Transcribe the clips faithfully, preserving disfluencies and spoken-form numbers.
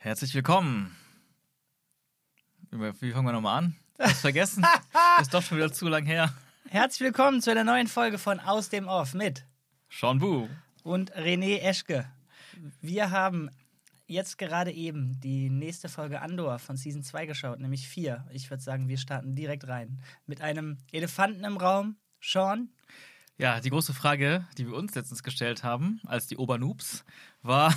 Herzlich willkommen. Wie fangen wir nochmal an? Hast vergessen? Ist doch schon wieder zu lang her. Herzlich willkommen zu einer neuen Folge von Aus dem Off mit Sean Bu und René Eschke. Wir haben jetzt gerade eben die nächste Folge Andor von Season zwei geschaut, nämlich vier. Ich würde sagen, wir starten direkt rein. Mit einem Elefanten im Raum. Sean? Ja, die große Frage, die wir uns letztens gestellt haben, als die Obernoobs, war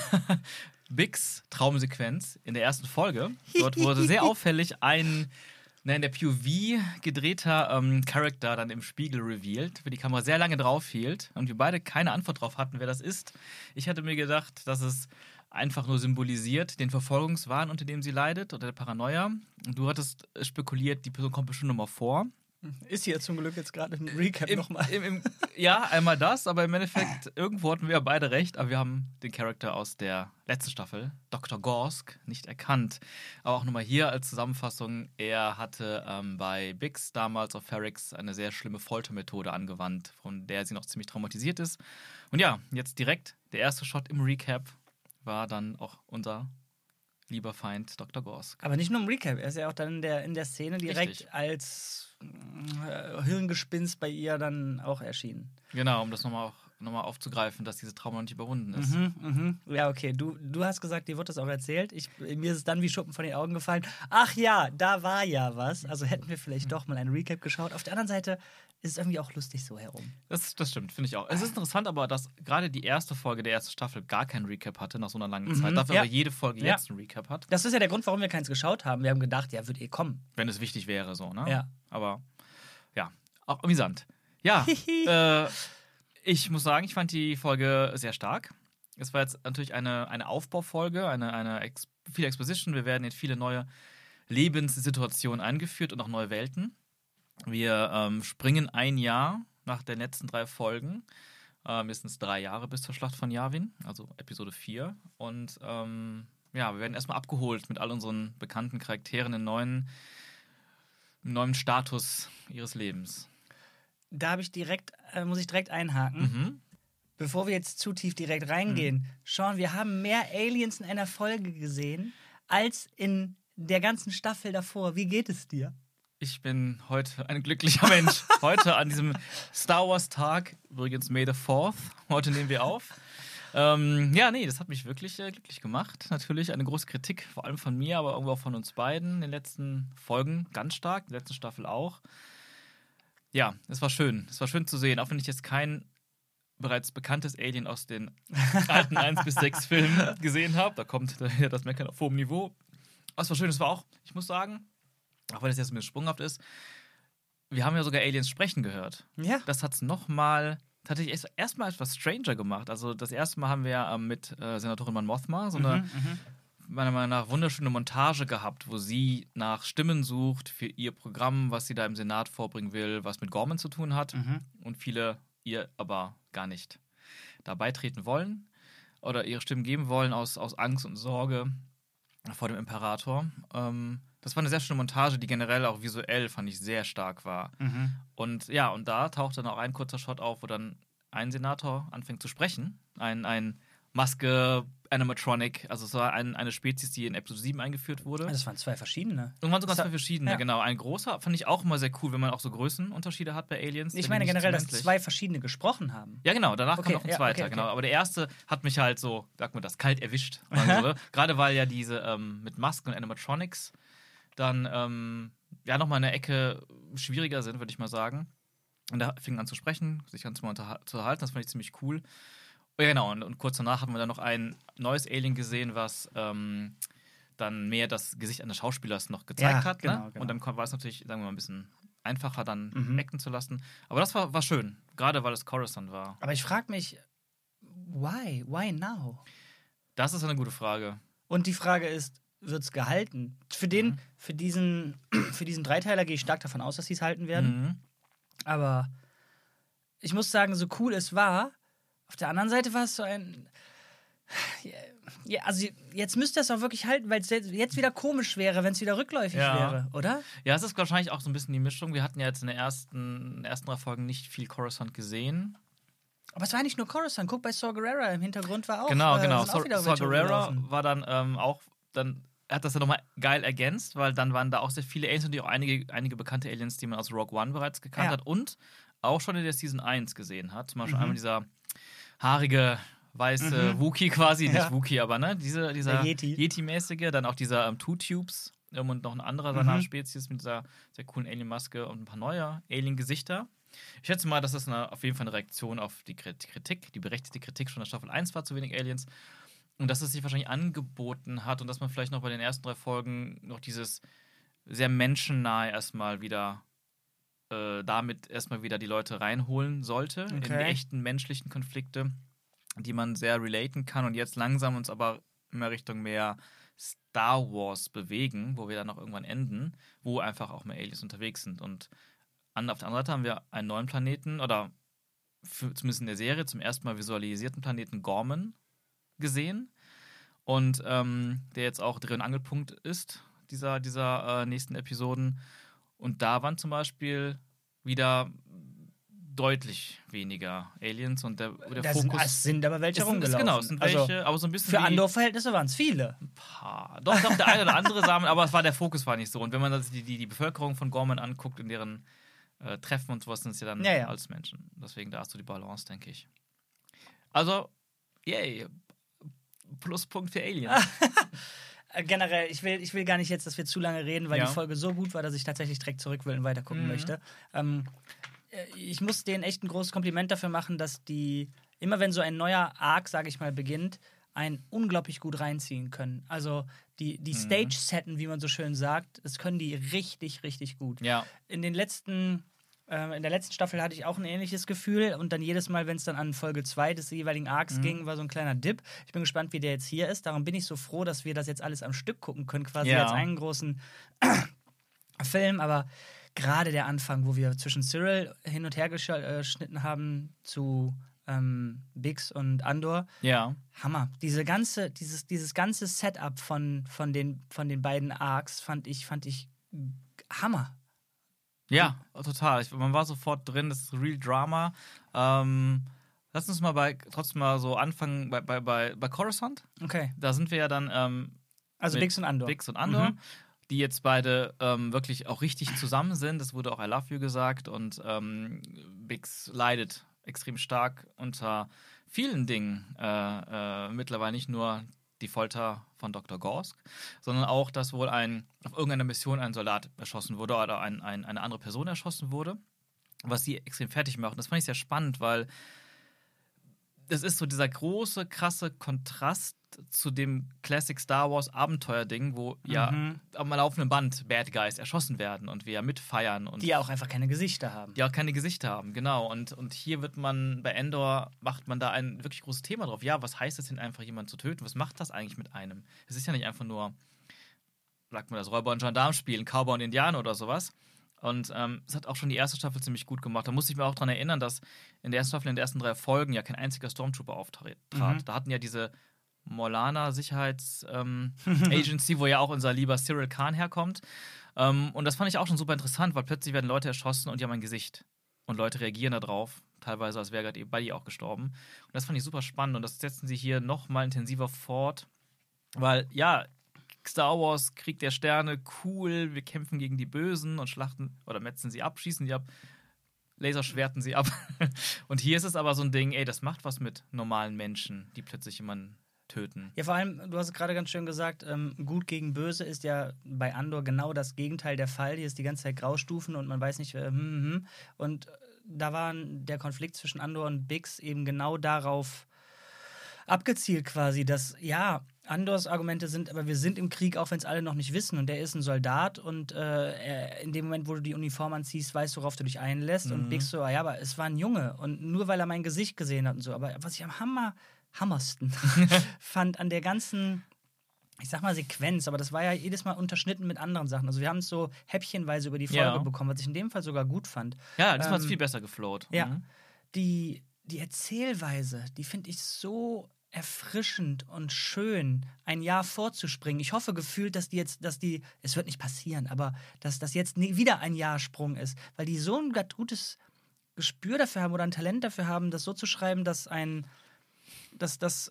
Bigs Traumsequenz in der ersten Folge. Dort wurde sehr auffällig ein in der P O V gedrehter ähm, Charakter dann im Spiegel revealed, wo die Kamera sehr lange drauf hielt und wir beide keine Antwort drauf hatten, wer das ist. Ich hatte mir gedacht, dass es einfach nur symbolisiert den Verfolgungswahn, unter dem sie leidet, oder der Paranoia. Und du hattest spekuliert, die Person kommt bestimmt nochmal vor. Ist hier zum Glück jetzt gerade im Recap nochmal. Ja, einmal das, aber im Endeffekt, irgendwo hatten wir ja beide recht, aber wir haben den Charakter aus der letzten Staffel, Doktor Gorsk, nicht erkannt. Aber auch nochmal hier als Zusammenfassung, er hatte ähm, bei Bix damals auf Ferrix eine sehr schlimme Foltermethode angewandt, von der sie noch ziemlich traumatisiert ist. Und ja, jetzt direkt der erste Shot im Recap war dann auch unser lieber Feind Doktor Gorsk. Aber nicht nur im Recap, er ist ja auch dann in der, in der Szene direkt Richtig. als äh, Hirngespinst bei ihr dann auch erschienen. Genau, um das nochmal auch nochmal aufzugreifen, dass diese Trauma noch nicht überwunden ist. Mhm, mhm. Ja, okay. Du, du hast gesagt, dir wurde das auch erzählt. Ich, mir ist es dann wie Schuppen von den Augen gefallen. Ach ja, da war ja was. Also hätten wir vielleicht doch mal ein Recap geschaut. Auf der anderen Seite ist es irgendwie auch lustig so herum. Das, das stimmt, finde ich auch. Es ist interessant aber, dass gerade die erste Folge der ersten Staffel gar kein Recap hatte nach so einer langen Mhm, Zeit. Dafür ja. aber jede Folge Ja. jetzt ein Recap hat. Das ist ja der Grund, warum wir keins geschaut haben. Wir haben gedacht, ja, wird eh kommen. Wenn es wichtig wäre, so, ne? Ja. Aber ja, auch amüsant. Ja, äh, ich muss sagen, ich fand die Folge sehr stark. Es war jetzt natürlich eine, eine Aufbaufolge, eine, eine Ex viel Exposition. Wir werden in viele neue Lebenssituationen eingeführt und auch neue Welten. Wir ähm, springen ein Jahr nach den letzten drei Folgen. Ähm, jetzt sind es drei Jahre bis zur Schlacht von Yavin, also Episode vier. Und ähm, ja, wir werden erstmal abgeholt mit all unseren bekannten Charakteren in neuen, im neuen Status ihres Lebens. Da habe ich direkt, äh, muss ich direkt einhaken. Mhm. Bevor wir jetzt zu tief direkt reingehen. Mhm. Sean, wir haben mehr Aliens in einer Folge gesehen, als in der ganzen Staffel davor. Wie geht es dir? Ich bin heute ein glücklicher Mensch. Heute an diesem Star Wars Tag, übrigens May the fourth, heute nehmen wir auf. Ähm, ja, nee, das hat mich wirklich äh, glücklich gemacht. Natürlich eine große Kritik, vor allem von mir, aber irgendwo auch von uns beiden in den letzten Folgen ganz stark, in der letzten Staffel auch. Ja, es war schön. Es war schön zu sehen, auch wenn ich jetzt kein bereits bekanntes Alien aus den alten eins bis sechs Filmen gesehen habe. Da kommt daher das Meckern auf hohem Niveau. Aber es war schön, es war auch, ich muss sagen, auch wenn es jetzt ein bisschen sprunghaft ist, wir haben ja sogar Aliens sprechen gehört. Ja. Das hat es nochmal, tatsächlich erstmal etwas stranger gemacht. Also das erste Mal haben wir ja ähm, mit äh, Senatorin Mon Mothma so eine, Mhm, mhm. meiner Meinung nach, wunderschöne Montage gehabt, wo sie nach Stimmen sucht für ihr Programm, was sie da im Senat vorbringen will, was mit Gorman zu tun hat. Mhm. Und viele ihr aber gar nicht da beitreten wollen oder ihre Stimmen geben wollen aus, aus Angst und Sorge vor dem Imperator. Ähm, das war eine sehr schöne Montage, die generell auch visuell, fand ich, sehr stark war. Mhm. Und ja, und da taucht dann auch ein kurzer Shot auf, wo dann ein Senator anfängt zu sprechen. Ein, ein Maske, Animatronic, also es war ein, eine Spezies, die in Episode sieben eingeführt wurde. Das waren zwei verschiedene. Irgendwann sogar Das zwei verschiedene, ja. genau. Ein großer, fand ich auch immer sehr cool, wenn man auch so Größenunterschiede hat bei Aliens. Ich denn meine die nicht generell, zu dass menschlich. zwei verschiedene gesprochen haben. Ja, genau, danach Okay, kam noch ein ja, zweiter, okay, okay. genau. Aber der erste hat mich halt so, sag mal, das kalt erwischt. Also, gerade weil ja diese ähm, mit Masken und Animatronics dann ähm, ja nochmal eine Ecke schwieriger sind, würde ich mal sagen. Und da fing an zu sprechen, sich ganz mal unterha- zu unterhalten, das fand ich ziemlich cool. Ja, genau, und, und kurz danach haben wir dann noch ein neues Alien gesehen, was ähm, dann mehr das Gesicht eines Schauspielers noch gezeigt Ja, hat. genau, Ne? genau. Und dann kon- war es natürlich, sagen wir mal, ein bisschen einfacher, dann Mhm. acten zu lassen. Aber das war, war schön, gerade weil es Coruscant war. Aber ich frage mich, why? Why now? Das ist eine gute Frage. Und die Frage ist, wird es gehalten? Für, den, Mhm. für, diesen, für diesen Dreiteiler gehe ich stark davon aus, dass sie es halten werden. Mhm. Aber ich muss sagen, so cool es war, auf der anderen Seite war es so ein. Ja, also jetzt müsste es auch wirklich halten, weil es jetzt wieder komisch wäre, wenn es wieder rückläufig Ja. wäre, oder? Ja, es ist wahrscheinlich auch so ein bisschen die Mischung. Wir hatten ja jetzt in den ersten, ersten drei Folgen nicht viel Coruscant gesehen. Aber es war nicht nur Coruscant. Guck, bei Saw Gerrera im Hintergrund war auch. Genau, äh, genau. sind auch Saw wieder Saw welche Gerrera rumgelaufen. war dann ähm, auch dann hat das ja nochmal geil ergänzt, weil dann waren da auch sehr viele Aliens und auch einige, einige bekannte Aliens, die man aus Rogue One bereits gekannt Ja. hat und auch schon in der Season eins gesehen hat. Zum Beispiel Mhm. einmal dieser haarige, weiße Mhm. Wookie quasi, Ja. nicht Wookie, aber ne, diese, dieser Der Yeti. Yeti-mäßige, dann auch dieser ähm, Two-Tubes ähm, und noch ein anderer seiner Mhm. Spezies mit dieser sehr coolen Alien-Maske und ein paar neue Alien-Gesichter. Ich schätze mal, dass das eine, auf jeden Fall eine Reaktion auf die Kritik, die berechtigte Kritik schon der Staffel eins war, zu wenig Aliens. Und dass es sich wahrscheinlich angeboten hat und dass man vielleicht noch bei den ersten drei Folgen noch dieses sehr menschennahe erstmal wieder äh, damit erstmal wieder die Leute reinholen sollte in die Okay. echten menschlichen Konflikte, die man sehr relaten kann und jetzt langsam uns aber immer Richtung mehr Star Wars bewegen, wo wir dann auch irgendwann enden, wo einfach auch mehr Aliens unterwegs sind. Und an, auf der anderen Seite haben wir einen neuen Planeten oder für, zumindest in der Serie zum ersten Mal visualisierten Planeten Gorman gesehen und ähm, der jetzt auch Dreh- und Angelpunkt ist dieser, dieser äh, nächsten Episoden. Und da waren zum Beispiel wieder deutlich weniger Aliens und der, der Da sind, Fokus es sind aber welche ist, ist, rumgelaufen. genau, es sind Also, welche, aber so ein bisschen für wie, Andor-Verhältnisse waren es viele. Pah, doch, doch, der eine oder andere Samen, aber es war, der Fokus war nicht so. Und wenn man sich die, die, die Bevölkerung von Gorman anguckt, in deren äh, Treffen und sowas, sind es ja dann Ja, ja. als Menschen. Deswegen da hast du die Balance, denke ich. Also, yay. Pluspunkt für Aliens. Äh, Generell, ich will, ich will gar nicht jetzt, dass wir zu lange reden, weil Ja. die Folge so gut war, dass ich tatsächlich direkt zurück will und weiter gucken Mhm. möchte. Ähm, äh, ich muss denen echt ein großes Kompliment dafür machen, dass die, immer wenn so ein neuer Arc, sage ich mal, beginnt, einen unglaublich gut reinziehen können. Also die, die Mhm. Stage-Setten, wie man so schön sagt, das können die richtig, richtig gut. Ja. In den letzten, äh, in der letzten Staffel hatte ich auch ein ähnliches Gefühl und dann jedes Mal, wenn es dann an Folge zwei des jeweiligen Arcs Mhm. ging, war so ein kleiner Dip. Ich bin gespannt, wie der jetzt hier ist. Darum bin ich so froh, dass wir das jetzt alles am Stück gucken können, quasi Ja. als einen großen Film. Aber gerade der Anfang, wo wir zwischen Cyril hin und her geschnitten haben zu ähm, Bix und Andor, Ja. Hammer. Diese ganze, dieses, dieses ganze Setup von, von, den, von den beiden Arcs fand ich, fand ich Hammer. Ja, total. Ich, man war sofort drin, das ist Real Drama. Ähm, lass uns mal bei, trotzdem mal so anfangen bei, bei, bei, bei Coruscant. Okay. Da sind wir ja dann ähm, Also mit Bix und Andor. Bix und Andor, Mhm. die jetzt beide ähm, wirklich auch richtig zusammen sind. Das wurde auch I Love You gesagt. Und ähm, Bix leidet extrem stark unter vielen Dingen. Äh, äh, mittlerweile nicht nur die Folter von Doktor Gorsk, sondern auch, dass wohl ein, auf irgendeiner Mission ein Soldat erschossen wurde oder ein, ein, eine andere Person erschossen wurde, was sie extrem fertig macht. Und das fand ich sehr spannend, weil das ist so dieser große, krasse Kontrast zu dem Classic Star Wars Abenteuer-Ding, wo ja Mhm. am laufenden Band Bad Guys erschossen werden und wir ja mitfeiern und Die ja auch einfach keine Gesichter haben. die auch keine Gesichter haben, genau. Und, und hier wird man, bei Endor macht man da ein wirklich großes Thema drauf. Ja, was heißt es denn, einfach jemanden zu töten? Was macht das eigentlich mit einem? Es ist ja nicht einfach nur, sagt man das, Räuber und Gendarm spielen, Cowboy und Indianer oder sowas. Und ähm, es hat auch schon die erste Staffel ziemlich gut gemacht. Da musste ich mir auch daran erinnern, dass in der ersten Staffel, in den ersten drei Folgen ja kein einziger Stormtrooper auftrat. Mhm. Da hatten ja diese Molana-Sicherheits-Agency, ähm, wo ja auch unser lieber Cyril Khan herkommt. Ähm, und das fand ich auch schon super interessant, weil plötzlich werden Leute erschossen und die haben ein Gesicht. Und Leute reagieren darauf, teilweise als wäre gerade ihr Buddy auch gestorben. Und das fand ich super spannend und das setzen sie hier noch mal intensiver fort. Weil, ja, Star Wars, Krieg der Sterne, cool, wir kämpfen gegen die Bösen und schlachten oder metzen sie ab, schießen die ab, laserschwerten sie ab. Und hier ist es aber so ein Ding, ey, das macht was mit normalen Menschen, die plötzlich jemanden töten. Ja, vor allem, du hast es gerade ganz schön gesagt, ähm, gut gegen böse ist ja bei Andor genau das Gegenteil der Fall. Hier ist die ganze Zeit Graustufen und man weiß nicht, äh, hm, hm, hm. Und da war der Konflikt zwischen Andor und Bix eben genau darauf abgezielt quasi, dass, ja, Andors Argumente sind, aber wir sind im Krieg, auch wenn es alle noch nicht wissen. Und der ist ein Soldat und äh, er, in dem Moment, wo du die Uniform anziehst, weißt du, worauf du dich einlässt. Mhm. Und Bix so, ah, ja, aber es war ein Junge. Und nur weil er mein Gesicht gesehen hat und so. Aber was ich am Hammer, hammersten fand an der ganzen, ich sag mal, Sequenz, aber das war ja jedes Mal unterschnitten mit anderen Sachen. Also wir haben es so häppchenweise über die Folge Ja. bekommen, was ich in dem Fall sogar gut fand. Ja, das war Ähm, viel besser geflowt. Ja, Mhm. die, die Erzählweise, die finde ich so erfrischend und schön, ein Jahr vorzuspringen. Ich hoffe gefühlt, dass die jetzt, dass die, es wird nicht passieren, aber dass das jetzt nie, wieder ein Jahrsprung ist, weil die so ein gutes Gespür dafür haben oder ein Talent dafür haben, das so zu schreiben, dass ein, dass das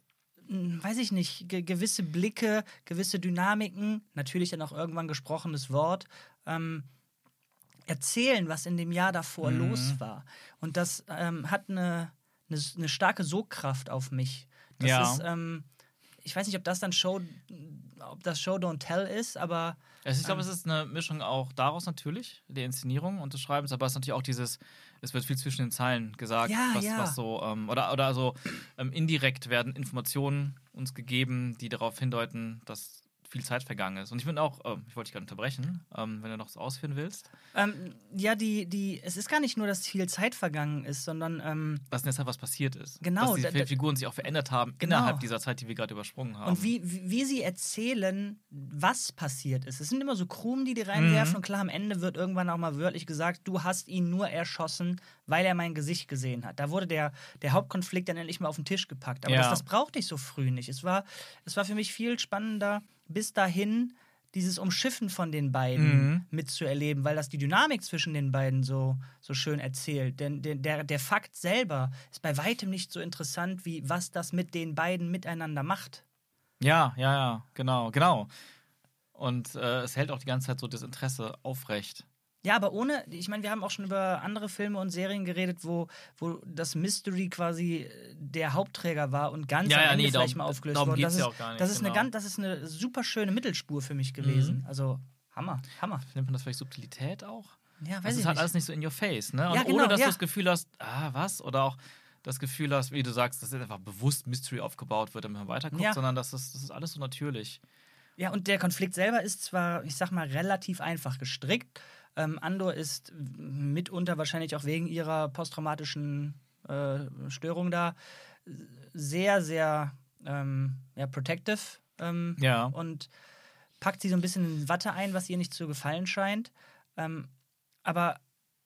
weiß ich nicht, ge- gewisse Blicke, gewisse Dynamiken, natürlich dann auch irgendwann gesprochenes Wort, ähm, erzählen, was in dem Jahr davor Mhm. los war. Und das ähm, hat eine, eine, eine starke Sogkraft auf mich. Das Ja. ist, ähm, ich weiß nicht, ob das dann Show, ob das Show Don't Tell ist, aber Also ich glaube, es ist eine Mischung auch daraus natürlich, der Inszenierung und des Schreibens, aber es ist natürlich auch dieses, es wird viel zwischen den Zeilen gesagt, Ja, was, ja. was so, ähm, oder, oder also ähm, indirekt werden Informationen uns gegeben, die darauf hindeuten, dass viel Zeit vergangen ist. Und ich finde auch, ähm, ich wollte dich gerade unterbrechen, ähm, wenn du noch so ausführen willst. ähm, ja, die, die, es ist gar nicht nur, dass viel Zeit vergangen ist, sondern ähm, Dass deshalb was passiert ist. Genau, Dass die da- da- Figuren sich auch verändert haben Genau. innerhalb dieser Zeit, die wir gerade übersprungen haben. und wie, wie, wie sie erzählen, was passiert ist. Es sind immer so Krumen, die die reinwerfen. Mhm. Und klar, am Ende wird irgendwann auch mal wörtlich gesagt, du hast ihn nur erschossen, weil er mein Gesicht gesehen hat. Da wurde der, der Hauptkonflikt dann endlich mal auf den Tisch gepackt. Aber Ja. das, das brauchte ich so früh nicht. Es war, es war für mich viel spannender, bis dahin dieses Umschiffen von den beiden Mhm. mitzuerleben, weil das die Dynamik zwischen den beiden so, so schön erzählt. Denn der, der, der Fakt selber ist bei weitem nicht so interessant, wie was das mit den beiden miteinander macht. Ja, ja, ja, genau, genau. Und äh, es hält auch die ganze Zeit so das Interesse aufrecht. Ja, aber ohne, ich meine, wir haben auch schon über andere Filme und Serien geredet, wo, wo das Mystery quasi der Hauptträger war und ganz Ja, am ja, Ende nee, vielleicht darum- mal aufgelöst darum wurde. geht's Das ja ist, auch gar nicht, das ist eine genau. ganz, das ist eine super schöne Mittelspur für mich gewesen. Also Hammer, Hammer. Nennt man das vielleicht Subtilität auch? Ja, weiß Das ich ist halt nicht. alles nicht so in your face, ne? Und Ja, genau, ohne, dass ja. du das Gefühl hast, ah, was? Oder auch das Gefühl hast, wie du sagst, dass einfach bewusst Mystery aufgebaut wird, damit man weiterguckt, Ja. sondern das ist, das ist alles so natürlich. Ja, und der Konflikt selber ist zwar, ich sag mal, relativ einfach gestrickt. Ähm, Andor ist mitunter wahrscheinlich auch wegen ihrer posttraumatischen äh, Störung da sehr, sehr ähm, ja, protective ähm, Ja. und packt sie so ein bisschen in Watte ein, was ihr nicht zu gefallen scheint. Ähm, aber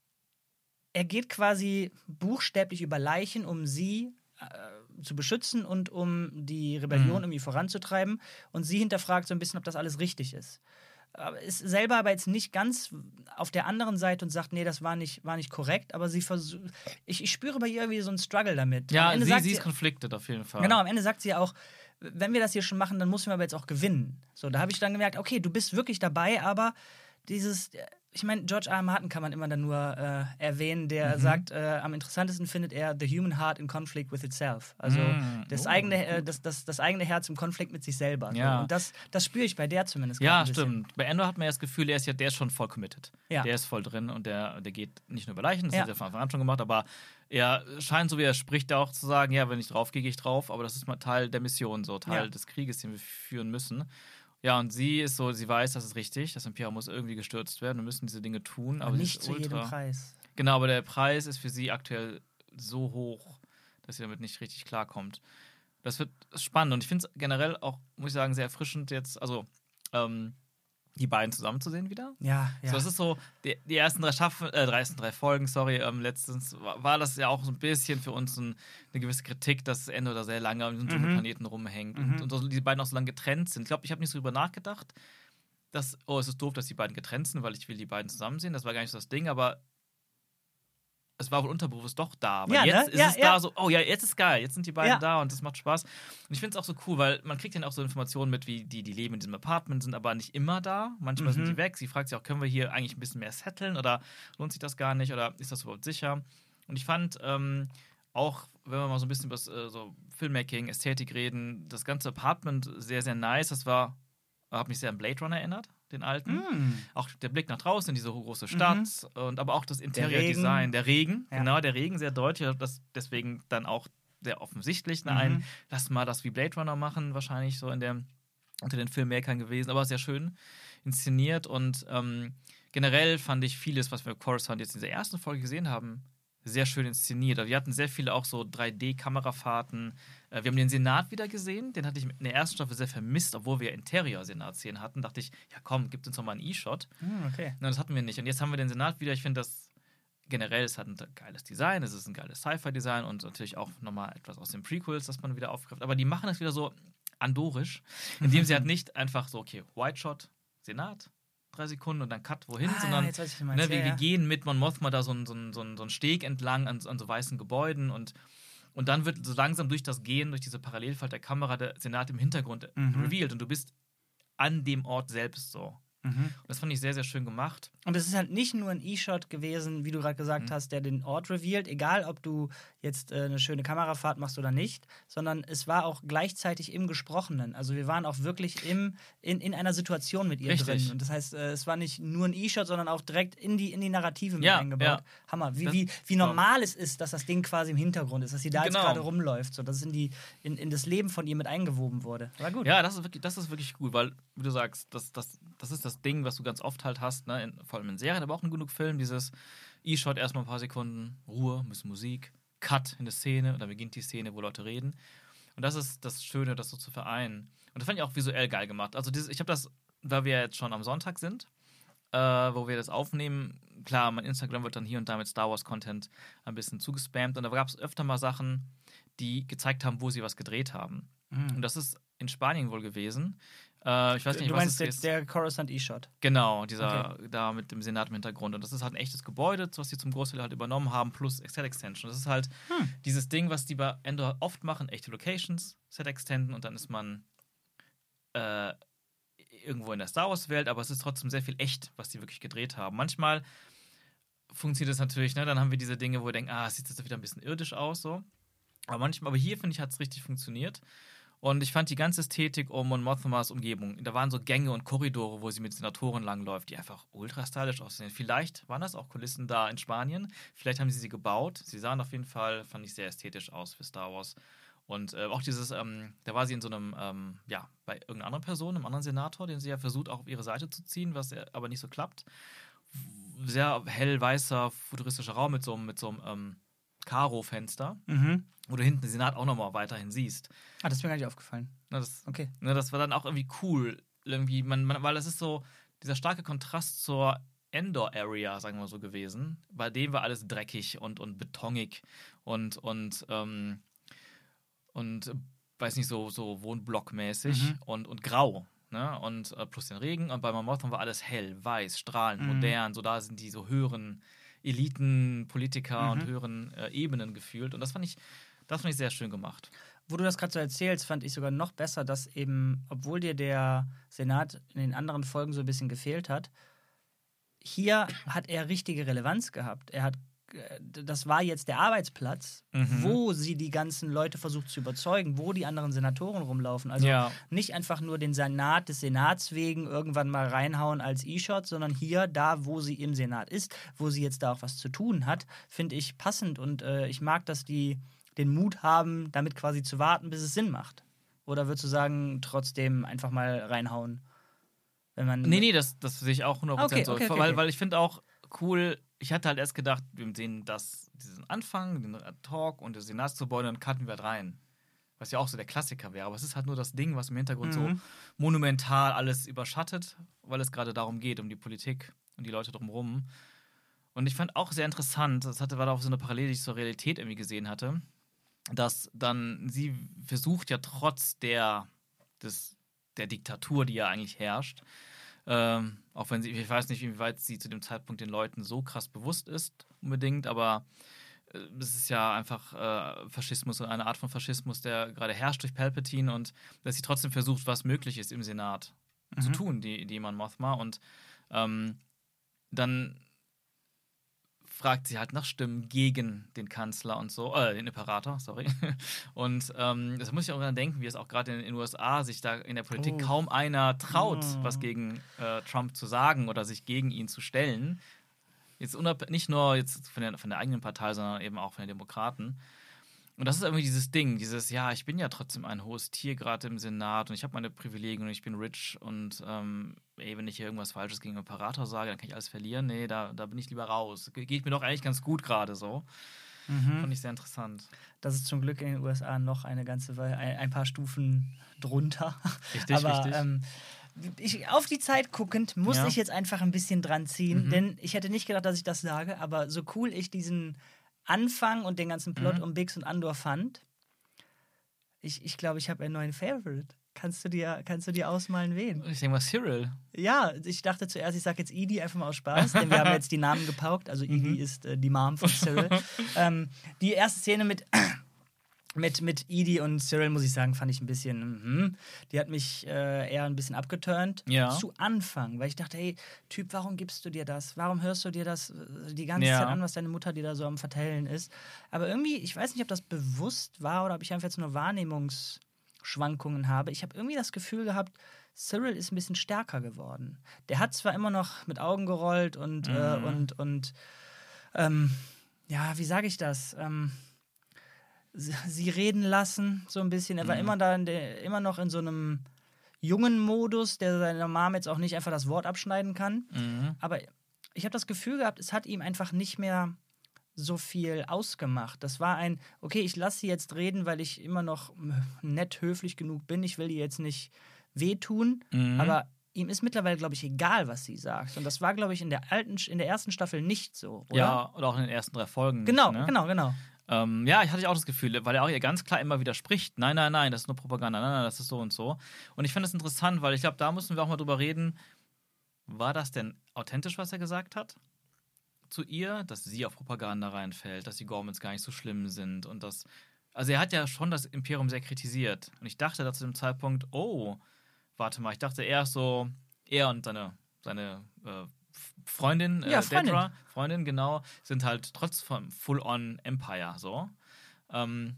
er geht quasi buchstäblich über Leichen, um sie äh, zu beschützen und um die Rebellion Mhm. irgendwie voranzutreiben. Und sie hinterfragt so ein bisschen, ob das alles richtig ist. Aber ist selber aber jetzt nicht ganz auf der anderen Seite und sagt, nee, das war nicht, war nicht korrekt, aber sie versucht. Ich, ich spüre bei ihr irgendwie so einen Struggle damit. Am Ja, Ende sie, sagt sie ist conflicted auf jeden Fall. Genau, am Ende sagt sie auch, wenn wir das hier schon machen, dann müssen wir aber jetzt auch gewinnen. So, da habe ich dann gemerkt, okay, du bist wirklich dabei, aber dieses, ich meine, George R. R. Martin kann man immer dann nur äh, erwähnen, der Mhm. sagt, äh, am interessantesten findet er the human heart in conflict with itself. Also Mm, das, oh, eigene, äh, das, das, das eigene Herz im Konflikt mit sich selber. Ja. So. Und das, das spüre ich bei der zumindest. Ja, grad ein bisschen. stimmt. Bei Endo hat man ja das Gefühl, er ist ja, der ist schon voll committed. Ja. Der ist voll drin und der, der geht nicht nur über Leichen, das Ja. hat er von Anfang an schon gemacht, aber er scheint, so wie er spricht, auch zu sagen, ja, wenn ich drauf gehe, gehe ich drauf, aber das ist mal Teil der Mission, so Teil Ja. des Krieges, den wir führen müssen. Ja, und sie ist so, sie weiß, das ist richtig, das Imperium muss irgendwie gestürzt werden, wir müssen diese Dinge tun, aber Aber sie nicht ist zu jedem ultra. Preis. Genau, aber der Preis ist für sie aktuell so hoch, dass sie damit nicht richtig klarkommt. Das wird spannend und ich finde es generell auch, muss ich sagen, sehr erfrischend jetzt, also ähm, die beiden zusammenzusehen wieder. Ja, ja. So, das ist so, die, die ersten drei Staffeln, äh, drei, ersten drei Folgen, sorry, ähm, letztens war, war das ja auch so ein bisschen für uns ein, eine gewisse Kritik, dass Endo da sehr lange auf diesem Mhm. Dschungelplaneten rumhängt Mhm. und, und so, die beiden auch so lange getrennt sind. Ich glaube, ich habe nicht so drüber nachgedacht, dass, oh, es ist doof, dass die beiden getrennt sind, weil ich will die beiden zusammen sehen. Das war gar nicht so das Ding, aber es war wohl unterbewusst doch da. Aber Ja, ne? jetzt ist Ja, es ja. da so, oh ja, jetzt ist geil, jetzt sind die beiden Ja. da und das macht Spaß. Und ich finde es auch so cool, weil man kriegt dann auch so Informationen mit, wie die, die leben in diesem Apartment, sind aber nicht immer da. Manchmal sind Mhm. die weg. Sie fragt sich auch, können wir hier eigentlich ein bisschen mehr setteln oder lohnt sich das gar nicht oder ist das überhaupt sicher? Und ich fand ähm, auch, wenn wir mal so ein bisschen über äh, so Filmmaking, Ästhetik reden, das ganze Apartment sehr, sehr nice. Das war, hat mich sehr an Blade Runner erinnert, den alten. Mm. Auch der Blick nach draußen in diese große Stadt und aber auch das Regen. Interior-Design, der Regen, Ja. genau, der Regen sehr deutlich, das deswegen dann auch sehr offensichtlich ne, ein, Mhm. lass mal das wie Blade Runner machen, wahrscheinlich so in der, unter den Filmmakern gewesen, aber sehr schön inszeniert und ähm, generell fand ich vieles, was wir Coruscant jetzt in dieser ersten Folge gesehen haben, sehr schön inszeniert. Wir hatten sehr viele auch so drei D-Kamerafahrten. Äh, Wir haben den Senat wieder gesehen. Den hatte ich in der ersten Staffel sehr vermisst, obwohl wir Interior-Senat-Szenen hatten. Dachte ich, ja komm, gib uns noch mal einen E-Shot. Mm, okay. Nein, das hatten wir nicht. Und jetzt haben wir den Senat wieder. Ich finde das generell, es hat ein geiles Design, es ist ein geiles Sci-Fi-Design und natürlich auch nochmal etwas aus den Prequels, das man wieder aufgreift. Aber die machen das wieder so andorisch, indem sie halt nicht einfach so, okay, White Shot, Senat, drei Sekunden und dann Cut wohin, Ah, sondern jetzt weiß ich, was du meinst. ne, wir, Ja, wir ja. gehen mit Mon Mothma da so einen so einen- so einen- so einen Steg entlang an, an so weißen Gebäuden und Und dann wird so langsam durch das Gehen, durch diese Parallelfalt der Kamera, der Senat im Hintergrund Mhm. revealed. Und du bist an dem Ort selbst so. Mhm. Und das fand ich sehr, sehr schön gemacht. Und es ist halt nicht nur ein E-Shot gewesen, wie du gerade gesagt Mhm. hast, der den Ort revealed, egal ob du jetzt äh, eine schöne Kamerafahrt machst oder nicht, sondern es war auch gleichzeitig im Gesprochenen. Also wir waren auch wirklich im, in, in einer Situation mit ihr Richtig. drin. Und das heißt, äh, es war nicht nur ein E-Shot, sondern auch direkt in die, in die Narrative mit Ja, eingebaut. ja. Hammer. Wie, Das- wie, wie normal es ist, dass das Ding quasi im Hintergrund ist, dass sie da Genau. jetzt gerade rumläuft, so, dass es in, die, in, in das Leben von ihr mit eingewoben wurde. War gut. Ja, das ist wirklich, das ist wirklich gut, weil, wie du sagst, das, das, das ist das Ding, was du ganz oft halt hast, ne? in, vor allem in Serien, aber auch in genug Filmen, dieses E-Shot, erstmal ein paar Sekunden, Ruhe, ein bisschen Musik, Cut in der Szene, und dann beginnt die Szene, wo Leute reden. Und das ist das Schöne, das so zu vereinen. Und das fand ich auch visuell geil gemacht. Also dieses, ich habe das, weil wir jetzt schon am Sonntag sind, äh, wo wir das aufnehmen, klar, mein Instagram wird dann hier und da mit Star Wars Content ein bisschen zugespammt, und da gab es öfter mal Sachen, die gezeigt haben, wo sie was gedreht haben. Mhm. Und das ist in Spanien wohl gewesen. Äh, ich weiß nicht, Du was meinst es der, ist. der Coruscant E-Shot. Genau, dieser da mit dem Senat im Hintergrund. Und das ist halt ein echtes Gebäude, was sie zum Großteil halt übernommen haben, plus Set Extension. Das ist halt Hm. dieses Ding, was die bei Endor oft machen, echte Locations, Set Extenden, und dann ist man äh, irgendwo in der Star Wars-Welt, aber es ist trotzdem sehr viel echt, was die wirklich gedreht haben. Manchmal funktioniert das natürlich, ne? Dann haben wir diese Dinge, wo wir denken, ah, es sieht jetzt wieder ein bisschen irdisch aus, so. Aber manchmal, aber hier, finde ich, hat es richtig funktioniert. Und ich fand die ganze Ästhetik um Mon Mothmas Umgebung, da waren so Gänge und Korridore, wo sie mit Senatoren langläuft, die einfach ultra stylisch aussehen. Vielleicht waren das auch Kulissen da in Spanien, vielleicht haben sie sie gebaut. Sie sahen auf jeden Fall, fand ich, sehr ästhetisch aus für Star Wars. Und äh, auch dieses, ähm, da war sie in so einem, ähm, ja, bei irgendeiner anderen Person, einem anderen Senator, den sie ja versucht, auch auf ihre Seite zu ziehen, was aber nicht so klappt. Sehr hell-weißer, futuristischer Raum mit so einem, mit so einem ähm, Karo-Fenster, Mhm. wo du hinten den Senat auch nochmal weiterhin siehst. Ah, das ist mir gar nicht aufgefallen. Na, das, Okay. ne, das war dann auch irgendwie cool. Irgendwie, man, man, weil das ist so dieser starke Kontrast zur Endor-Area, sagen wir mal so, gewesen. Bei dem war alles dreckig und, und betonig und, und, ähm, und äh, weiß nicht, so, so Wohnblockmäßig Mhm. und, und grau. Ne? Und äh, plus den Regen. Und bei Mon Mothma war alles hell, weiß, strahlend, Mhm. modern. So, da sind die so höheren Eliten, Politiker Mhm. und höheren äh, Ebenen gefühlt. Und das fand ich, das fand ich sehr schön gemacht. Wo du das gerade so erzählst, fand ich sogar noch besser, dass eben, obwohl dir der Senat in den anderen Folgen so ein bisschen gefehlt hat, hier hat er richtige Relevanz gehabt. Er hat, äh, das war jetzt der Arbeitsplatz, Mhm. wo sie die ganzen Leute versucht zu überzeugen, wo die anderen Senatoren rumlaufen. Also Ja. nicht einfach nur den Senat des Senats wegen irgendwann mal reinhauen als E-Shot, sondern hier, da, wo sie im Senat ist, wo sie jetzt da auch was zu tun hat, finde ich passend. Und äh, ich mag, dass die den Mut haben, damit quasi zu warten, bis es Sinn macht. Oder würdest du sagen, trotzdem einfach mal reinhauen? Wenn man Nee, nee, das, das sehe ich auch hundert Prozent Okay, so. okay, okay, weil, okay. weil ich finde auch cool, ich hatte halt erst gedacht, wir sehen das, diesen Anfang, den Talk und das Senatsgebäude, und dann cutten wir halt rein. Was ja auch so der Klassiker wäre. Aber es ist halt nur das Ding, was im Hintergrund so Mhm. monumental alles überschattet, weil es gerade darum geht, um die Politik und die Leute drumherum. Und ich fand auch sehr interessant, das hatte, war da auch so eine Parallele, die ich zur Realität irgendwie gesehen hatte, dass dann sie versucht ja trotz der, des, der Diktatur, die ja eigentlich herrscht, ähm, auch wenn sie, ich weiß nicht, inwieweit sie zu dem Zeitpunkt den Leuten so krass bewusst ist, unbedingt, aber äh, es ist ja einfach äh, Faschismus und eine Art von Faschismus, der gerade herrscht durch Palpatine, und dass sie trotzdem versucht, was möglich ist im Senat zu Mhm. tun, die, die Mon Mothma, und ähm, dann fragt sie halt nach Stimmen gegen den Kanzler und so, äh, den Imperator, sorry. Und ähm, das muss ich auch daran denken, wie es auch gerade in den U S A sich da in der Politik Oh. kaum einer traut, Oh. was gegen äh, Trump zu sagen oder sich gegen ihn zu stellen. Jetzt unab- nicht nur jetzt von der, von der eigenen Partei, sondern eben auch von den Demokraten. Und das ist irgendwie dieses Ding, dieses, ja, ich bin ja trotzdem ein hohes Tier gerade im Senat und ich habe meine Privilegien und ich bin rich und ähm, ey, wenn ich hier irgendwas Falsches gegen den Imperator sage, dann kann ich alles verlieren. Nee, da, da bin ich lieber raus. Ge- Geht mir doch eigentlich ganz gut gerade so. Mhm. Fand ich sehr interessant. Das ist zum Glück in den U S A noch eine ganze Weile, ein, ein paar Stufen drunter. Richtig, Aber richtig. Ähm, ich, auf die Zeit guckend muss Ja. ich jetzt einfach ein bisschen dran ziehen, Mhm. denn ich hätte nicht gedacht, dass ich das sage, aber so cool ich diesen Anfang und den ganzen Plot Mhm. um Biggs und Andor fand, ich, ich glaube, ich habe einen neuen Favorite. Kannst du dir, kannst du dir ausmalen, wen? Ich denke mal, Cyril. Ja, ich dachte zuerst, ich sage jetzt Edie einfach mal aus Spaß, denn wir haben jetzt die Namen gepaukt. Also Edie Mhm. ist äh, die Mom von Cyril. ähm, die erste Szene mit Mit, mit Edie und Cyril, muss ich sagen, fand ich ein bisschen, mhm. die hat mich äh, eher ein bisschen abgeturnt. Ja. Zu Anfang, weil ich dachte, hey, Typ, warum gibst du dir das? Warum hörst du dir das äh, die ganze Ja. Zeit an, was deine Mutter dir da so am Vertellen ist? Aber irgendwie, ich weiß nicht, ob das bewusst war oder ob ich einfach jetzt nur Wahrnehmungsschwankungen habe. Ich habe irgendwie das Gefühl gehabt, Cyril ist ein bisschen stärker geworden. Der hat zwar immer noch mit Augen gerollt und, mhm. äh, und, und ähm, ja, wie sage ich das? Ähm, sie reden lassen, so ein bisschen. Er war mhm. immer da, in der, immer noch in so einem jungen Modus, der seiner Mom jetzt auch nicht einfach das Wort abschneiden kann. Mhm. Aber ich habe das Gefühl gehabt, es hat ihm einfach nicht mehr so viel ausgemacht. Das war ein, okay, ich lasse sie jetzt reden, weil ich immer noch nett höflich genug bin. Ich will ihr jetzt nicht wehtun, mhm. aber ihm ist mittlerweile, glaube ich, egal, was sie sagt. Und das war, glaube ich, in der alten, in der ersten Staffel nicht so, oder? Ja, oder auch in den ersten drei Folgen. Genau, nicht, ne? genau, genau. Ähm, ja, ich hatte auch das Gefühl, weil er auch ihr ganz klar immer widerspricht. Nein, nein, nein, das ist nur Propaganda. Nein, nein, das ist so und so. Und ich finde das interessant, weil ich glaube, da müssen wir auch mal drüber reden. War das denn authentisch, was er gesagt hat? Zu ihr, dass sie auf Propaganda reinfällt, dass die Gormans gar nicht so schlimm sind und das. Also, er hat ja schon das Imperium sehr kritisiert. Und ich dachte da zu dem Zeitpunkt, oh, warte mal, ich dachte erst so, er und seine, seine äh, Freundin, äh, ja, Freundin. Dedra, Freundin, genau, sind halt trotz vom Full-on Empire so. Ähm,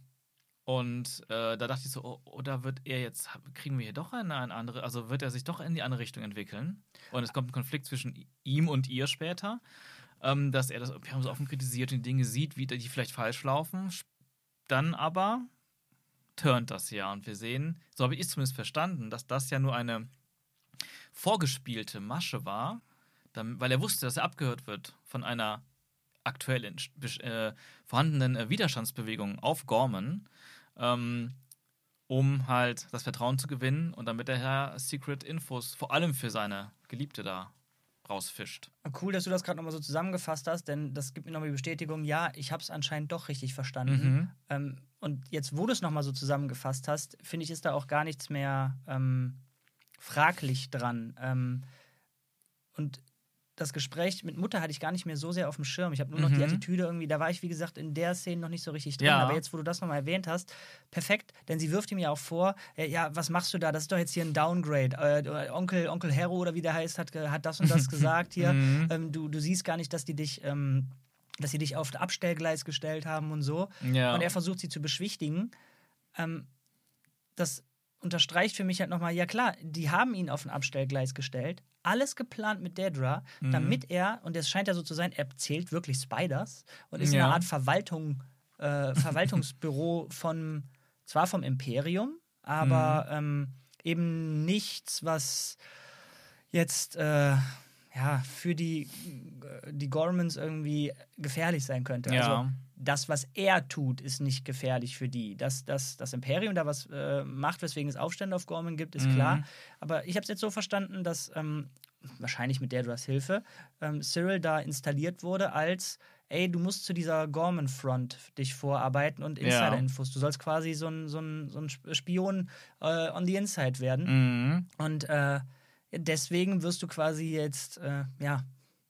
und äh, da dachte ich so, oh, oder wird er jetzt, kriegen wir hier doch eine, eine andere, also wird er sich doch in die andere Richtung entwickeln? Und es kommt ein Konflikt zwischen ihm und ihr später, ähm, dass er das Imperium so offen kritisiert und die Dinge sieht, wie die vielleicht falsch laufen. Dann aber turnt das ja und wir sehen, so habe ich es zumindest verstanden, dass das ja nur eine vorgespielte Masche war, weil er wusste, dass er abgehört wird von einer aktuell äh, vorhandenen äh, Widerstandsbewegung auf Gorman, ähm, um halt das Vertrauen zu gewinnen und damit der Herr Secret Infos vor allem für seine Geliebte da rausfischt. Cool, dass du das gerade nochmal so zusammengefasst hast, denn das gibt mir nochmal die Bestätigung, ja, ich habe es anscheinend doch richtig verstanden. Mhm. Ähm, und jetzt, wo du es nochmal so zusammengefasst hast, finde ich, ist da auch gar nichts mehr ähm, fraglich dran. Ähm, und das Gespräch mit Mutter hatte ich gar nicht mehr so sehr auf dem Schirm. Ich habe nur noch mhm. die Attitüde irgendwie, da war ich, wie gesagt, in der Szene noch nicht so richtig drin. Ja. Aber jetzt, wo du das nochmal erwähnt hast, perfekt, denn sie wirft ihm ja auch vor, äh, ja, was machst du da? Das ist doch jetzt hier ein Downgrade. Äh, Onkel, Onkel Hero oder wie der heißt, hat, hat das und das gesagt hier. Mhm. Ähm, du, du siehst gar nicht, dass die dich, ähm, dass sie dich auf das Abstellgleis gestellt haben und so. Ja. Und er versucht sie zu beschwichtigen. Ähm, das unterstreicht für mich halt nochmal, ja klar, die haben ihn auf ein Abstellgleis gestellt, alles geplant mit Dedra, mhm. damit er, und es scheint ja so zu sein, er zählt wirklich Spiders und ist ja. eine Art Verwaltung, äh, Verwaltungsbüro von, zwar vom Imperium, aber mhm. ähm, eben nichts, was jetzt äh, ja, für die, die Gormans irgendwie gefährlich sein könnte. Ja. Also das, was er tut, ist nicht gefährlich für die. Dass, dass das Imperium da was äh, macht, weswegen es Aufstände auf Gorman gibt, ist mhm. klar. Aber ich habe es jetzt so verstanden, dass ähm, wahrscheinlich mit Dedras Hilfe ähm, Cyril da installiert wurde als, ey, du musst zu dieser Gorman-Front dich vorarbeiten und Insider-Infos. Du sollst quasi so ein, so ein, so ein Spion äh, on the inside werden. Mhm. Und äh, deswegen wirst du quasi jetzt, äh, ja,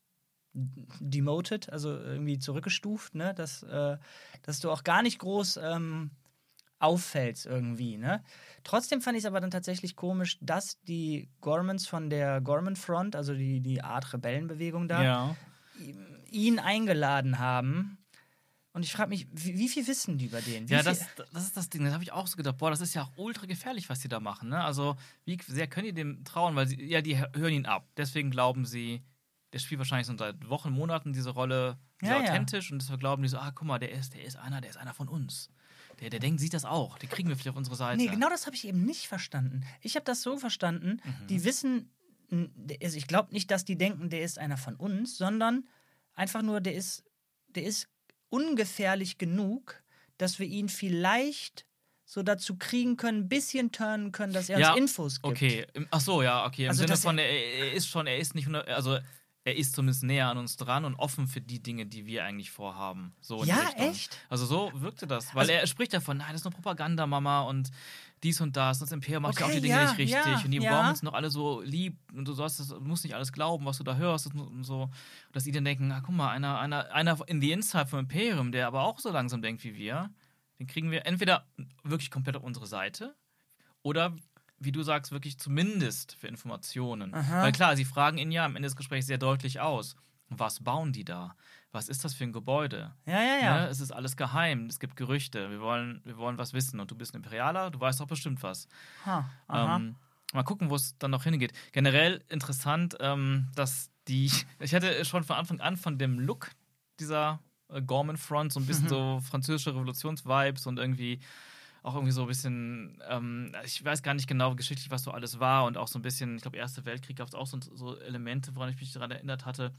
demoted, also irgendwie zurückgestuft, ne? Dass, äh, dass du auch gar nicht groß ähm, auffällst irgendwie, ne? Trotzdem fand ich es aber dann tatsächlich komisch, dass die Gormans von der Gorman Front, also die, die Art Rebellenbewegung da, ja. ihn eingeladen haben. Und ich frage mich, wie, wie viel wissen die über den? Wie ja, das, das ist das Ding. Das habe ich auch so gedacht. Boah, das ist ja auch ultra gefährlich, was die da machen. Ne? Also, wie sehr können die dem trauen? Weil sie, ja, die hören ihn ab. Deswegen glauben sie, der spielt wahrscheinlich so seit Wochen, Monaten diese Rolle sehr ja, authentisch. Ja. Und deshalb glauben die so, ah, guck mal, der ist, der ist einer, der ist einer von uns. Der, der denkt, sieht das auch. Den kriegen wir vielleicht auf unsere Seite. Nee, genau das habe ich eben nicht verstanden. Ich habe das so verstanden, mhm. die wissen, also ich glaube nicht, dass die denken, der ist einer von uns, sondern einfach nur, der ist, der ist ungefährlich genug, dass wir ihn vielleicht so dazu kriegen können, ein bisschen turnen können, dass er ja, uns Infos gibt. Okay, ach so, ja, okay. Im also, Sinne von, er, er ist schon, er ist nicht, also er ist zumindest näher an uns dran und offen für die Dinge, die wir eigentlich vorhaben. So in ja, die Richtung. echt? Also so wirkte das, weil also, er spricht davon, nein, das ist nur Propaganda, Mama, und dies und das, das Imperium macht okay, ja auch die Dinge ja, nicht richtig ja, und die ja. Gormans sind noch alle so lieb und du sollst das, du musst nicht alles glauben, was du da hörst und so. Dass die dann denken, ah, guck mal, einer, einer, einer in the Inside vom Imperium, der aber auch so langsam denkt wie wir, den kriegen wir entweder wirklich komplett auf unsere Seite oder, wie du sagst, wirklich zumindest für Informationen. Aha. Weil klar, sie fragen ihn ja am Ende des Gesprächs sehr deutlich aus. Was bauen die da? Was ist das für ein Gebäude? Ja, ja, ja. Ne? Es ist alles geheim, es gibt Gerüchte, wir wollen, wir wollen was wissen. Und du bist ein Imperialer, du weißt doch bestimmt was. Ha, aha. Ähm, mal gucken, wo es dann noch hingeht. Generell interessant, ähm, dass die, ich hatte schon von Anfang an von dem Look dieser äh, Gorman Front so ein bisschen Mhm. so französische Revolutionsvibes und irgendwie auch irgendwie so ein bisschen, ähm, ich weiß gar nicht genau geschichtlich, was so alles war und auch so ein bisschen, ich glaube, Erster Weltkrieg gab es auch so, so Elemente, woran ich mich daran erinnert hatte.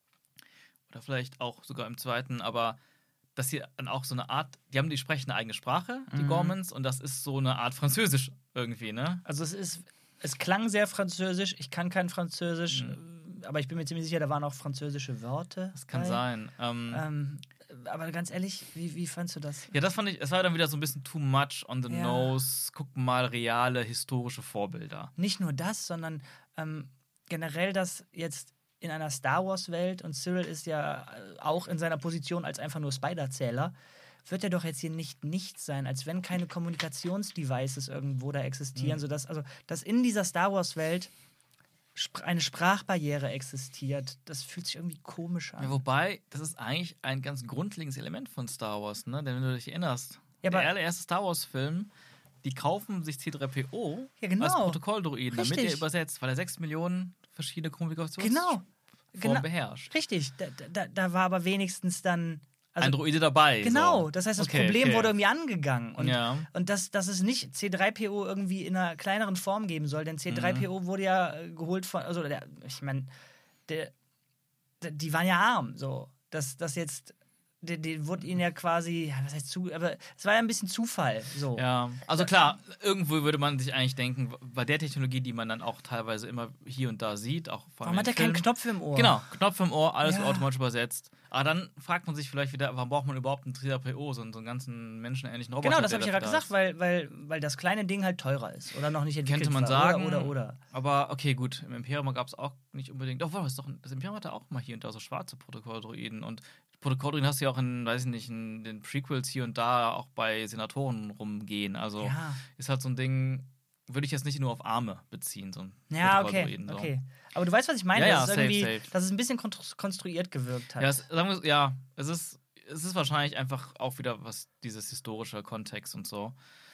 Oder vielleicht auch sogar im Zweiten, aber dass sie dann auch so eine Art, die haben, die sprechen eine eigene Sprache, die Mhm. Gormans, und das ist so eine Art Französisch irgendwie, ne? Also es ist, es klang sehr französisch. Ich kann kein Französisch, Mhm. aber ich bin mir ziemlich sicher, da waren auch französische Wörter. Das kann bei. sein. Ähm, Ähm, aber ganz ehrlich, wie, wie fandst du das? Ja, das fand ich, es war dann wieder so ein bisschen too much on the Ja. nose. Guck mal, reale, historische Vorbilder. Nicht nur das, sondern ähm, generell das jetzt in einer Star Wars-Welt, und Cyril ist ja äh, auch in seiner Position als einfach nur Spider-Zähler, wird er doch jetzt hier nicht nichts sein, als wenn keine Kommunikationsdevices irgendwo da existieren, Mhm. sodass also dass in dieser Star Wars-Welt sp- eine Sprachbarriere existiert. Das fühlt sich irgendwie komisch an. Ja, wobei, das ist eigentlich ein ganz grundlegendes Element von Star Wars, ne? Denn wenn du dich erinnerst, Ja, der aber- allererste Star Wars-Film, die kaufen sich C drei P O Ja, genau. als Protokolldruiden, damit Richtig. er übersetzt, weil er sechs Millionen verschiedene Kommunikationsformen Genau. Genau. beherrscht. Richtig, da, da, da war aber wenigstens dann. Also, ein Droide dabei. genau, so. das heißt, das Okay, Problem okay. wurde irgendwie angegangen. Und, Ja. und dass, dass es nicht C drei P O irgendwie in einer kleineren Form geben soll, denn C drei P O Mhm. wurde ja äh, geholt von, also der, ich meine, der, der, die waren ja arm, so. Dass das jetzt, die, die wurde ihnen ja quasi, ja, was heißt zu, aber es war ja ein bisschen Zufall, so. Ja, also klar, irgendwo würde man sich eigentlich denken, bei der Technologie, die man dann auch teilweise immer hier und da sieht, auch vor allem Warum hat in er keinen Filmen. Knopf im Ohr? Genau, Knopf im Ohr, alles Ja. wird automatisch übersetzt. Aber dann fragt man sich vielleicht wieder, warum braucht man überhaupt einen C drei P O, so einen, so einen ganzen menschenähnlichen Roboter? Genau, das der habe ich ja dafür gerade da gesagt, weil, weil, weil das kleine Ding halt teurer ist oder noch nicht ist. entwickelt Könnte man war. sagen. Oder, oder, oder. Aber okay, gut, im Imperium gab es auch nicht unbedingt. Doch, das, doch, das Imperium hatte auch mal hier und da so schwarze Protokolldruiden. Und Protokolldruiden hast du ja auch in, weiß ich nicht, in den Prequels hier und da auch bei Senatoren rumgehen. Also Ja. ist halt so ein Ding, würde ich jetzt nicht nur auf Arme beziehen, so ein Ja, okay, Protokolldruiden, so. okay. Aber du weißt, was ich meine, Ja, ja, dass, es safe, irgendwie, safe. dass es ein bisschen kontru- konstruiert gewirkt hat. Ja, es, sagen wir, ja es, ist, es ist wahrscheinlich einfach auch wieder was dieses historische Kontext und so.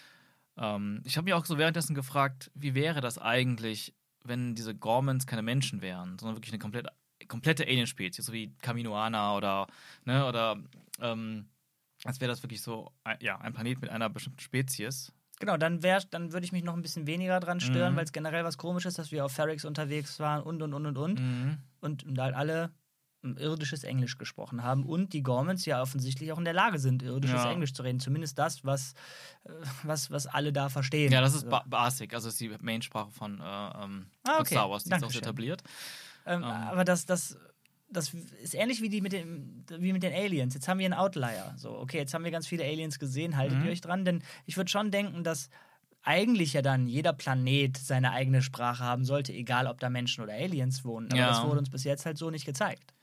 Ähm, ich habe mich auch so währenddessen gefragt, wie wäre das eigentlich, wenn diese Gormans keine Menschen wären, sondern wirklich eine komplett, komplette Alien-Spezies, so wie Kaminoana oder, ne, oder ähm, als wäre das wirklich so, ein- ja, ein Planet mit einer bestimmten Spezies. Genau, dann, wär, dann würde ich mich noch ein bisschen weniger dran stören, Mhm. weil es generell was Komisches ist, dass wir auf Ferrix unterwegs waren und, und, und, und, und. Mhm. Und, und halt alle ein irdisches Englisch gesprochen haben und die Gormans ja offensichtlich auch in der Lage sind, irdisches Ja. Englisch zu reden. Zumindest das, was, äh, was, was alle da verstehen. Ja, das ist So. ba Basic, also ist die Mainsprache von, äh, ähm, Ah, von okay. Star Wars, die ist auch so Dankeschön. etabliert. Ähm, Ähm. aber das, das, das ist ähnlich wie, die mit dem, wie mit den Aliens. Jetzt haben wir einen Outlier. So, okay, jetzt haben wir ganz viele Aliens gesehen. Haltet Mhm. ihr euch dran? Denn ich würde schon denken, dass eigentlich ja dann jeder Planet seine eigene Sprache haben sollte, egal ob da Menschen oder Aliens wohnen. Aber Ja. das wurde uns bis jetzt halt so nicht gezeigt.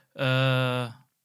Äh,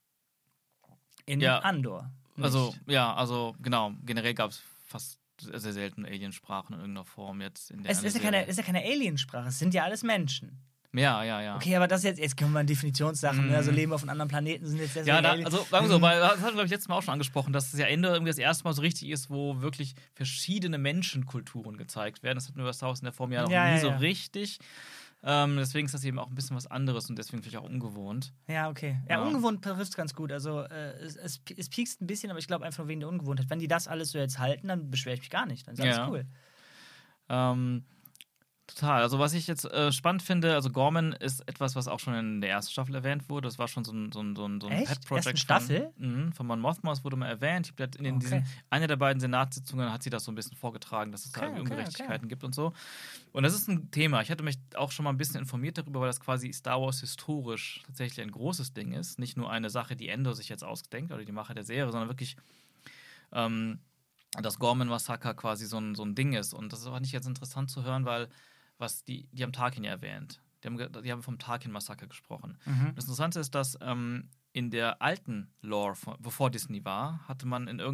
In Ja. Andor. Nicht. Also, ja, also genau, generell gab es fast sehr selten Aliensprachen in irgendeiner Form jetzt in der es ist ja, keine, ist ja keine Aliensprache, es sind ja alles Menschen. Ja, ja, ja. Okay, aber das jetzt, jetzt kommen wir an Definitionssachen. Mhm. Ne? Also leben wir auf einem anderen Planeten, sind jetzt deswegen Ja, da, Aliens. also sagen wir so, Mhm. weil das hatten wir, glaube ich, letztes Mal auch schon angesprochen, dass es ja Ende irgendwie das erste Mal so richtig ist, wo wirklich verschiedene Menschenkulturen gezeigt werden. Das hatten wir bei Star Wars in der Form ja noch Ja, nie ja, so ja. richtig. Ähm, deswegen ist das eben auch ein bisschen was anderes und deswegen vielleicht auch ungewohnt. Ja, okay. Ja, Ja. ungewohnt trifft es ganz gut. Also äh, es, es, es piekst ein bisschen, aber ich glaube einfach nur wegen der Ungewohntheit. Wenn die das alles so jetzt halten, dann beschwere ich mich gar nicht. Dann ist alles Ja. cool. Ähm, total. Also was ich jetzt äh, spannend finde, also Gorman ist etwas, was auch schon in der ersten Staffel erwähnt wurde. Das war schon so ein, so ein, so ein, so ein Echt? Pet-Project. Ersten Staffel? Von, mh, von Mon Mothma, das wurde mal erwähnt. Ich hab in den, Okay. diesen, einer der beiden Senatssitzungen hat sie das so ein bisschen vorgetragen, dass es Okay, da irgendwie okay, Ungerechtigkeiten gibt und so. Und das ist ein Thema. Ich hatte mich auch schon mal ein bisschen informiert darüber, weil das quasi Star Wars historisch tatsächlich ein großes Ding ist. Nicht nur eine Sache, die Endor sich jetzt ausdenkt oder die Macher der Serie, sondern wirklich ähm, das Gorman-Massaker quasi so ein, so ein Ding ist. Und das ist auch nicht jetzt interessant zu hören, weil was die, die haben Tarkin ja erwähnt. Die haben, ge- die haben vom Tarkin-Massaker gesprochen. Mhm. Das Interessante ist, dass ähm, in der alten Lore, von, bevor Disney war, hatte man in irgendeinem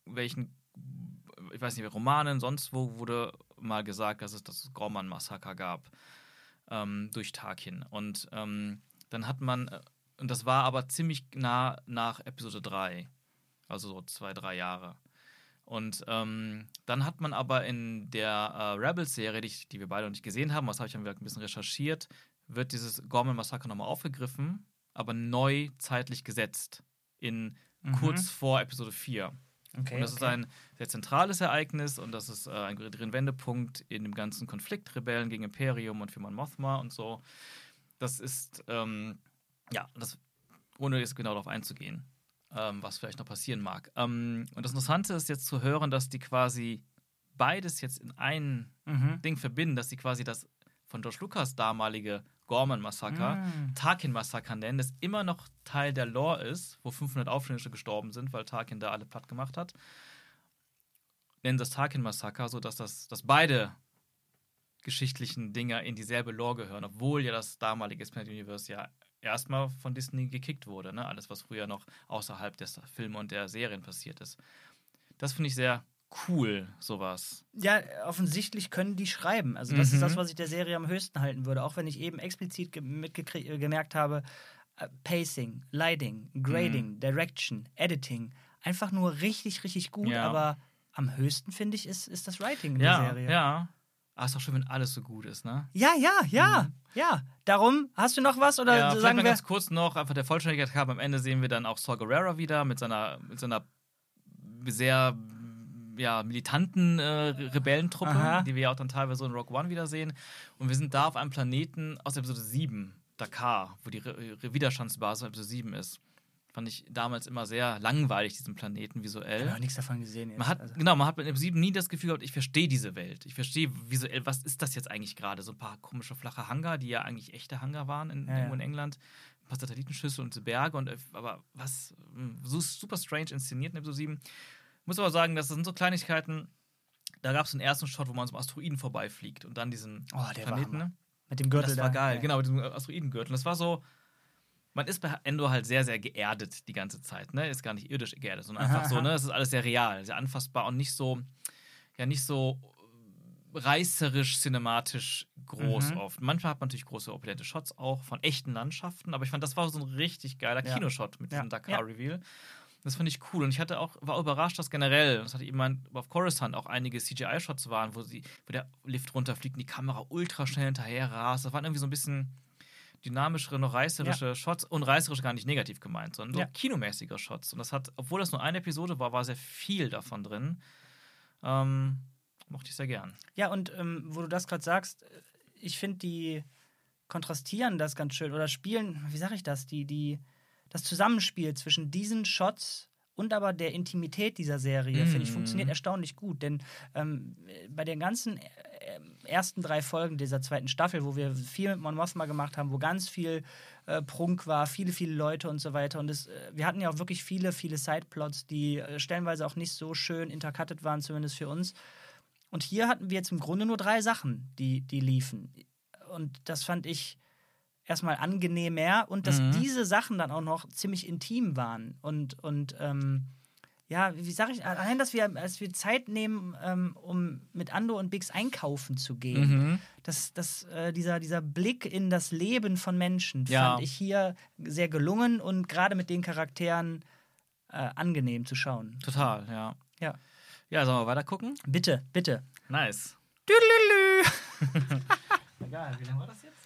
irgendwelchen, ich weiß nicht, Romanen, sonst wo wurde mal gesagt, dass es das Gorman-Massaker gab ähm, durch Tarkin. Und ähm, dann hat man, und das war aber ziemlich nah nach Episode drei, also so zwei, drei Jahre. Und ähm, dann hat man aber in der äh, Rebels-Serie, die, die wir beide noch nicht gesehen haben, was habe ich dann wieder ein bisschen recherchiert, wird dieses Gorman-Massaker nochmal aufgegriffen, aber neu zeitlich gesetzt. In Mhm. kurz vor Episode vier. Okay, und das okay. ist ein sehr zentrales Ereignis und das ist äh, ein drin Wendepunkt in dem ganzen Konflikt Rebellen gegen Imperium und für Mon Mothma und so. Das ist, ähm, ja, das, ohne jetzt genau darauf einzugehen, ähm, was vielleicht noch passieren mag. Ähm, und das Interessante ist jetzt zu hören, dass die quasi beides jetzt in ein Mhm. Ding verbinden, dass sie quasi das von George Lucas damalige Gorman-Massaker, Mm. Tarkin-Massaker nennen, das immer noch Teil der Lore ist, wo fünfhundert Aufständische gestorben sind, weil Tarkin da alle platt gemacht hat. Nennen das Tarkin-Massaker, sodass das, dass beide geschichtlichen Dinger in dieselbe Lore gehören, obwohl ja das damalige Expanded Universe ja erstmal von Disney gekickt wurde, ne? Alles, was früher noch außerhalb des Filme und der Serien passiert ist. Das finde ich sehr cool, sowas. Ja, offensichtlich können die schreiben. Also das Mhm. ist das, was ich der Serie am höchsten halten würde. Auch wenn ich eben explizit ge mitgekrie- äh, gemerkt habe, äh, Pacing, Lighting, Grading, Mhm. Direction, Editing. Einfach nur richtig, richtig gut. Ja. Aber am höchsten, finde ich, ist, ist das Writing in Ja, der Serie. ja. Ah, ist doch schön, wenn alles so gut ist, ne? Ja, ja, ja, ja. Darum, hast du noch was? Oder Ja, vielleicht sagen mal wir. ganz kurz noch, einfach der Vollständigkeit halber, am Ende sehen wir dann auch Saw Gerrera wieder mit seiner, mit seiner sehr ja, militanten äh, Rebellentruppe, Aha. die wir ja auch dann teilweise in Rogue One wiedersehen. Und wir sind da auf einem Planeten aus Episode sieben, Dakar, wo die Re Re Widerstandsbasis von Episode sieben ist. Fand ich damals immer sehr langweilig, diesen Planeten Ich visuell. habe noch nichts davon gesehen jetzt. Man hat, also. genau, man hat mit Episode sieben nie das Gefühl gehabt, ich verstehe diese Welt. Ich verstehe visuell, was ist das jetzt eigentlich gerade? So ein paar komische flache Hangar, die ja eigentlich echte Hangar waren in, Ja, irgendwo in ja. England. Ein paar Satellitenschüssel und so Berge. Und, äh, aber was, mh, so super strange inszeniert in Episode sieben. Muss aber sagen, das sind so Kleinigkeiten. Da gab es einen ersten Shot, wo man so einem Asteroiden vorbeifliegt und dann diesen Oh, der war Planeten. Hammer. Ne? Mit dem Gürtel Das war da. geil, Ja. genau, mit diesem Asteroidengürtel. Das war so. Man ist bei Endor halt sehr, sehr geerdet die ganze Zeit, ne? Ist gar nicht irdisch geerdet, sondern Aha, einfach so, aha. ne? Es ist alles sehr real, sehr anfassbar und nicht so, ja, nicht so reißerisch, cinematisch groß Mhm. oft. Manchmal hat man natürlich große, opulente Shots auch von echten Landschaften, aber ich fand, das war so ein richtig geiler Ja. Kinoshot mit Ja. diesem Ja. Dakar-Reveal. Das fand ich cool. Und ich hatte auch, war überrascht, dass generell, das hatte jemand auf Coruscant auch einige C G I-Shots waren, wo, sie, wo der Lift runterfliegt und die Kamera ultra schnell hinterher rast. Das waren irgendwie so ein bisschen dynamischere, noch reißerische Shots und reißerisch gar nicht negativ gemeint, sondern so Ja. kinomäßige Shots. Und das hat, obwohl das nur eine Episode war, war sehr viel davon drin. Ähm, mochte ich sehr gern. Ja, und ähm, wo du das gerade sagst, ich finde, die kontrastieren das ganz schön oder spielen, wie sage ich das, die, die, das Zusammenspiel zwischen diesen Shots und aber der Intimität dieser Serie, Mhm. finde ich, funktioniert erstaunlich gut. Denn ähm, bei den ganzen äh, ersten drei Folgen dieser zweiten Staffel, wo wir viel mit Mon Mothma gemacht haben, wo ganz viel äh, Prunk war, viele, viele Leute und so weiter. Und es, äh, wir hatten ja auch wirklich viele, viele Sideplots, die äh, stellenweise auch nicht so schön intercutted waren, zumindest für uns. Und hier hatten wir jetzt im Grunde nur drei Sachen, die, die liefen. Und das fand ich erstmal angenehmer und dass Mhm. diese Sachen dann auch noch ziemlich intim waren. Und, und ähm, ja, wie sage ich, allein, dass wir, als wir Zeit nehmen, ähm, um mit Andor und Biggs einkaufen zu gehen, Mhm. dass, dass äh, dieser, dieser Blick in das Leben von Menschen Ja. fand ich hier sehr gelungen und gerade mit den Charakteren äh, angenehm zu schauen. Total, ja. Ja. Ja, sollen wir weiter gucken? Bitte, bitte. Nice. Tüdelülü. Egal, wie lange war das jetzt?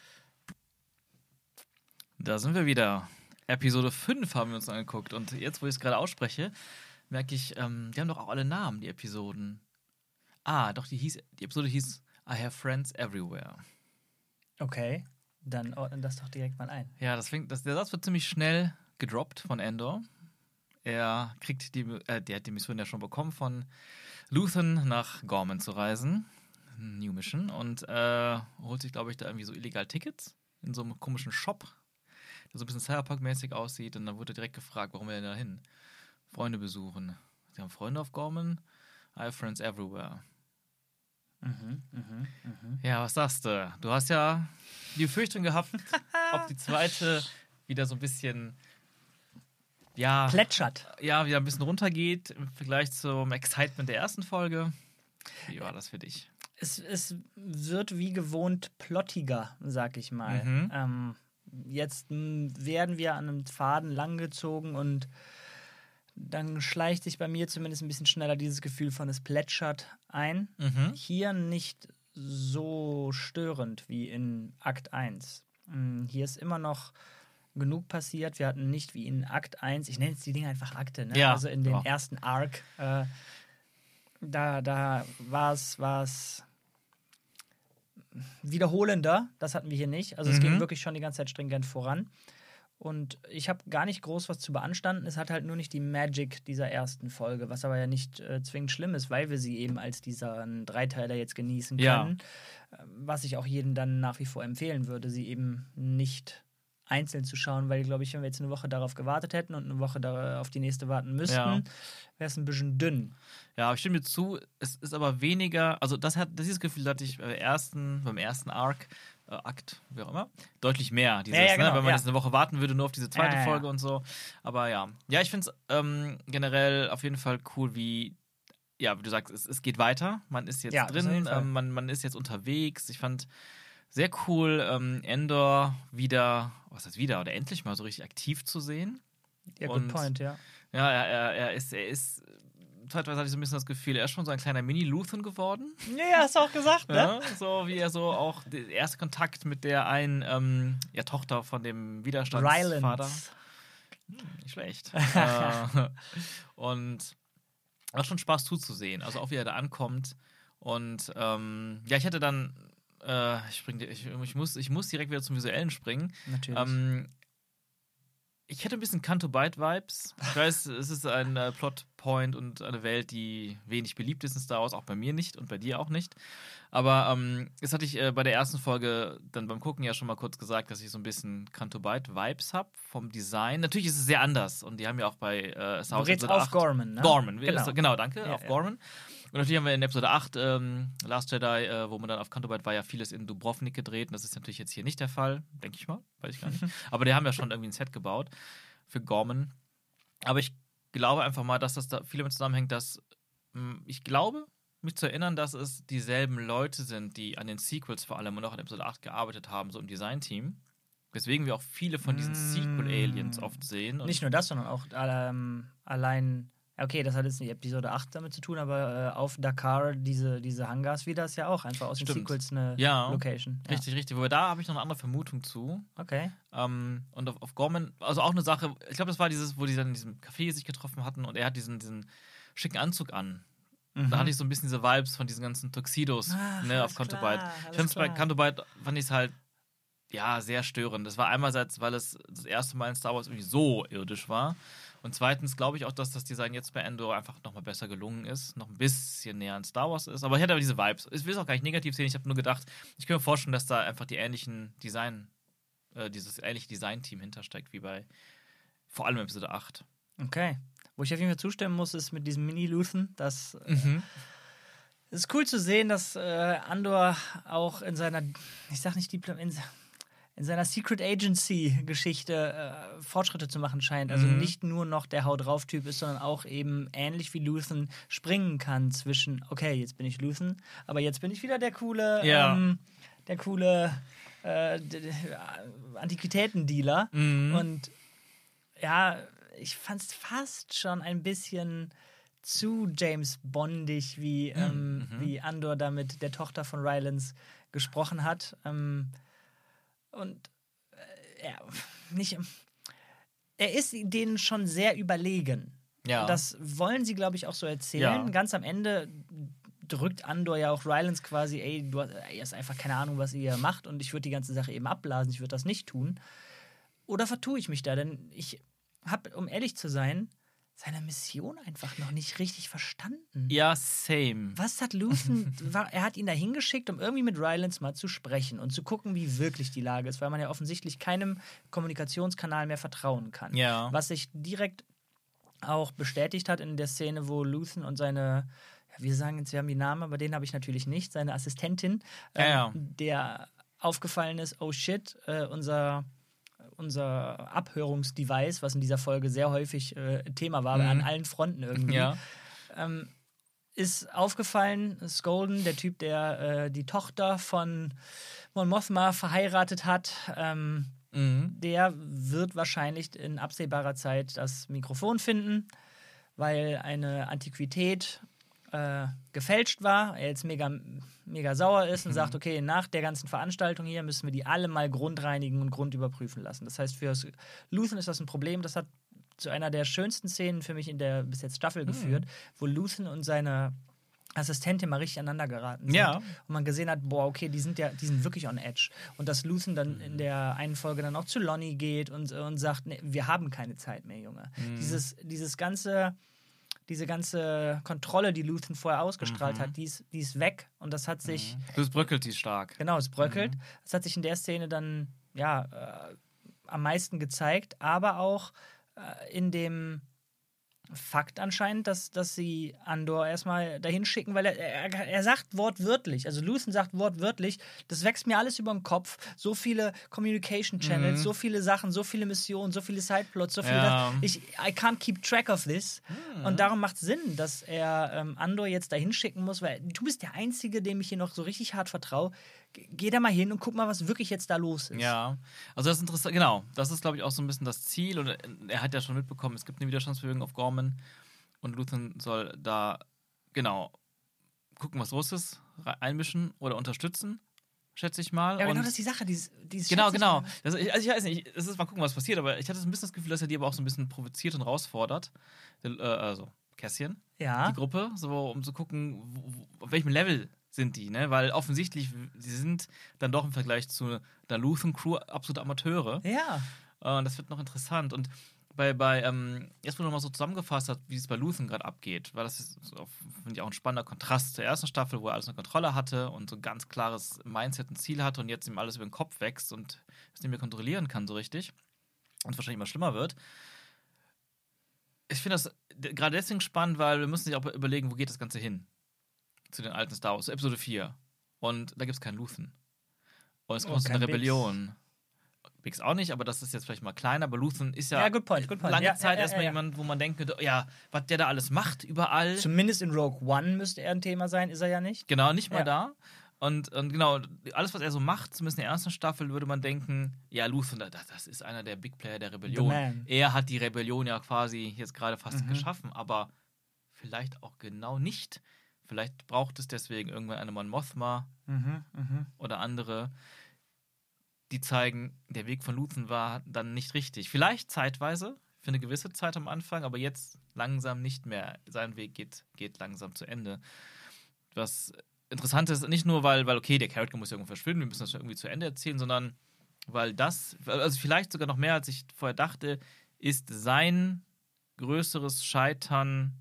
Da sind wir wieder. Episode fünf haben wir uns angeguckt. Und jetzt, wo ich es gerade ausspreche, merke ich, ähm, die haben doch auch alle Namen, die Episoden. Ah, doch, die, hieß, die Episode hieß I Have Friends Everywhere. Okay, dann ordnen das doch direkt mal ein. Ja, das fängt, das, der Satz wird ziemlich schnell gedroppt von Endor. Er kriegt die, äh, der hat die Mission ja schon bekommen, von Luthen nach Gorman zu reisen. New Mission. Und äh, holt sich, glaube ich, da irgendwie so illegal Tickets in so einem komischen Shop, der so ein bisschen Cyberpunk-mäßig aussieht. Und dann wurde direkt gefragt, warum will er da hin? Freunde besuchen. Sie haben Freunde auf Gorman? I have friends everywhere. Mhm, mhm, mhm. Ja, was sagst du? Du hast ja die Befürchtung gehabt, ob die zweite wieder so ein bisschen ja, plätschert. Ja, wieder ein bisschen runtergeht im Vergleich zum Excitement der ersten Folge. Wie war das für dich? Es, es wird wie gewohnt plottiger, sag ich mal. Mhm. Ähm, jetzt m, werden wir an einem Faden langgezogen und dann schleicht sich bei mir zumindest ein bisschen schneller dieses Gefühl von es plätschert ein. Mhm. Hier nicht so störend wie in Akt eins. Mm, Hier ist immer noch genug passiert. Wir hatten nicht wie in Akt eins, ich nenne jetzt die Dinge einfach Akte, ne? Ja, Also in den ja. ersten Arc, äh, da, da war es wiederholender, das hatten wir hier nicht. Also es Mhm. ging wirklich schon die ganze Zeit stringent voran. Und ich habe gar nicht groß was zu beanstanden. Es hat halt nur nicht die Magic dieser ersten Folge, was aber ja nicht äh, zwingend schlimm ist, weil wir sie eben als diesen Dreiteiler jetzt genießen können. Ja. Äh, Was ich auch jedem dann nach wie vor empfehlen würde, sie eben nicht einzeln zu schauen, weil, glaube ich, wenn wir jetzt eine Woche darauf gewartet hätten und eine Woche da auf die nächste warten müssten, Ja. wäre es ein bisschen dünn. Ja, aber ich stimme dir zu, es ist aber weniger, also das hat, dieses Gefühl hatte ich beim ersten, beim ersten Arc, äh, Akt, wie auch immer, deutlich mehr. Dieses, Ja, ja, genau, ne, wenn man ja. jetzt eine Woche warten würde, nur auf diese zweite Ja, ja, ja. Folge und so. Aber ja. Ja, ich finde es ähm, generell auf jeden Fall cool, wie, ja, wie du sagst, es, es geht weiter. Man ist jetzt Ja, das auf jeden drin, Fall. ähm, man, man ist jetzt unterwegs. Ich fand sehr cool, ähm, Endor wieder, was heißt wieder, oder endlich mal so richtig aktiv zu sehen. Ja, good Und- point, ja. Ja, er, er, er ist, er ist, zeitweise hatte ich so ein bisschen das Gefühl, er ist schon so ein kleiner Mini-Luthen geworden. Ja, hast du auch gesagt, ne? Ja, so wie er so auch der erste Kontakt mit der einen ähm, ja, Tochter von dem Widerstandsvater. Rylance. Nicht schlecht. äh, und auch schon Spaß zuzusehen. Also auch wie er da ankommt. Und ähm, ja, ich hätte dann, äh, ich, spring, ich, ich, muss, ich muss direkt wieder zum Visuellen springen. Natürlich. Ähm, ich hätte ein bisschen Canto-Bite-Vibes. Ich weiß, es ist ein äh, Plotpoint und eine Welt, die wenig beliebt ist in Star Wars, auch bei mir nicht und bei dir auch nicht. Aber ähm, das hatte ich äh, bei der ersten Folge dann beim Gucken ja schon mal kurz gesagt, dass ich so ein bisschen Canto-Bite-Vibes habe vom Design. Natürlich ist es sehr anders und die haben ja auch bei äh, Star Du Wars redest Episode auf acht Gorman, ne? Gorman, Genau. genau, genau danke, Ja, auf ja. Gorman. Und natürlich haben wir in Episode acht, ähm, Last Jedi, äh, wo man dann auf Canto-Bite war ja vieles in Dubrovnik gedreht. Und das ist natürlich jetzt hier nicht der Fall, denke ich mal, weiß ich gar nicht. Aber die haben ja schon irgendwie ein Set gebaut für Gorman. Aber ich glaube einfach mal, dass das da viel damit zusammenhängt, dass mh, ich glaube, mich zu erinnern, dass es dieselben Leute sind, die an den Sequels vor allem und auch an Episode acht gearbeitet haben, so im Designteam. Weswegen wir auch viele von diesen Mm. Sequel-Aliens oft sehen. Und Nicht nur das, sondern auch ähm, allein, okay, das hat jetzt nicht Episode acht damit zu tun, aber äh, auf Dakar, diese, diese Hangars wieder, ist ja auch einfach aus den Stimmt. Sequels eine Ja. Location. Ja. Richtig, richtig. Wobei da habe ich noch eine andere Vermutung zu. Okay. Ähm, und auf, auf Gorman, also auch eine Sache, ich glaube, das war dieses, wo die dann in diesem Café sich getroffen hatten und er hat diesen, diesen schicken Anzug an. Da hatte ich so ein bisschen diese Vibes von diesen ganzen Tuxedos Ach, ne, auf alles Canto-Bite. klar, Ich alles fand es bei klar. Canto-Bite, fand ich es halt, ja, sehr störend. Das war einerseits, weil es das erste Mal in Star Wars irgendwie so irdisch war. Und zweitens glaube ich auch, dass das Design jetzt bei Endor einfach nochmal besser gelungen ist. Noch ein bisschen näher an Star Wars ist. Aber ich hatte aber diese Vibes. Ich will es auch gar nicht negativ sehen. Ich habe nur gedacht, ich kann mir vorstellen, dass da einfach die ähnlichen Design, äh, dieses ähnliche Design-Team hintersteckt, wie bei vor allem Episode acht. Okay. Wo ich auf jeden Fall zustimmen muss, ist mit diesem Mini-Luthen, das Mhm. es ist cool zu sehen, dass äh, Andor auch in seiner, ich sag nicht Diplom, in, in seiner Secret Agency-Geschichte äh, Fortschritte zu machen scheint. Also Mhm. nicht nur noch der Haut drauf Typ ist, sondern auch eben ähnlich wie Luthen springen kann zwischen, okay, jetzt bin ich Luthen, aber jetzt bin ich wieder der coole, Ja. ähm, der coole äh, d- d- Antiquitätendealer. Mhm. Und ja, ich fand es fast schon ein bisschen zu James Bondig, wie, ähm, mhm. wie Andor da mit der Tochter von Rylance gesprochen hat. Ähm, und äh, ja, nicht. Er ist denen schon sehr überlegen. Ja. Das wollen sie, glaube ich, auch so erzählen. Ja. Ganz am Ende drückt Andor ja auch Rylance quasi, ey, du hast, ey, hast einfach keine Ahnung, was ihr macht und ich würde die ganze Sache eben abblasen, ich würde das nicht tun. Oder vertue ich mich da? Denn ich habe, um ehrlich zu sein, seine Mission einfach noch nicht richtig verstanden. Ja, same. Was hat Luthen, war, er hat ihn da hingeschickt, um irgendwie mit Rylance mal zu sprechen und zu gucken, wie wirklich die Lage ist, weil man ja offensichtlich keinem Kommunikationskanal mehr vertrauen kann. Ja. Was sich direkt auch bestätigt hat in der Szene, wo Luthen und seine, ja, wir sagen jetzt, wir haben die Namen, aber den habe ich natürlich nicht, seine Assistentin, Ja, ja. ähm, der aufgefallen ist, oh shit, äh, unser unser Abhörungsdevice, was in dieser Folge sehr häufig äh, Thema war, mhm. an allen Fronten irgendwie. Ja. Ähm, ist aufgefallen, Skolden, der Typ, der äh, die Tochter von Mon Mothma verheiratet hat, ähm, mhm. der wird wahrscheinlich in absehbarer Zeit das Mikrofon finden, weil eine Antiquität äh, gefälscht war, er jetzt mega, mega sauer ist und mhm. sagt, okay, nach der ganzen Veranstaltung hier müssen wir die alle mal grundreinigen und grundüberprüfen lassen. Das heißt, für Luthen ist das ein Problem, das hat zu einer der schönsten Szenen für mich in der bis jetzt Staffel mhm. geführt, wo Luthen und seine Assistentin mal richtig aneinander geraten sind. Ja. Und man gesehen hat, boah, okay, die sind ja, die sind wirklich on edge. Und dass Luthen dann mhm. in der einen Folge dann auch zu Lonnie geht und, und sagt, nee, wir haben keine Zeit mehr, Junge. Mhm. Dieses, dieses ganze, diese ganze Kontrolle, die Luthen vorher ausgestrahlt mhm. hat, die ist, die ist weg. Und das hat sich... Mhm. Das bröckelt die stark. Genau, es bröckelt. Mhm. Das hat sich in der Szene dann, ja, äh, am meisten gezeigt, aber auch in dem Fakt anscheinend, dass, dass sie Andor erstmal dahin schicken, weil er, er, er sagt wortwörtlich, also Luthen sagt wortwörtlich, das wächst mir alles über den Kopf, so viele Communication Channels, mhm. so viele Sachen, so viele Missionen, so viele Sideplots, so viele, ja. ich, I can't keep track of this mhm. und darum macht es Sinn, dass er ähm, Andor jetzt dahin schicken muss, weil du bist der Einzige, dem ich hier noch so richtig hart vertraue. Geh da mal hin und guck mal, was wirklich jetzt da los ist. Ja, also das ist interessant, genau, das ist, glaube ich, auch so ein bisschen das Ziel und er hat ja schon mitbekommen, es gibt eine Widerstandsbewegung auf Gorman und Luthen soll da, genau, gucken, was los ist, einmischen oder unterstützen, schätze ich mal. Ja, genau, und das ist die Sache, dieses, dieses Genau, genau, das, also ich weiß nicht, es ist mal gucken, was passiert, aber ich hatte so ein bisschen das Gefühl, dass er die aber auch so ein bisschen provoziert und herausfordert, äh, also Cassian, ja. die Gruppe, so um zu gucken, wo, wo, auf welchem Level sind die, ne? Weil offensichtlich, sie sind dann doch im Vergleich zu der Luthen-Crew absolute Amateure. Ja. Und das wird noch interessant. Und bei, bei ähm, jetzt, wo du mal so zusammengefasst hast, wie es bei Luthen gerade abgeht, weil das ist, so, finde ich, auch ein spannender Kontrast zur ersten Staffel, wo er alles unter Kontrolle hatte und so ein ganz klares Mindset, ein Ziel hatte und jetzt ihm alles über den Kopf wächst und es nicht mehr kontrollieren kann so richtig und es wahrscheinlich immer schlimmer wird. Ich finde das gerade deswegen spannend, weil wir müssen sich auch überlegen, wo geht das Ganze hin? Zu den alten Star Wars, Episode vier. Und da gibt es keinen Luthen. Und es kommt oh, eine Rebellion. Biggs auch nicht, aber das ist jetzt vielleicht mal kleiner. Aber Luthen ist ja, ja good point, good point. lange ja, Zeit ja, erstmal ja, ja. jemand, wo man denkt, ja, was der da alles macht, überall. Zumindest in Rogue One müsste er ein Thema sein, ist er ja nicht. Genau, nicht mal ja. da. Und, und genau, alles, was er so macht, zumindest in der ersten Staffel, würde man denken, ja, Luthen, das, das ist einer der Big Player der Rebellion. Er hat die Rebellion ja quasi jetzt gerade fast mhm. geschaffen, aber vielleicht auch genau nicht. Vielleicht braucht es deswegen irgendwann eine Mon Mothma mhm, mh. oder andere, die zeigen, der Weg von Luthen war dann nicht richtig. Vielleicht zeitweise, für eine gewisse Zeit am Anfang, aber jetzt langsam nicht mehr. Sein Weg geht, geht langsam zu Ende. Was interessant ist, nicht nur, weil, weil okay, der Charakter muss irgendwo verschwinden, wir müssen das irgendwie zu Ende erzählen, sondern weil das, also vielleicht sogar noch mehr, als ich vorher dachte, ist sein größeres Scheitern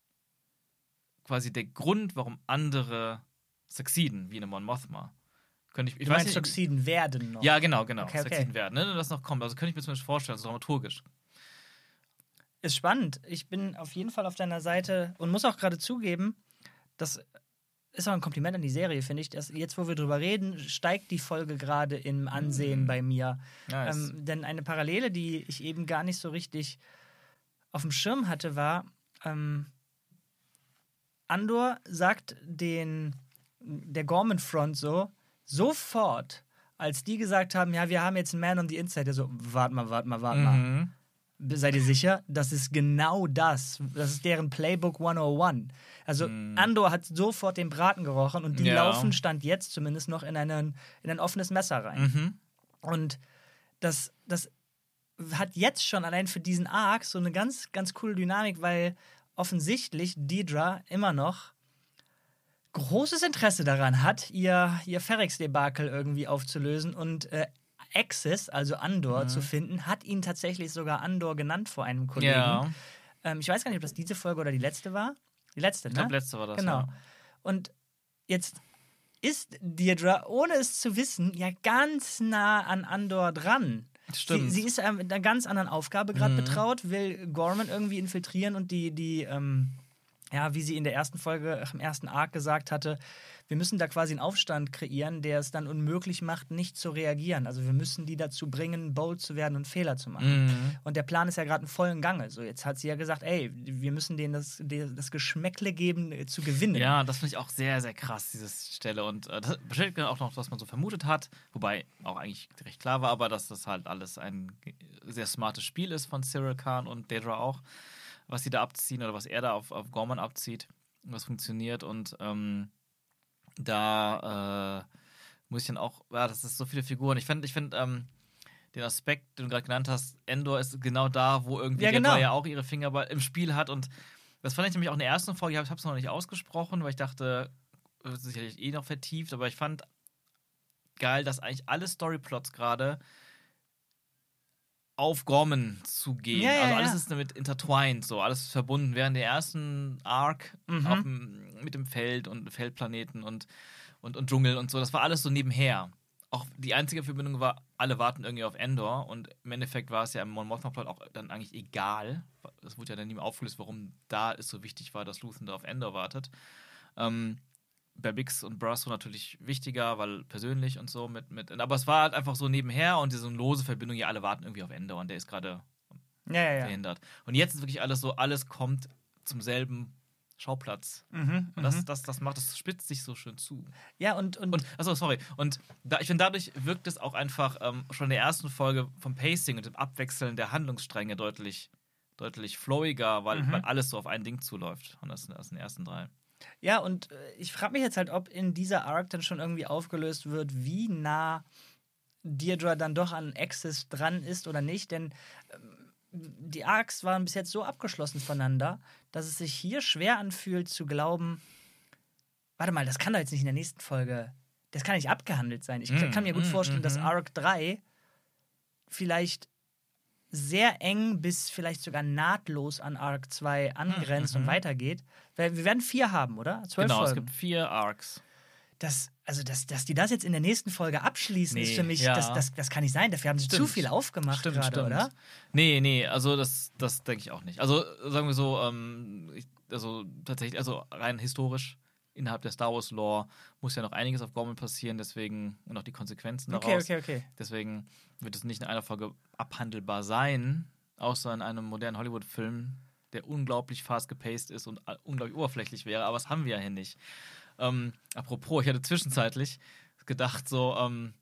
quasi der Grund, warum andere succeeden, wie eine Mon Mothma. Könnte ich, ich du weiß meinst, nicht, succeeden werden noch? Ja, genau, genau. Okay, okay. Succeeden werden, ne? Das noch kommt. Also könnte ich mir zumindest vorstellen, so dramaturgisch. Ist spannend. Ich bin auf jeden Fall auf deiner Seite und muss auch gerade zugeben, das ist auch ein Kompliment an die Serie, finde ich. Dass jetzt, wo wir drüber reden, steigt die Folge gerade im Ansehen mm. bei mir. Nice. Ähm, denn eine Parallele, die ich eben gar nicht so richtig auf dem Schirm hatte, war, ähm, Andor sagt den, der Gorman Front so, sofort, als die gesagt haben, ja, wir haben jetzt einen Man on the Inside, der so, warte mal, warte mal, warte mhm. mal. Seid ihr sicher? Das ist genau das. Das ist deren Playbook hundertundeins. Also mhm. Andor hat sofort den Braten gerochen und die ja. laufen, stand jetzt zumindest noch in, einen, in ein offenes Messer rein. Mhm. Und das, das hat jetzt schon allein für diesen Arc so eine ganz, ganz coole Dynamik, weil offensichtlich Dedra immer noch großes Interesse daran hat, ihr, ihr Ferrex-Debakel irgendwie aufzulösen und äh, Axis, also Andor, mhm. zu finden, hat ihn tatsächlich sogar Andor genannt vor einem Kollegen. Ja. Ähm, ich weiß gar nicht, ob das diese Folge oder die letzte war. Die letzte, ich ne? Ich glaube, letzte war das, Genau. Ja. Und jetzt ist Dedra, ohne es zu wissen, ja ganz nah an Andor dran. Stimmt. Sie, sie ist äh, mit einer ganz anderen Aufgabe gerade mhm. betraut, will Gorman irgendwie infiltrieren und die, die, ähm, ja, wie sie in der ersten Folge, im ersten Arc gesagt hatte, wir müssen da quasi einen Aufstand kreieren, der es dann unmöglich macht, nicht zu reagieren. Also wir müssen die dazu bringen, bold zu werden und Fehler zu machen. Mhm. Und der Plan ist ja gerade in vollen Gange. So, jetzt hat sie ja gesagt, ey, wir müssen denen das, das Geschmäckle geben, äh, zu gewinnen. Ja, das finde ich auch sehr, sehr krass, diese Stelle. Und äh, das bestätigt auch noch, was man so vermutet hat, wobei auch eigentlich recht klar war, aber dass das halt alles ein sehr smartes Spiel ist von Cyril Khan und Daedra auch, was sie da abziehen oder was er da auf, auf Gorman abzieht, was funktioniert. Und ähm, da äh, muss ich dann auch, ja, das ist so viele Figuren. Ich finde, ich find, ähm, den Aspekt, den du gerade genannt hast, Endor ist genau da, wo irgendwie Ja, Daedra genau. ja auch ihre Finger bei- im Spiel hat. Und das fand ich nämlich auch in der ersten Folge, ich habe es noch nicht ausgesprochen, weil ich dachte, das ist sicherlich eh noch vertieft, aber ich fand geil, dass eigentlich alle Storyplots gerade auf Gorman zugehen. Ja, ja, also alles ja. ist damit intertwined, so alles ist verbunden. Während der ersten Arc Mhm. auf dem, mit dem Feld und Feldplaneten und, und, und Dschungel und so, das war alles so nebenher. Auch die einzige Verbindung war, alle warten irgendwie auf Endor und im Endeffekt war es ja im Mon Mothma-Plot auch dann eigentlich egal. Es wurde ja dann nie mehr aufgelöst, warum da es so wichtig war, dass Luthen da auf Endor wartet. Ähm, bei Bix und Brasso natürlich wichtiger, weil persönlich und so mit, mit. Aber es war halt einfach so nebenher und diese lose Verbindung, ja, alle warten irgendwie auf Endor und der ist gerade Ja, ja, ja. verhindert. Und jetzt ist wirklich alles so, alles kommt zum selben Schauplatz. Mhm, Und das, mhm. das, das macht, das spitzt sich so schön zu. Ja, und, und, Und, achso, sorry. Und da, ich finde, dadurch wirkt es auch einfach ähm, schon in der ersten Folge vom Pacing und dem Abwechseln der Handlungsstränge deutlich, deutlich flowiger, weil, Mhm. weil alles so auf ein Ding zuläuft. Und das sind das sind die ersten drei. ja, und äh, ich frage mich jetzt halt, ob in dieser Arc dann schon irgendwie aufgelöst wird, wie nah Deirdre dann doch an Axis dran ist oder nicht, denn ähm, die Arcs waren bis jetzt so abgeschlossen voneinander, dass es sich hier schwer anfühlt zu glauben, warte mal, das kann doch jetzt nicht in der nächsten Folge, das kann nicht abgehandelt sein. Ich Mm, kann mir gut mm, vorstellen, dass mhm. Arc drei vielleicht sehr eng bis vielleicht sogar nahtlos an Arc zwei angrenzt Mhm. und weitergeht. Weil wir werden vier haben, oder? Zwölf Genau, es Folgen. gibt vier Arcs. Das, also, dass, dass die das jetzt in der nächsten Folge abschließen, Nee, ist für mich, ja. das, das, das kann nicht sein. Dafür haben sie Stimmt. zu viel aufgemacht Stimmt, gerade, stimmt. oder? Nee, nee, also das, das denke ich auch nicht. Also sagen wir so, ähm, ich, also tatsächlich, also rein historisch innerhalb der Star Wars Lore muss ja noch einiges auf Gorman passieren, deswegen und auch die Konsequenzen Okay, daraus. okay, okay. Deswegen wird es nicht in einer Folge abhandelbar sein, außer in einem modernen Hollywood-Film, der unglaublich fast gepaced ist und äh, unglaublich oberflächlich wäre, aber das haben wir ja hier nicht. Ähm, apropos, ich hatte zwischenzeitlich gedacht, so, ähm,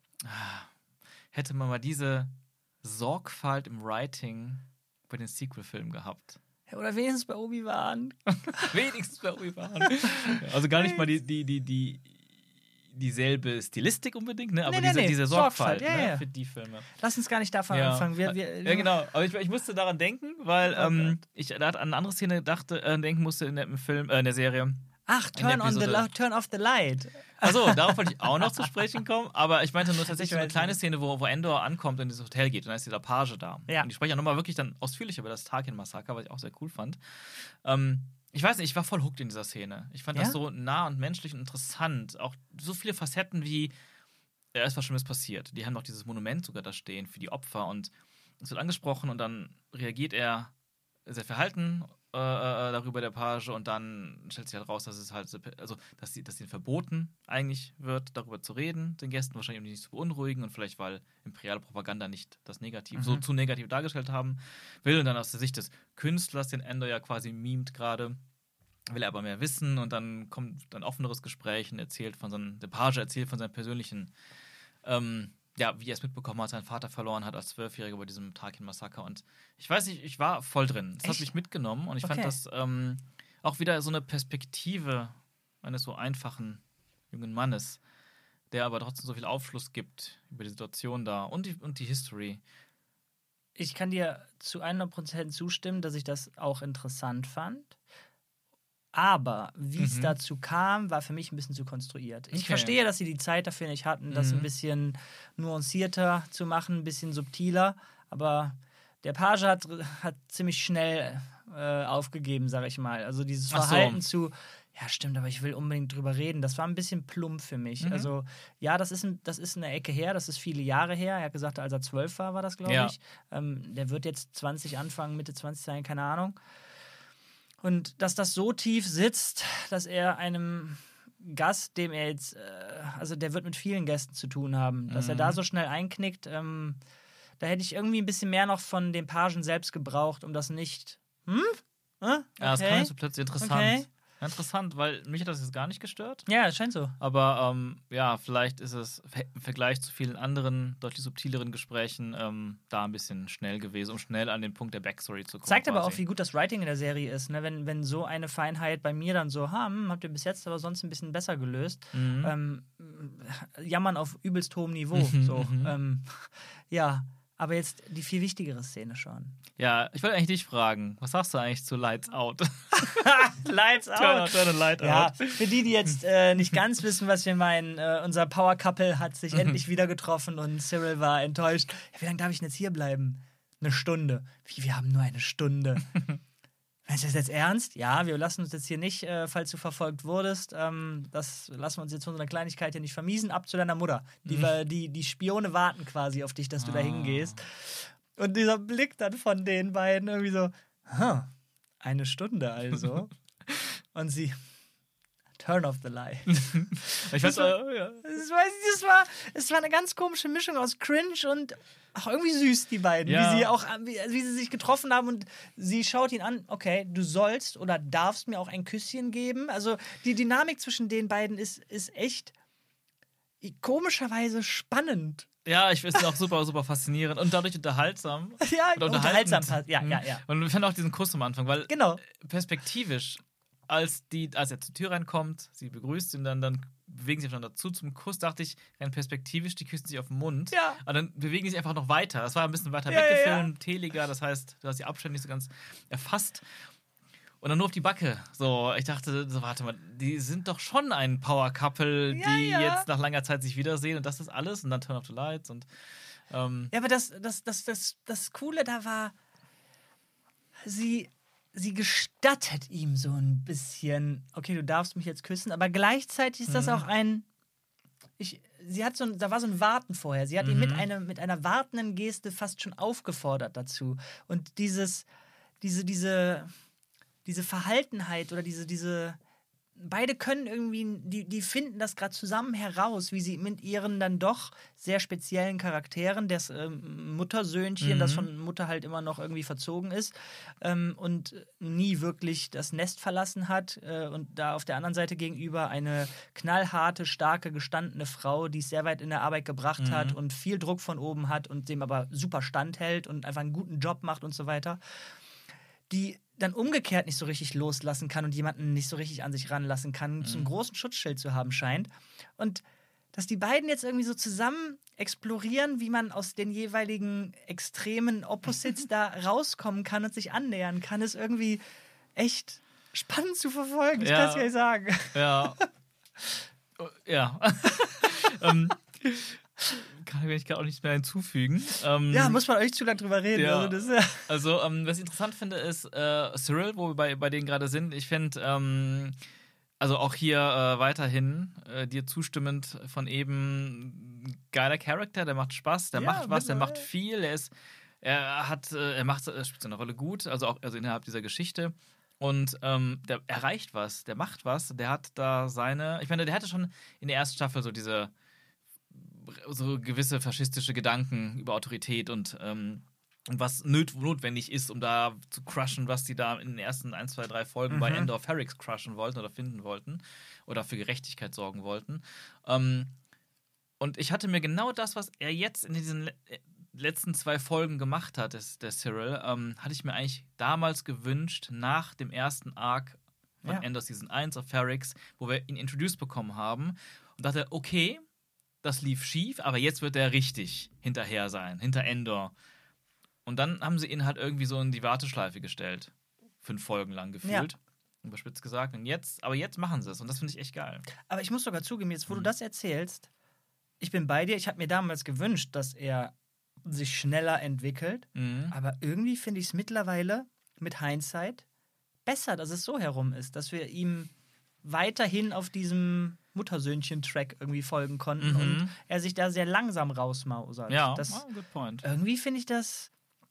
hätte man mal diese Sorgfalt im Writing bei den Sequel-Filmen gehabt. Oder wenigstens bei Obi-Wan. Wenigstens bei Obi-Wan. Also gar nicht mal die, die, die, die, dieselbe Stilistik unbedingt, ne? aber Nee, nee, diese, nee. diese Sorgfalt, Sorgfalt, ja, ne? ja. für die Filme. Lass uns gar nicht davon Ja. anfangen. Wir, wir, Ja, genau. Aber ich, ich musste daran denken, weil Oh ähm, ich da an eine andere Szene dachte, äh, denken musste in der, im Film, äh, in der Serie. Ach, In der turn, on the, Episode. li- turn off the light. Achso, darauf wollte ich auch noch zu sprechen kommen, aber ich meinte nur tatsächlich Ich so eine weiß kleine nicht. Szene, wo, wo Endor ankommt und ins Hotel geht und dann ist dieser Page da. Ja. Und ich spreche auch nochmal wirklich dann ausführlich über das Tarkin-Massaker, was ich auch sehr cool fand. Ähm, ich weiß nicht, ich war voll hooked in dieser Szene. Ich fand Ja? das so nah und menschlich und interessant. Auch so viele Facetten wie, ja, ist was Schlimmes passiert. Die haben noch dieses Monument sogar da stehen für die Opfer und es wird angesprochen und dann reagiert er sehr verhalten äh, äh, darüber, der Page, und dann stellt sich halt raus, dass es halt, so- also, dass, die, dass ihnen verboten eigentlich wird, darüber zu reden, den Gästen, wahrscheinlich um die nicht zu beunruhigen und vielleicht, weil imperiale Propaganda nicht das negativ, Mhm. so zu negativ dargestellt haben will, und dann aus der Sicht des Künstlers, den Endor ja quasi mimt gerade, will er aber mehr wissen und dann kommt ein offeneres Gespräch und erzählt von seinem, der Page erzählt von seinem persönlichen, ähm, ja, wie er es mitbekommen hat, seinen Vater verloren hat als Zwölfjähriger bei diesem Tarkin-Massaker. Und ich weiß nicht, ich war voll drin. Das hat Echt? mich mitgenommen und ich Okay. fand das ähm, auch wieder so eine Perspektive eines so einfachen jungen Mannes, der aber trotzdem so viel Aufschluss gibt über die Situation da und die, und die History. Ich kann dir zu hundert Prozent zustimmen, dass ich das auch interessant fand. Aber wie es Mhm. dazu kam, war für mich ein bisschen zu konstruiert. Ich Okay. verstehe, dass sie die Zeit dafür nicht hatten, das ein Mhm. bisschen nuancierter zu machen, ein bisschen subtiler. Aber der Page hat, hat ziemlich schnell äh, aufgegeben, sag ich mal. Also dieses Ach so. Verhalten zu, ja stimmt, aber ich will unbedingt drüber reden, das war ein bisschen plump für mich. Mhm. Also ja, das ist, ein, das ist eine Ecke her, das ist viele Jahre her. Er hat gesagt, als er zwölf war, war das, glaube Ja. ich. Ähm, der wird jetzt zwanzig anfangen, Mitte zwanzig sein, keine Ahnung. Und dass das so tief sitzt, dass er einem Gast, dem er jetzt, äh, also der wird mit vielen Gästen zu tun haben, dass Mhm. er da so schnell einknickt, ähm, da hätte ich irgendwie ein bisschen mehr noch von dem Pagen selbst gebraucht, um das nicht. Hm? Äh? Okay. Ja, das kam jetzt so plötzlich interessant. Okay. Ja, interessant, weil mich hat das jetzt gar nicht gestört. Ja, es scheint so. Aber ähm, ja, vielleicht ist es im Vergleich zu vielen anderen, deutlich subtileren Gesprächen ähm, da ein bisschen schnell gewesen, um schnell an den Punkt der Backstory zu kommen. Zeigt aber quasi. auch, wie gut das Writing in der Serie ist, ne? Wenn, wenn so eine Feinheit bei mir dann so, ha, hm, habt ihr bis jetzt aber sonst ein bisschen besser gelöst. Mhm. Ähm, jammern auf übelst hohem Niveau. Mhm, so. mhm. Ähm, ja, aber jetzt die viel wichtigere Szene schon. Ja, ich wollte eigentlich dich fragen, was sagst du eigentlich zu Lights Out? Lights Turn, turn a light Ja, out. für die, die jetzt äh, nicht ganz wissen, was wir meinen, äh, unser Power Couple hat sich endlich wieder getroffen und Cyril war enttäuscht. Ja, wie lange darf ich denn jetzt hier bleiben? Eine Stunde. Wie, wir haben nur eine Stunde. Meinst du das jetzt ernst? Ja, wir lassen uns jetzt hier nicht, äh, falls du verfolgt wurdest, ähm, das lassen wir uns jetzt von so einer Kleinigkeit hier nicht vermiesen, ab zu deiner Mutter. Die, Mhm. die, die Spione warten quasi auf dich, dass du da Ah. hingehst. Und dieser Blick dann von den beiden irgendwie so, huh, eine Stunde also. Und sie, turn off the light. Ich weiß, Das war- äh, ja. Es war, es war, es war eine ganz komische Mischung aus Cringe und auch irgendwie süß, die beiden. Ja. Wie sie auch, wie, wie sie sich getroffen haben und sie schaut ihn an, okay, du sollst oder darfst mir auch ein Küsschen geben. Also die Dynamik zwischen den beiden ist, ist echt komischerweise spannend. Ja, ich finde es auch super, super faszinierend und dadurch unterhaltsam. Ja, Oder unterhaltsam. unterhaltend. Ja, Mhm. ja, ja. Und ich fand auch diesen Kuss am Anfang, weil Genau. perspektivisch, als, die, als er zur Tür reinkommt, sie begrüßt ihn, dann, dann bewegen sie aufeinander zu zum Kuss, dachte ich, rein perspektivisch, die küssen sich auf den Mund. Ja. Aber dann bewegen sie sich einfach noch weiter. Das war ein bisschen weiter Ja, ja, weggefilmt, teliger, das heißt, du hast die Abstände nicht so ganz erfasst. Und dann nur auf die Backe. So, ich dachte, so, warte mal, die sind doch schon ein Power-Couple, Ja, die ja. jetzt nach langer Zeit sich wiedersehen und das ist alles. Und dann Turn off the Lights und ähm, Ja, aber das, das, das, das, das Coole da war, sie, sie gestattet ihm so ein bisschen, okay, du darfst mich jetzt küssen, aber gleichzeitig ist das Mhm. auch ein, ich, sie hat so ein, da war so ein Warten vorher. Sie hat ihn mit, Mhm. einem, mit einer wartenden Geste fast schon aufgefordert dazu. Und dieses, diese, diese, diese Verhaltenheit oder diese, diese, beide können irgendwie, die, die finden das gerade zusammen heraus, wie sie mit ihren dann doch sehr speziellen Charakteren, das ähm, Muttersöhnchen, Mhm. das von Mutter halt immer noch irgendwie verzogen ist ähm, und nie wirklich das Nest verlassen hat äh, und da auf der anderen Seite gegenüber eine knallharte, starke, gestandene Frau, die es sehr weit in der Arbeit gebracht Mhm. hat und viel Druck von oben hat und dem aber super standhält und einfach einen guten Job macht und so weiter, die dann umgekehrt nicht so richtig loslassen kann und jemanden nicht so richtig an sich ranlassen kann, Mhm. zum großen Schutzschild zu haben scheint. Und dass die beiden jetzt irgendwie so zusammen explorieren, wie man aus den jeweiligen extremen Opposites da rauskommen kann und sich annähern kann, ist irgendwie echt spannend zu verfolgen. Ich Ja. kann es gar nicht sagen. ja. Oh, ja. ähm, kann ich gar auch nicht mehr hinzufügen. Ähm, Ja, muss man euch zu lange drüber reden. Ja. Also das, ist ja Also, ähm, was ich interessant finde, ist äh, Cyril, wo wir bei, bei denen gerade sind. Ich finde, ähm, also auch hier äh, weiterhin äh, dir zustimmend von eben geiler Charakter, der macht Spaß, der Ja, macht was, der macht mittlerweile. viel, er ist, er hat, äh, er macht, er spielt seine Rolle gut, also auch also innerhalb dieser Geschichte. Und ähm, der erreicht was, der macht was, der hat da seine, ich meine, der hatte schon in der ersten Staffel so diese so gewisse faschistische Gedanken über Autorität und, ähm, und was nöt notwendig ist, um da zu crushen, was die da in den ersten ein, zwei, drei Folgen Mhm. bei Endor Ferrix crushen wollten oder finden wollten oder für Gerechtigkeit sorgen wollten. Ähm, und ich hatte mir genau das, was er jetzt in diesen le letzten zwei Folgen gemacht hat, des, der Cyril, ähm, hatte ich mir eigentlich damals gewünscht, nach dem ersten Arc von Ja. Endor Season eins auf Ferrix, wo wir ihn introduced bekommen haben und dachte, okay, das lief schief, aber jetzt wird er richtig hinterher sein, hinter Endor. Und dann haben sie ihn halt irgendwie so in die Warteschleife gestellt. Fünf Folgen lang gefühlt. Überspitzt gesagt. Und jetzt, aber jetzt machen sie es. Und das finde ich echt geil. Aber ich muss sogar zugeben, jetzt wo Mhm. du das erzählst, ich bin bei dir, ich habe mir damals gewünscht, dass er sich schneller entwickelt, Mhm. aber irgendwie finde ich es mittlerweile mit Hindsight besser, dass es so herum ist, dass wir ihm weiterhin auf diesem Muttersöhnchen-Track irgendwie folgen konnten Mhm. und er sich da sehr langsam rausmausert. Ja, Das, ah, good point. irgendwie finde ich das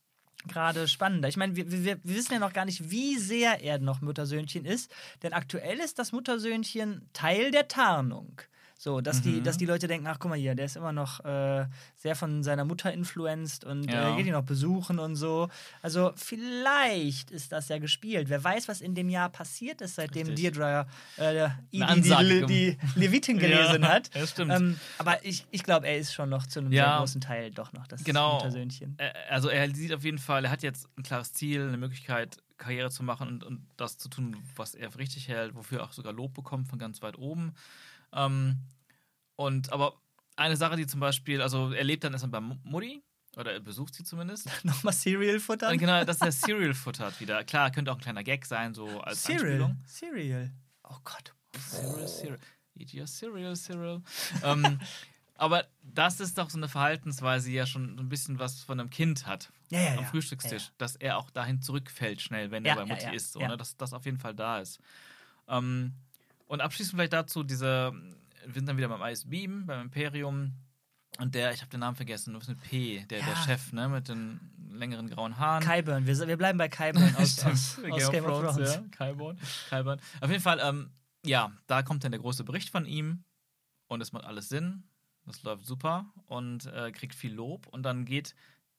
gerade spannender. Ich meine, wir, wir, wir wissen ja noch gar nicht, wie sehr er noch Muttersöhnchen ist, denn aktuell ist das Muttersöhnchen Teil der Tarnung. So, dass, mhm. die, dass die Leute denken, ach guck mal hier, der ist immer noch äh, sehr von seiner Mutter influenced und ja. äh, geht ihn noch besuchen und so. Also vielleicht ist das ja gespielt. Wer weiß, was in dem Jahr passiert ist, seitdem Richtig. Deirdre äh, die, die, die Levitin gelesen ja, hat. Ja, stimmt. Ähm, aber ich, ich glaube, er ist schon noch zu einem ja. sehr großen Teil doch noch das genau. Muttersöhnchen. Also er sieht auf jeden Fall, er hat jetzt ein klares Ziel, eine Möglichkeit, Karriere zu machen und, und das zu tun, was er für richtig hält, wofür er auch sogar Lob bekommt von ganz weit oben. Ähm, und aber eine Sache, die zum Beispiel, also er lebt dann erstmal bei Mutti, oder er besucht sie zumindest. Nochmal Cereal futtern? Und genau, dass er Cereal futtert wieder. Klar, könnte auch ein kleiner Gag sein, so als Cereal. Anspielung. Cereal. Oh Gott. Cereal, Cereal. Eat your Cereal, Cereal. ähm, aber das ist doch so eine Verhaltensweise, die ja schon so ein bisschen was von einem Kind hat. Ja, ja, am ja. Frühstückstisch. Ja, ja. Dass er auch dahin zurückfällt schnell, wenn ja, er bei Mutti ja, ja. ist. So, ja. ne? Dass das auf jeden Fall da ist. Ähm, und abschließend vielleicht dazu, diese, wir sind dann wieder beim Ice Beam, beim Imperium. Und der, ich habe den Namen vergessen, was mit P, der, ja. der Chef, ne, mit den längeren grauen Haaren. Qyburn, wir, wir bleiben bei Qyburn aus, aus, Game, aus Game of Thrones. Thrones. Ja, Qyburn. Qyburn. Auf jeden Fall, ähm, ja, da kommt dann der große Bericht von ihm und es macht alles Sinn. Das läuft super und äh, kriegt viel Lob und dann geht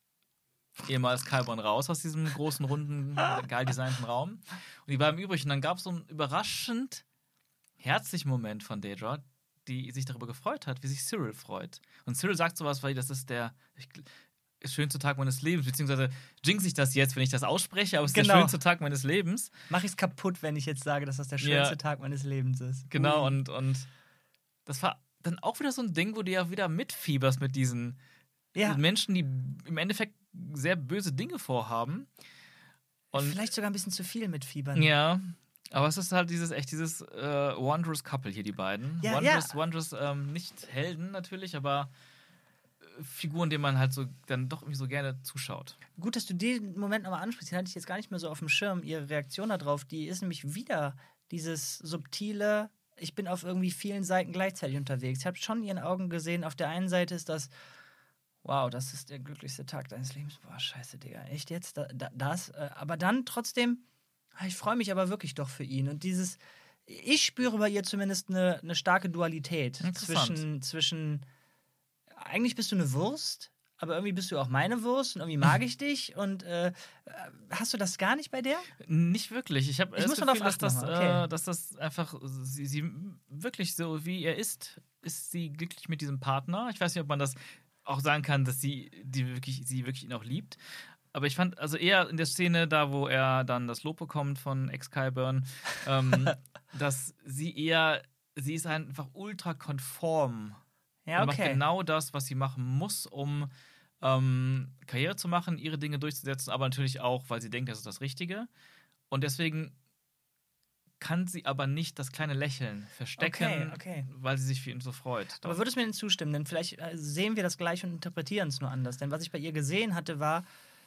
ehemals Qyburn raus aus diesem großen, runden, geil designten Raum. Und die bleiben übrig. Und dann gab es so einen überraschend herzlichen Moment von Daedra, die sich darüber gefreut hat, wie sich Cyril freut. Und Cyril sagt sowas, weil das ist der ich, schönste Tag meines Lebens, beziehungsweise jinx ich das jetzt, wenn ich das ausspreche, aber es ist genau. der schönste Tag meines Lebens. Mach ich es kaputt, wenn ich jetzt sage, dass das der schönste ja. Tag meines Lebens ist. Genau, uh. und, und das war dann auch wieder so ein Ding, wo du ja wieder mitfieberst mit diesen ja. Menschen, die im Endeffekt sehr böse Dinge vorhaben. Und vielleicht sogar ein bisschen zu viel mitfiebern. Ja, aber es ist halt dieses echt dieses äh, Wondrous Couple hier, die beiden. Ja, Wondrous, ja. Wondrous ähm, nicht Helden natürlich, aber äh, Figuren, denen man halt so dann doch irgendwie so gerne zuschaut. Gut, dass du den Moment nochmal ansprichst. Den hatte ich jetzt gar nicht mehr so auf dem Schirm. Ihre Reaktion darauf, die ist nämlich wieder dieses subtile, ich bin auf irgendwie vielen Seiten gleichzeitig unterwegs. Ich habe schon in ihren Augen gesehen, auf der einen Seite ist das, wow, das ist der glücklichste Tag deines Lebens. Boah, scheiße, Digga, echt jetzt? Da, da, das? Äh, aber dann trotzdem, ich freue mich aber wirklich doch für ihn. Und dieses, ich spüre bei ihr zumindest eine, eine starke Dualität zwischen, zwischen, eigentlich bist du eine Wurst, aber irgendwie bist du auch meine Wurst und irgendwie mag ich dich. Und äh, hast du das gar nicht bei der? Nicht wirklich. Ich habe das muss Gefühl, dass das, okay. äh, dass das einfach, sie, sie wirklich so, wie er ist, ist sie glücklich mit diesem Partner. Ich weiß nicht, ob man das auch sagen kann, dass sie, die wirklich, sie wirklich ihn auch liebt. Aber ich fand, also eher in der Szene, da wo er dann das Lob bekommt von Ex-Qyburn, ähm, dass sie eher, sie ist einfach ultra konform. Ja, und okay. macht genau das, was sie machen muss, um ähm, Karriere zu machen, ihre Dinge durchzusetzen, aber natürlich auch, weil sie denkt, das ist das Richtige. Und deswegen kann sie aber nicht das kleine Lächeln verstecken, okay, okay. weil sie sich für ihn so freut. Aber Doch. würdest du mir denn zustimmen? Denn vielleicht äh, sehen wir das gleich und interpretieren es nur anders. Denn was ich bei ihr gesehen hatte, war,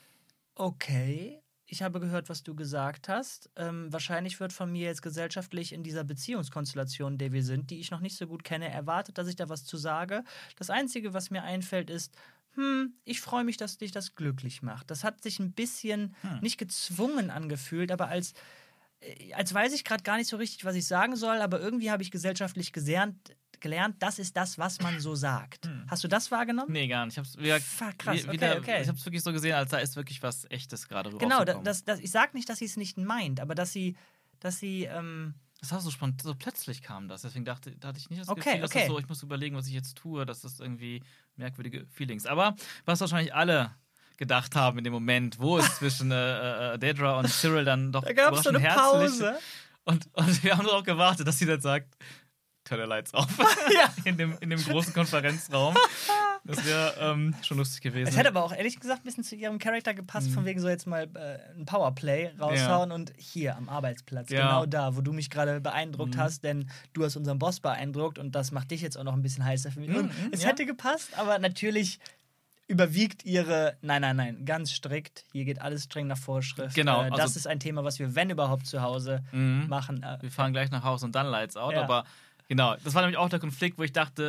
okay, ich habe gehört, was du gesagt hast. Ähm, wahrscheinlich wird von mir jetzt gesellschaftlich in dieser Beziehungskonstellation, in der wir sind, die ich noch nicht so gut kenne, erwartet, dass ich da was zu sage. Das Einzige, was mir einfällt, ist, hm, ich freue mich, dass dich das glücklich macht. Das hat sich ein bisschen hm. nicht gezwungen angefühlt, aber als, äh, als weiß ich gerade gar nicht so richtig, was ich sagen soll, aber irgendwie habe ich gesellschaftlich gelernt, gelernt, das ist das, was man so sagt. Hm. Hast du das wahrgenommen? Nee, gar nicht. Ich hab's wieder, Fuck, krass, okay, wieder, okay. Ich hab's wirklich so gesehen, als da ist wirklich was Echtes gerade rüber. Genau, das, das, ich sag nicht, dass sie es nicht meint, aber dass sie, dass sie, ähm Das war so spannend, so plötzlich kam das. Deswegen dachte, da hatte ich nicht das okay, Gefühl, dass okay. das so, ich muss überlegen, was ich jetzt tue, dass das irgendwie merkwürdige Feelings. Aber was wahrscheinlich alle gedacht haben in dem Moment, wo es zwischen äh, äh, Daedra und Cyril dann doch da gab es so eine Pause. Und, und wir haben darauf gewartet, dass sie dann sagt, turn the lights off. Ja. in, dem, in dem großen Konferenzraum. Das wäre ähm, schon lustig gewesen. Es hätte aber auch ehrlich gesagt ein bisschen zu ihrem Charakter gepasst, mhm. von wegen so jetzt mal äh, ein Powerplay raushauen ja. und hier am Arbeitsplatz, ja. genau da, wo du mich gerade beeindruckt mhm. hast, denn du hast unseren Boss beeindruckt und das macht dich jetzt auch noch ein bisschen heißer für mich. Mhm. Es ja. hätte gepasst, aber natürlich überwiegt ihre, nein, nein, nein, ganz strikt, hier geht alles streng nach Vorschrift. Genau. Äh, das also, ist ein Thema, was wir, wenn überhaupt, zu Hause mhm. machen. Äh, wir fahren gleich nach Hause und dann Lights Out, ja. aber genau, das war nämlich auch der Konflikt, wo ich dachte,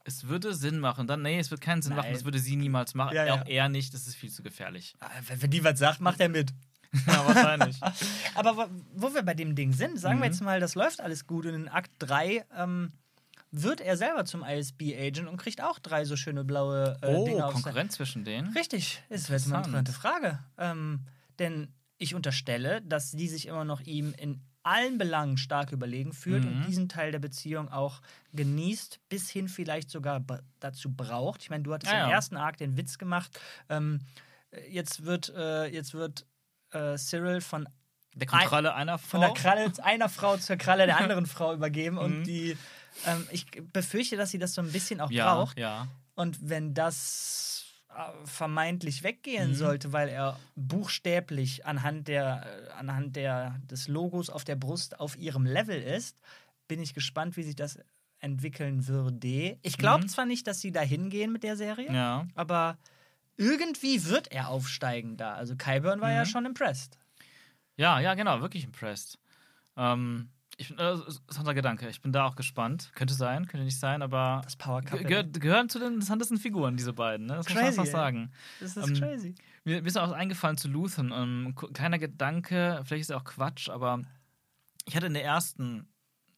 es würde Sinn machen. Dann, nee, es wird keinen Sinn Nein. machen, das würde sie niemals machen. Ja, ja. Auch er nicht, das ist viel zu gefährlich. Wenn, wenn die was sagt, macht er mit. Ja, wahrscheinlich. Aber wo, wo wir bei dem Ding sind, sagen Mhm. wir jetzt mal, das läuft alles gut und in Akt drei ähm, wird er selber zum I S B-Agent und kriegt auch drei so schöne blaue äh, Oh, Dinge auf sein- Konkurrenz zwischen denen? Richtig, ist jetzt mal eine Interessant. interessante Frage. Ähm, denn ich unterstelle, dass die sich immer noch ihm in allen Belangen stark überlegen fühlt Mhm. und diesen Teil der Beziehung auch genießt, bis hin vielleicht sogar b- dazu braucht. Ich meine, du hattest Ah, im ja. ersten Arc den Witz gemacht. Ähm, jetzt wird, äh, jetzt wird äh, Cyril von, Der Kontrolle einer Frau? von der Kralle einer Frau zur Kralle der anderen Frau übergeben und Mhm. die, ähm, ich befürchte, dass sie das so ein bisschen auch ja, braucht. ja. Und wenn das äh, vermeintlich weggehen Mhm. sollte, weil er buchstäblich anhand, der, äh, anhand der, des Logos auf der Brust auf ihrem Level ist, bin ich gespannt, wie sich das entwickeln würde. Ich glaube Mhm. zwar nicht, dass sie da hingehen mit der Serie, Ja. aber irgendwie wird er aufsteigen da. Also Qyburn war Mhm. ja schon impressed. Ja, ja, genau, wirklich impressed. Ähm, ich, bin- äh, das ist unser Gedanke. Ich bin da auch gespannt. Könnte sein, könnte nicht sein, aber Das Power ge Couple. gehör, gehören zu den interessantesten Figuren, diese beiden. Ne? Das muss man Crazy, einfach ey. sagen. Das ist ähm, crazy. Mir, mir ist auch eingefallen zu Luthen. Ähm, k- kleiner Gedanke, vielleicht ist er auch Quatsch, aber ich hatte in der ersten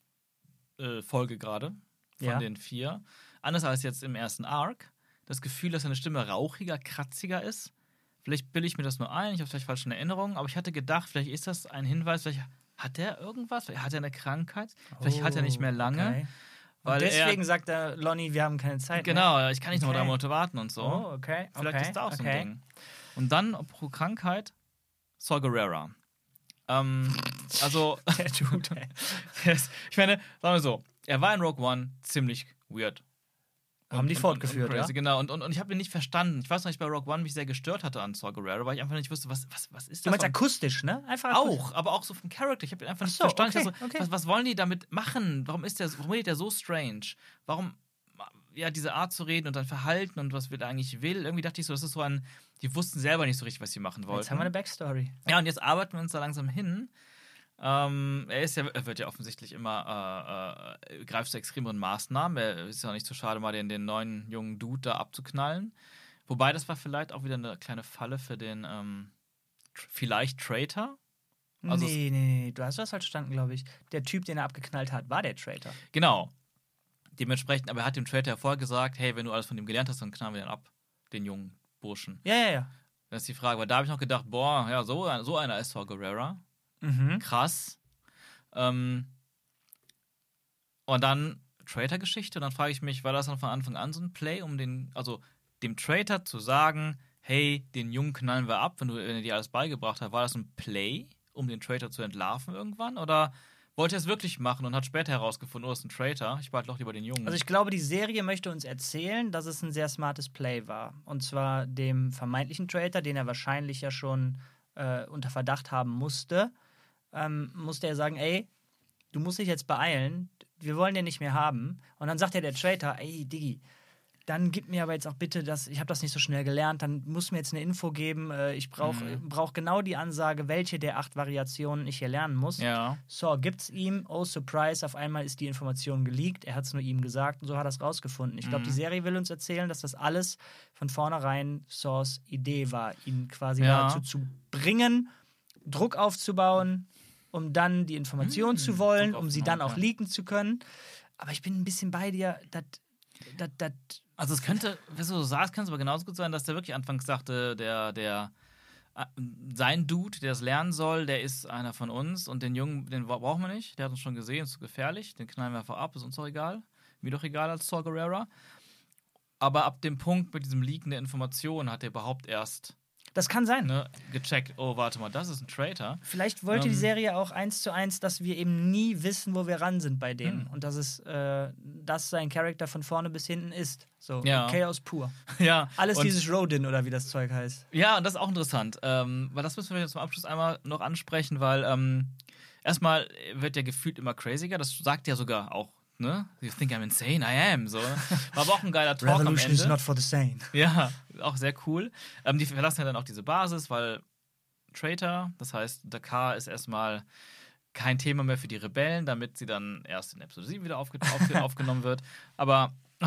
äh, Folge gerade von Ja. den vier, anders als jetzt im ersten Arc, das Gefühl, dass seine Stimme rauchiger, kratziger ist. Vielleicht bilde ich mir das nur ein, ich habe vielleicht falsche Erinnerungen, aber ich hatte gedacht, vielleicht ist das ein Hinweis, vielleicht hat er irgendwas, vielleicht hat er eine Krankheit, vielleicht hat er nicht mehr lange. Okay. Weil Und deswegen er, sagt er, Lonnie, wir haben keine Zeit mehr. genau, ich kann nicht noch Okay. drei Monate warten und so. Oh, okay. Vielleicht okay, ist da auch so okay. ein Ding. Und dann, pro Krankheit, Saw Gerrera. Ähm, also, Der Dude, ey. yes. Ich meine, sagen wir so, er war in Rogue One ziemlich weird. Haben die fortgeführt, und, und crazy, ja? Genau, und, und, und ich habe ihn nicht verstanden. Ich weiß noch, ich bei Rogue One mich sehr gestört hatte an Saw Gerrera, weil ich einfach nicht wusste, was, was, was ist Du das? meinst Und- akustisch, ne? Einfach akustisch. auch, aber auch so vom Charakter. Ich habe ihn einfach Ach nicht so, verstanden. Ich okay, dachte so, okay. was, was wollen die damit machen? Warum ist der, warum redet der so strange? Warum, ja, diese Art zu reden und dann Verhalten und was will er eigentlich will? Irgendwie dachte ich so, das ist so ein, die wussten selber nicht so richtig, was sie machen wollten. Jetzt haben wir eine Backstory. Ja, und jetzt arbeiten wir uns da langsam hin. Ähm, er ist ja, er wird ja offensichtlich immer, äh, äh, greift zu extremeren Maßnahmen. Er ist ja nicht so schade, mal den, den neuen jungen Dude da abzuknallen. Wobei, das war vielleicht auch wieder eine kleine Falle für den, ähm, tr- vielleicht Traitor. Also nee, nee, nee, du hast was falsch verstanden, glaube ich. Der Typ, den er abgeknallt hat, war der Traitor. Genau. Dementsprechend, aber er hat dem Traitor ja vorher gesagt, hey, wenn du alles von ihm gelernt hast, dann knallen wir den ab, den jungen Burschen. Ja, ja, ja. Das ist die Frage, weil da habe ich noch gedacht, boah, ja, so, ein- so einer ist Saw Gerrera. Mhm. Krass. Ähm, und dann Traitor-Geschichte. Und dann frage ich mich, war das dann von Anfang an so ein Play, um den, also dem Traitor zu sagen, hey, den Jungen knallen wir ab, wenn du wenn er dir alles beigebracht hast, war das ein Play, um den Traitor zu entlarven irgendwann? Oder wollte er es wirklich machen und hat später herausgefunden, oh, das ist ein Traitor, ich behalte doch lieber den Jungen? Also ich glaube, die Serie möchte uns erzählen, dass es ein sehr smartes Play war. Und zwar dem vermeintlichen Traitor, den er wahrscheinlich ja schon äh, unter Verdacht haben musste, ähm, musste er sagen, ey, du musst dich jetzt beeilen, wir wollen den nicht mehr haben. Und dann sagt ja der Traitor, ey, Diggi, dann gib mir aber jetzt auch bitte das, ich habe das nicht so schnell gelernt, dann muss mir jetzt eine Info geben, äh, ich brauche Mhm. brauch genau die Ansage, welche der acht Variationen ich hier lernen muss. ja. So, gibt's ihm, oh surprise, auf einmal ist die Information geleakt, er hat es nur ihm gesagt und so hat er es rausgefunden. Ich glaube, Mhm. die Serie will uns erzählen, dass das alles von vornherein Saws Idee war, ihn quasi Ja. dazu zu bringen, Druck aufzubauen, um dann die Information Mhm, zu wollen, Druck um sie aufbauen, dann auch ja. leaken zu können. Aber ich bin ein bisschen bei dir, das, das, das, Also es könnte, wenn du so sagst, könnte es aber genauso gut sein, dass der wirklich anfangs sagte, der, der, äh, sein Dude, der es lernen soll, der ist einer von uns und den Jungen, den bra- brauchen wir nicht, der hat uns schon gesehen, ist zu gefährlich, den knallen wir einfach ab, ist uns doch egal. Mir doch egal als Saw Gerrera. Aber ab dem Punkt mit diesem Leaken der Informationen hat er überhaupt erst das kann sein. ne, gecheckt, oh, warte mal, das ist ein Traitor. Vielleicht wollte die Ähm. Serie auch eins zu eins, dass wir eben nie wissen, wo wir ran sind bei denen. Hm. Und dass es äh, das sein Charakter von vorne bis hinten ist. So, Ja. Chaos pur. Ja, Alles und, dieses Rodin oder wie das Zeug heißt. Ja, und das ist auch interessant, ähm, weil das müssen wir jetzt zum Abschluss einmal noch ansprechen, weil ähm, erstmal wird ja gefühlt immer craziger, das sagt ja sogar auch, ne? You think I'm insane? I am, so. War aber auch ein geiler Talk am Ende. for the sane. Ja, auch sehr cool. Ähm, die verlassen ja dann auch diese Basis, weil Traitor, das heißt, Dakar ist erstmal kein Thema mehr für die Rebellen, damit sie dann erst in Episode sieben wieder aufge aufge aufgenommen wird. Aber, achso,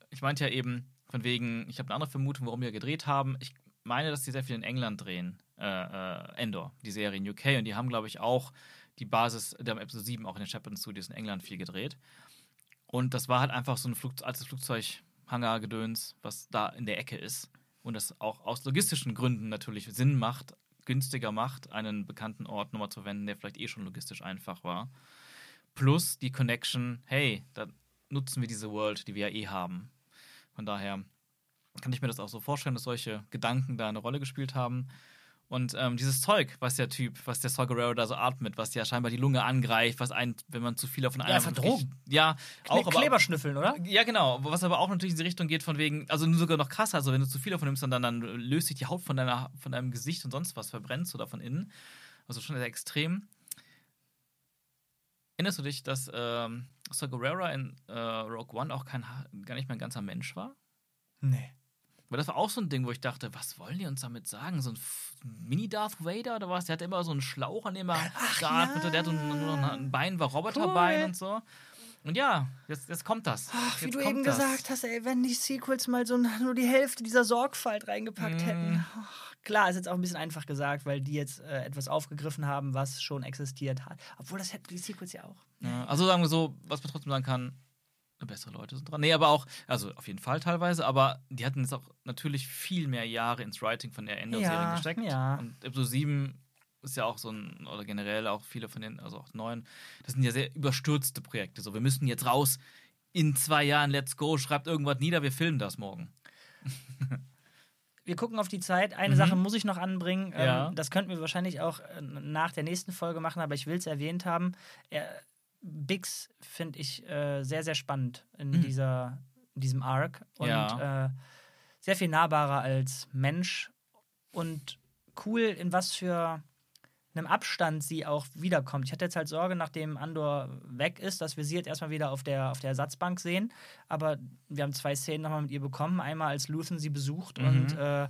ich meinte ja eben, von wegen, ich habe eine andere Vermutung, warum wir gedreht haben. Ich meine, dass die sehr viel in England drehen. Äh, äh, Endor, die Serie in U K. Und die haben, glaube ich, auch die Basis, der haben Episode sieben auch in den Shepperton Studios in England viel gedreht. Und das war halt einfach so ein Flug, altes Flugzeughangar-Gedöns, was da in der Ecke ist. Und das auch aus logistischen Gründen natürlich Sinn macht, günstiger macht, einen bekannten Ort nochmal zu verwenden, der vielleicht eh schon logistisch einfach war. Plus die Connection, hey, da nutzen wir diese World, die wir ja eh haben. Von daher kann ich mir das auch so vorstellen, dass solche Gedanken da eine Rolle gespielt haben. Und ähm, dieses Zeug, was der Typ, was der Saw Gerrera da so atmet, was ja scheinbar die Lunge angreift, was einen, wenn man zu viel von einer... Ja, verdrogen. Ja, auch, Kle- Kleberschnüffeln, oder? Ja, genau. Was aber auch natürlich in die Richtung geht von wegen, also nur sogar noch krasser, also wenn du zu viel davon nimmst, dann, dann löst sich die Haut von, deiner, von deinem Gesicht und sonst was, verbrennst du da von innen. Also schon sehr extrem. Erinnerst du dich, dass ähm, Saw Gerrera in äh, Rogue One auch kein, gar nicht mehr ein ganzer Mensch war? Nee. Weil das war auch so ein Ding, wo ich dachte, was wollen die uns damit sagen? So ein Mini-Darth Vader oder was? Der hatte immer so einen Schlauch, an dem er geatmet hat. Der hatte nur noch ein Bein, war Roboterbein Cool. und so. Und ja, jetzt, jetzt kommt das. Ach, wie jetzt du kommt eben das. gesagt hast, ey, wenn die Sequels mal so nur die Hälfte dieser Sorgfalt reingepackt Mm. hätten. Ach, klar, ist jetzt auch ein bisschen einfach gesagt, weil die jetzt äh, etwas aufgegriffen haben, was schon existiert hat. Obwohl, das hätten die Sequels ja auch. Ja, also sagen wir so, was man trotzdem sagen kann, bessere Leute sind dran. Nee, aber auch, also auf jeden Fall teilweise, aber die hatten jetzt auch natürlich viel mehr Jahre ins Writing von der Endor-Serie Ja, gesteckt. ja. Und Episode sieben ist ja auch so ein, oder generell auch viele von den, also auch neuen, das sind ja sehr überstürzte Projekte. So, wir müssen jetzt raus, in zwei Jahren, let's go, schreibt irgendwas nieder, wir filmen das morgen. Wir gucken auf die Zeit. Eine Mhm. Sache muss ich noch anbringen. Ja. Ähm, das könnten wir wahrscheinlich auch äh, nach der nächsten Folge machen, aber ich will es erwähnt haben. Er, Bix finde ich äh, sehr, sehr spannend in, Mhm. dieser, in diesem Arc. Und Ja. äh, sehr viel nahbarer als Mensch. Und cool, in was für einem Abstand sie auch wiederkommt. Ich hatte jetzt halt Sorge, nachdem Andor weg ist, dass wir sie jetzt erstmal wieder auf der, auf der Ersatzbank sehen. Aber wir haben zwei Szenen nochmal mit ihr bekommen. Einmal, als Luthen sie besucht Mhm. und äh,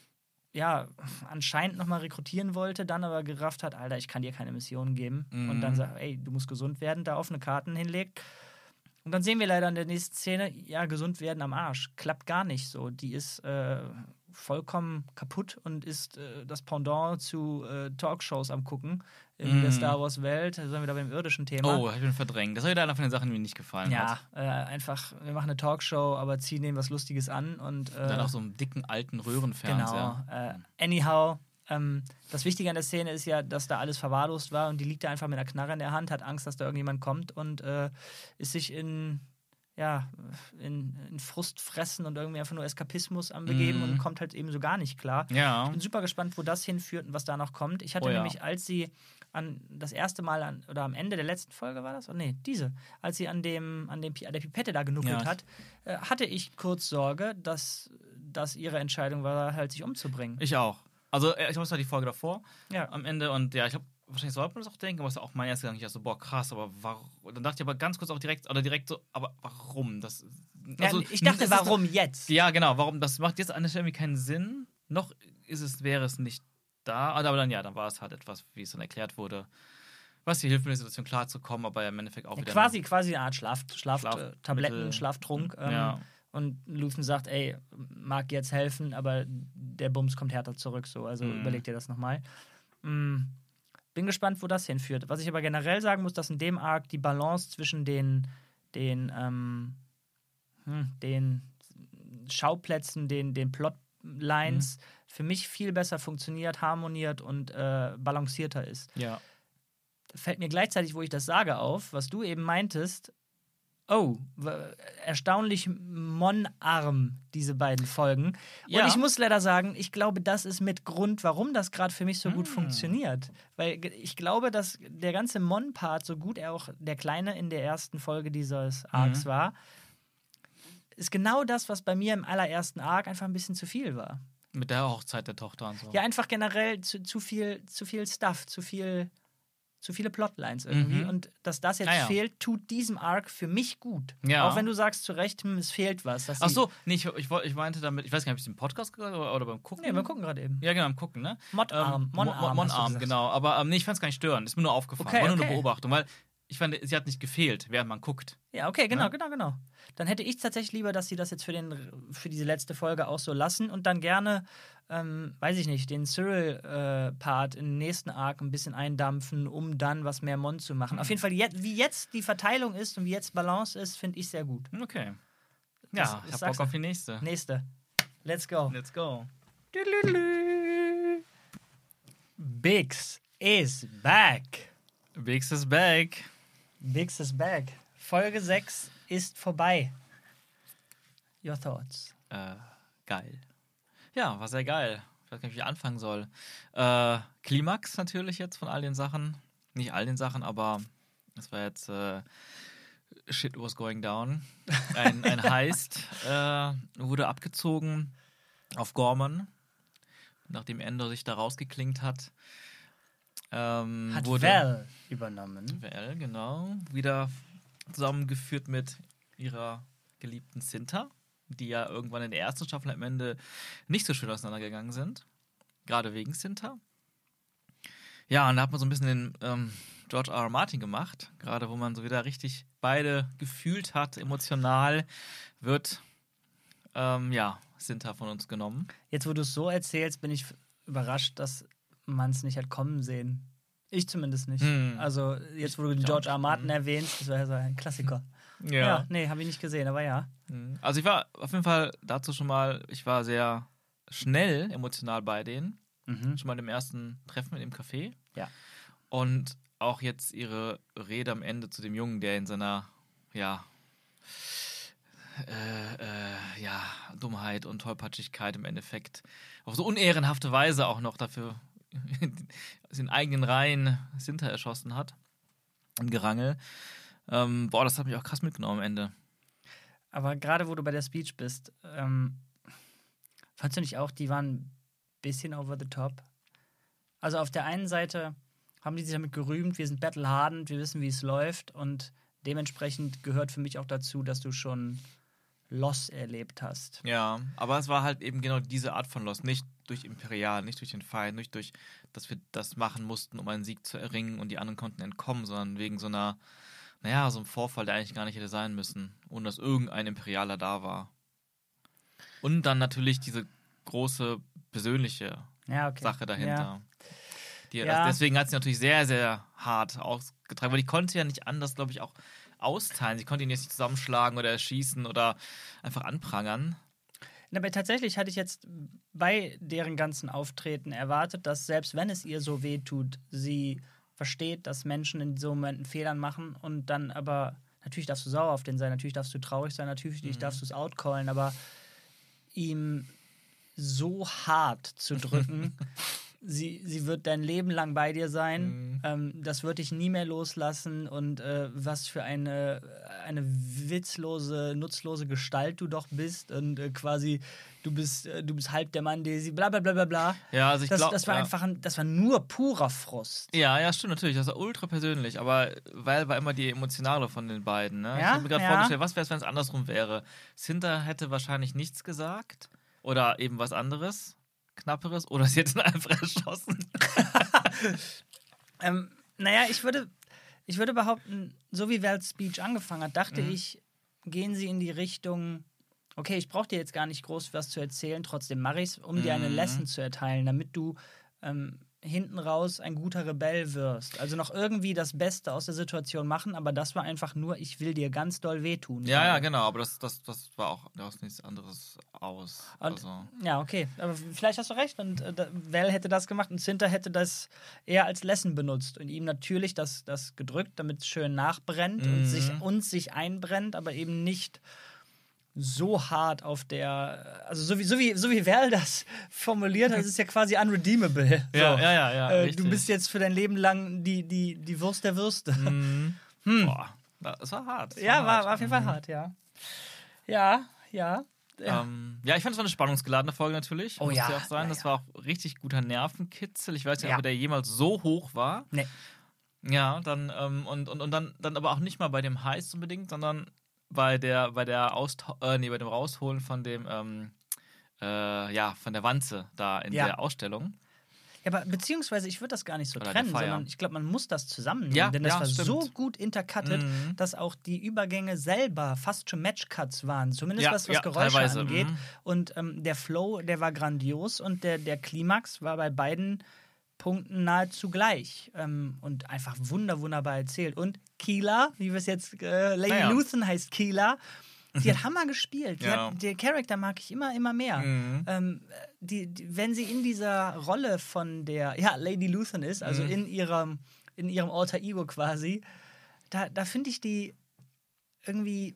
ja, anscheinend nochmal rekrutieren wollte, dann aber gerafft hat, Alter, ich kann dir keine Mission geben. Mhm. Und dann sagt, ey, du musst gesund werden, da offene Karten hinlegt. Und dann sehen wir leider in der nächsten Szene, ja, gesund werden am Arsch. Klappt gar nicht so. Die ist äh, vollkommen kaputt und ist äh, das Pendant zu äh, Talkshows am Gucken in Mhm. der Star Wars Welt. Da sind wir wieder beim irdischen Thema. Oh, ich bin verdrängt. Das war wieder einer von den Sachen, die mir nicht gefallen Ja, hat. äh, einfach, wir machen eine Talkshow, aber ziehen dem was Lustiges an und äh, Und dann auch so einen dicken, alten Röhrenfernseher. genau. Äh, anyhow, ähm, das Wichtige an der Szene ist ja, dass da alles verwahrlost war und die liegt da einfach mit einer Knarre in der Hand, hat Angst, dass da irgendjemand kommt und äh, ist sich in, ja, in, in Frust fressen und irgendwie einfach nur Eskapismus am Begeben Mhm. und kommt halt eben so gar nicht klar. Ja. Ich bin super gespannt, wo das hinführt und was da noch kommt. Ich hatte Oh ja. nämlich, als sie an das erste Mal an, oder am Ende der letzten Folge war das? Oh nee, diese. Als sie an dem, an dem Pi- an der Pipette da genuckelt Ja. hat, äh, hatte ich kurz Sorge, dass das ihre Entscheidung war, halt sich umzubringen. Ich auch. Also, äh, ich glaube, es war die Folge davor Ja. am Ende und ja, ich glaube, wahrscheinlich sollte man das auch denken, aber es war auch mein erster Gedanke, ich dachte so, boah, krass, aber warum? Dann dachte ich aber ganz kurz auch direkt, oder direkt so, aber warum? Das, also, ja, ich dachte, das ist warum jetzt? Ja, genau, warum? Das macht jetzt an der Stelle irgendwie keinen Sinn. Noch ist es, wäre es nicht da, aber dann ja, dann war es halt etwas, wie es dann erklärt wurde, was dir hilft, mit der Situation klarzukommen, aber im Endeffekt auch Ja, wieder. quasi, quasi eine Art Schlaf, Schlaf, Schlaf- äh, Tabletten, Mittel. Schlaftrunk. Ähm, Ja. Und Luthen sagt, ey, mag jetzt helfen, aber der Bums kommt härter zurück. So. Also Mhm. überleg dir das nochmal. Mhm. Bin gespannt, wo das hinführt. Was ich aber generell sagen muss, dass in dem Arc die Balance zwischen den, den, ähm, hm, den Schauplätzen, den, den Plotlines für mich viel besser funktioniert, harmoniert und äh, balancierter ist. Ja. Fällt mir gleichzeitig, wo ich das sage, auf, was du eben meintest, oh, w- erstaunlich Mon-arm, diese beiden Folgen. Ja. Und ich muss leider sagen, ich glaube, das ist mit Grund, warum das gerade für mich so gut Hm. funktioniert. Weil ge- ich glaube, dass der ganze Mon-Part, so gut er auch der Kleine in der ersten Folge dieses Arcs Mhm. war, ist genau das, was bei mir im allerersten Arc einfach ein bisschen zu viel war. Mit der Hochzeit der Tochter und so. Ja, einfach generell zu, zu viel, zu viel Stuff, zu viel, zu viele Plotlines irgendwie. Mhm. Und dass das jetzt Ah, ja. fehlt, tut diesem Arc für mich gut. Ja. Auch wenn du sagst zu Recht, hm, es fehlt was. dass Ach sie- so, nee, ich, ich, woll- ich meinte damit, ich weiß gar nicht, ob ich es im Podcast gehört oder, oder beim Gucken. Nee, wir gucken gerade eben. Ja, genau, beim Gucken, ne? Mod-Arm, Ähm, Mon-Arm, Mon- hast du Mon-Arm, gesagt. genau. Aber ähm, nee, ich fand es gar nicht störend. Ist mir nur aufgefallen. Okay, War nur okay. eine Beobachtung, weil ich fand, sie hat nicht gefehlt, während man guckt. Ja, okay, genau, Ja? genau, genau. Dann hätte ich tatsächlich lieber, dass sie das jetzt für, den, für diese letzte Folge auch so lassen und dann gerne, ähm, weiß ich nicht, den Cyril-Part äh, im nächsten Arc ein bisschen eindampfen, um dann was mehr Mon zu machen. Auf jeden Fall, je- wie jetzt die Verteilung ist und wie jetzt Balance ist, finde ich sehr gut. Okay. Das- Ja, das ich hab sagst Bock du. auf die nächste. Nächste. Let's go. Let's go. Biggs is back. Biggs is back. Biggs is back. Folge sechs ist vorbei. Your thoughts? Äh, geil. Ja, war sehr geil. Ich weiß gar nicht, wie ich anfangen soll. Äh, Klimax natürlich jetzt von all den Sachen. Nicht all den Sachen, aber das war jetzt äh, Shit was going down. Ein, ein Heist äh, wurde abgezogen auf Gorman, nachdem Endor sich da rausgeklinkt hat. Ähm, Hat wurde Val übernommen. Val, genau. Wieder zusammengeführt mit ihrer geliebten Cinta, die ja irgendwann in der ersten Staffel am Ende nicht so schön auseinandergegangen sind. Gerade wegen Cinta. Ja, und da hat man so ein bisschen den ähm, George R. R. Martin gemacht. Gerade wo man so wieder richtig beide gefühlt hat, emotional, wird ähm, ja, Cinta von uns genommen. Jetzt, wo du es so erzählst, bin ich f- überrascht, dass man es nicht hat kommen sehen. Ich zumindest nicht. Hm. Also, jetzt, wo du den Ich auch George R. R. nicht. Martin Hm. erwähnst, das war ja so ein Klassiker. Ja, nee, habe ich nicht gesehen, aber ja. Also ich war auf jeden Fall dazu schon mal, ich war sehr schnell emotional bei denen. Mhm. Schon mal im ersten Treffen in dem Café. Ja. Und auch jetzt ihre Rede am Ende zu dem Jungen, der in seiner, ja, äh, äh, ja, Dummheit und Tollpatschigkeit im Endeffekt auf so unehrenhafte Weise auch noch dafür aus den eigenen Reihen Cinta erschossen hat. Im Gerangel. Ähm, boah, das hat mich auch krass mitgenommen am Ende. Aber gerade wo du bei der Speech bist, ähm, fandst du nicht auch, die waren ein bisschen over the top? Also auf der einen Seite haben die sich damit gerühmt, wir sind battlehardened, wir wissen, wie es läuft und dementsprechend gehört für mich auch dazu, dass du schon Loss erlebt hast. Ja, aber es war halt eben genau diese Art von Loss. Nicht durch Imperial, nicht durch den Feind, nicht durch, dass wir das machen mussten, um einen Sieg zu erringen und die anderen konnten entkommen, sondern wegen so einer, naja, so einem Vorfall, der eigentlich gar nicht hätte sein müssen, ohne dass irgendein Imperialer da war. Und dann natürlich diese große persönliche Ja, okay. Sache dahinter. Ja. Die, Ja. Deswegen hat sie natürlich sehr, sehr hart ausgetragen, weil die konnte ja nicht anders, glaube ich, auch austeilen. Sie konnte ihn jetzt nicht zusammenschlagen oder erschießen oder einfach anprangern. Na, aber tatsächlich hatte ich jetzt bei deren ganzen Auftreten erwartet, dass selbst wenn es ihr so weh tut, sie versteht, dass Menschen in so Momenten Fehlern machen und dann aber, natürlich darfst du sauer auf den sein, natürlich darfst du traurig sein, natürlich Mhm. darfst du es outcallen, aber ihm so hart zu drücken, sie, sie wird dein Leben lang bei dir sein, Mhm. ähm, das wird dich nie mehr loslassen und äh, was für eine, eine witzlose, nutzlose Gestalt du doch bist und äh, quasi du bist, äh, du bist halb der Mann, der sie bla bla bla bla bla. Ja, also ich Das, glaube. das war ja. einfach ein, das war nur purer Frust. Ja, ja, stimmt, natürlich. Das war ultra persönlich, aber Val war immer die emotionale von den beiden. Ne? ich Ja, habe mir gerade ja. vorgestellt, was wäre es, wenn es andersrum wäre? Cinta hätte wahrscheinlich nichts gesagt oder eben was anderes, Knapperes, oder sie hätte ihn einfach erschossen. Ähm, naja, ich würde, ich würde behaupten, so wie Vals Speech angefangen hat, dachte Mhm. ich, gehen sie in die Richtung, okay, ich brauche dir jetzt gar nicht groß was zu erzählen, trotzdem mache ich es, um dir eine Mhm. Lesson zu erteilen, damit du ähm, hinten raus ein guter Rebell wirst. Also noch irgendwie das Beste aus der Situation machen, aber das war einfach nur, ich will dir ganz doll wehtun. Ja, ja, gerade. genau, aber das, das, das war auch daraus nichts anderes aus. Und, also. Ja, okay. Aber vielleicht hast du recht. Und äh, da- Val hätte das gemacht und Cinta hätte das eher als Lesson benutzt und ihm natürlich das, das gedrückt, damit es schön nachbrennt und Mhm. sich, uns sich einbrennt, aber eben nicht so hart auf der. Also, so wie, so wie, so wie Val das formuliert hat, das ist ja quasi unredeemable. So. Ja, ja, ja, ja. Äh, richtig. du bist jetzt für dein Leben lang die, die, die Wurst der Würste. Mhm. Hm. Boah, das war hart. Das Ja, war, hart. war auf jeden Fall Mhm. hart, ja. Ja, ja. Ja. Ähm, ja, ich fand, es war eine spannungsgeladene Folge natürlich. Oh muss ja, ja auch sein. ja, Das ja. war auch richtig guter Nervenkitzel. Ich weiß nicht, Ja. ob der jemals so hoch war. Nee. Ja, dann, ähm, und, und, und dann, dann aber auch nicht mal bei dem Heist unbedingt, sondern bei der, bei der Austau äh, nee, bei dem Rausholen von dem, ähm, äh, ja, von der Wanze da in Ja. der Ausstellung. Ja, aber beziehungsweise ich würde das gar nicht so Oder trennen, der Fire. sondern ich glaube, man muss das zusammennehmen. Ja, denn das ja, war stimmt. so gut intercuttet, Mhm. dass auch die Übergänge selber fast schon Matchcuts waren. Zumindest Ja, was, was ja, Geräusche teilweise, angeht. mhm. Und ähm, der Flow, der war grandios und der, der Klimax war bei beiden Punkten nahezu gleich. Ähm, und einfach wunder, wunderbar erzählt. Und Keela, wie wir es jetzt, äh, Lady Naja. Luthen heißt Keela. Die hat Hammer gespielt. Die Ja. hat, der Charakter mag ich immer, immer mehr. Mhm. Ähm, die, die, wenn sie in dieser Rolle von der, ja, Lady Luthen ist, also Mhm. in ihrem, in ihrem Alter Ego quasi, da, da finde ich die irgendwie,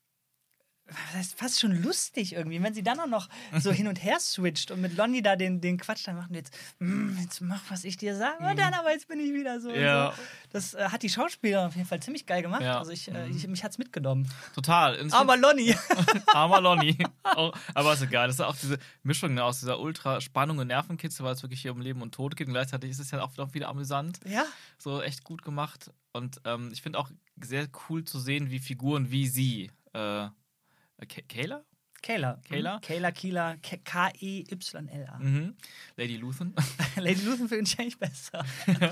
das ist fast schon lustig irgendwie, wenn sie dann auch noch so hin und her switcht und mit Lonnie da den, den Quatsch dann machen, jetzt, mm, jetzt mach, was ich dir sage, und dann aber jetzt bin ich wieder so. Ja. Und so. Das äh, hat die Schauspielerin auf jeden Fall ziemlich geil gemacht. Ja. Also ich, äh, ich, mich hat's mitgenommen. Total. Und ich Aber Lonnie. Armer Lonnie. Auch, aber ist egal. Das ist auch diese Mischung ne, aus dieser Ultra-Spannung und Nervenkitzel, weil es wirklich hier um Leben und Tod geht. Und gleichzeitig ist es ja auch auch wieder amüsant. Ja. So echt gut gemacht. Und ähm, ich finde auch sehr cool zu sehen, wie Figuren wie sie, äh, Ke- Kayla? Kayla. Kayla? Mhm. Kayla, Keela, K E Y L A. Mhm. Lady Luthen. Lady Luthen finde ich eigentlich besser.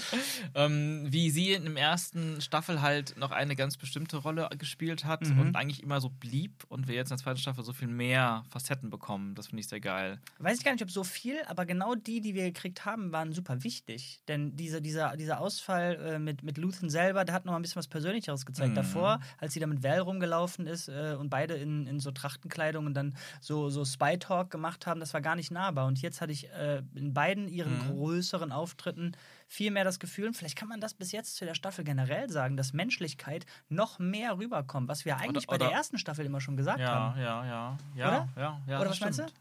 ähm, wie sie in der ersten Staffel halt noch eine ganz bestimmte Rolle gespielt hat Mhm. und eigentlich immer so blieb und wir jetzt in der zweiten Staffel so viel mehr Facetten bekommen. Das finde ich sehr geil. Weiß ich gar nicht, ob so viel, aber genau die, die wir gekriegt haben, waren super wichtig. Denn diese, dieser, dieser Ausfall äh, mit, mit Luthen selber, der hat noch mal ein bisschen was Persönlicheres gezeigt. Mhm. Davor, als sie da mit Val rumgelaufen ist äh, und beide in, in so Trachtenkleidung und dann so, so Spy-Talk gemacht haben, das war gar nicht nahbar. Und jetzt hatte ich äh, in beiden ihren Mhm. größeren Auftritten viel mehr das Gefühl, und vielleicht kann man das bis jetzt zu der Staffel generell sagen, dass Menschlichkeit noch mehr rüberkommt, was wir eigentlich Oder- bei der oder- ersten Staffel immer schon gesagt Ja, haben. ja, ja. ja Oder? Ja, ja, Oder das was meinst du? stimmt.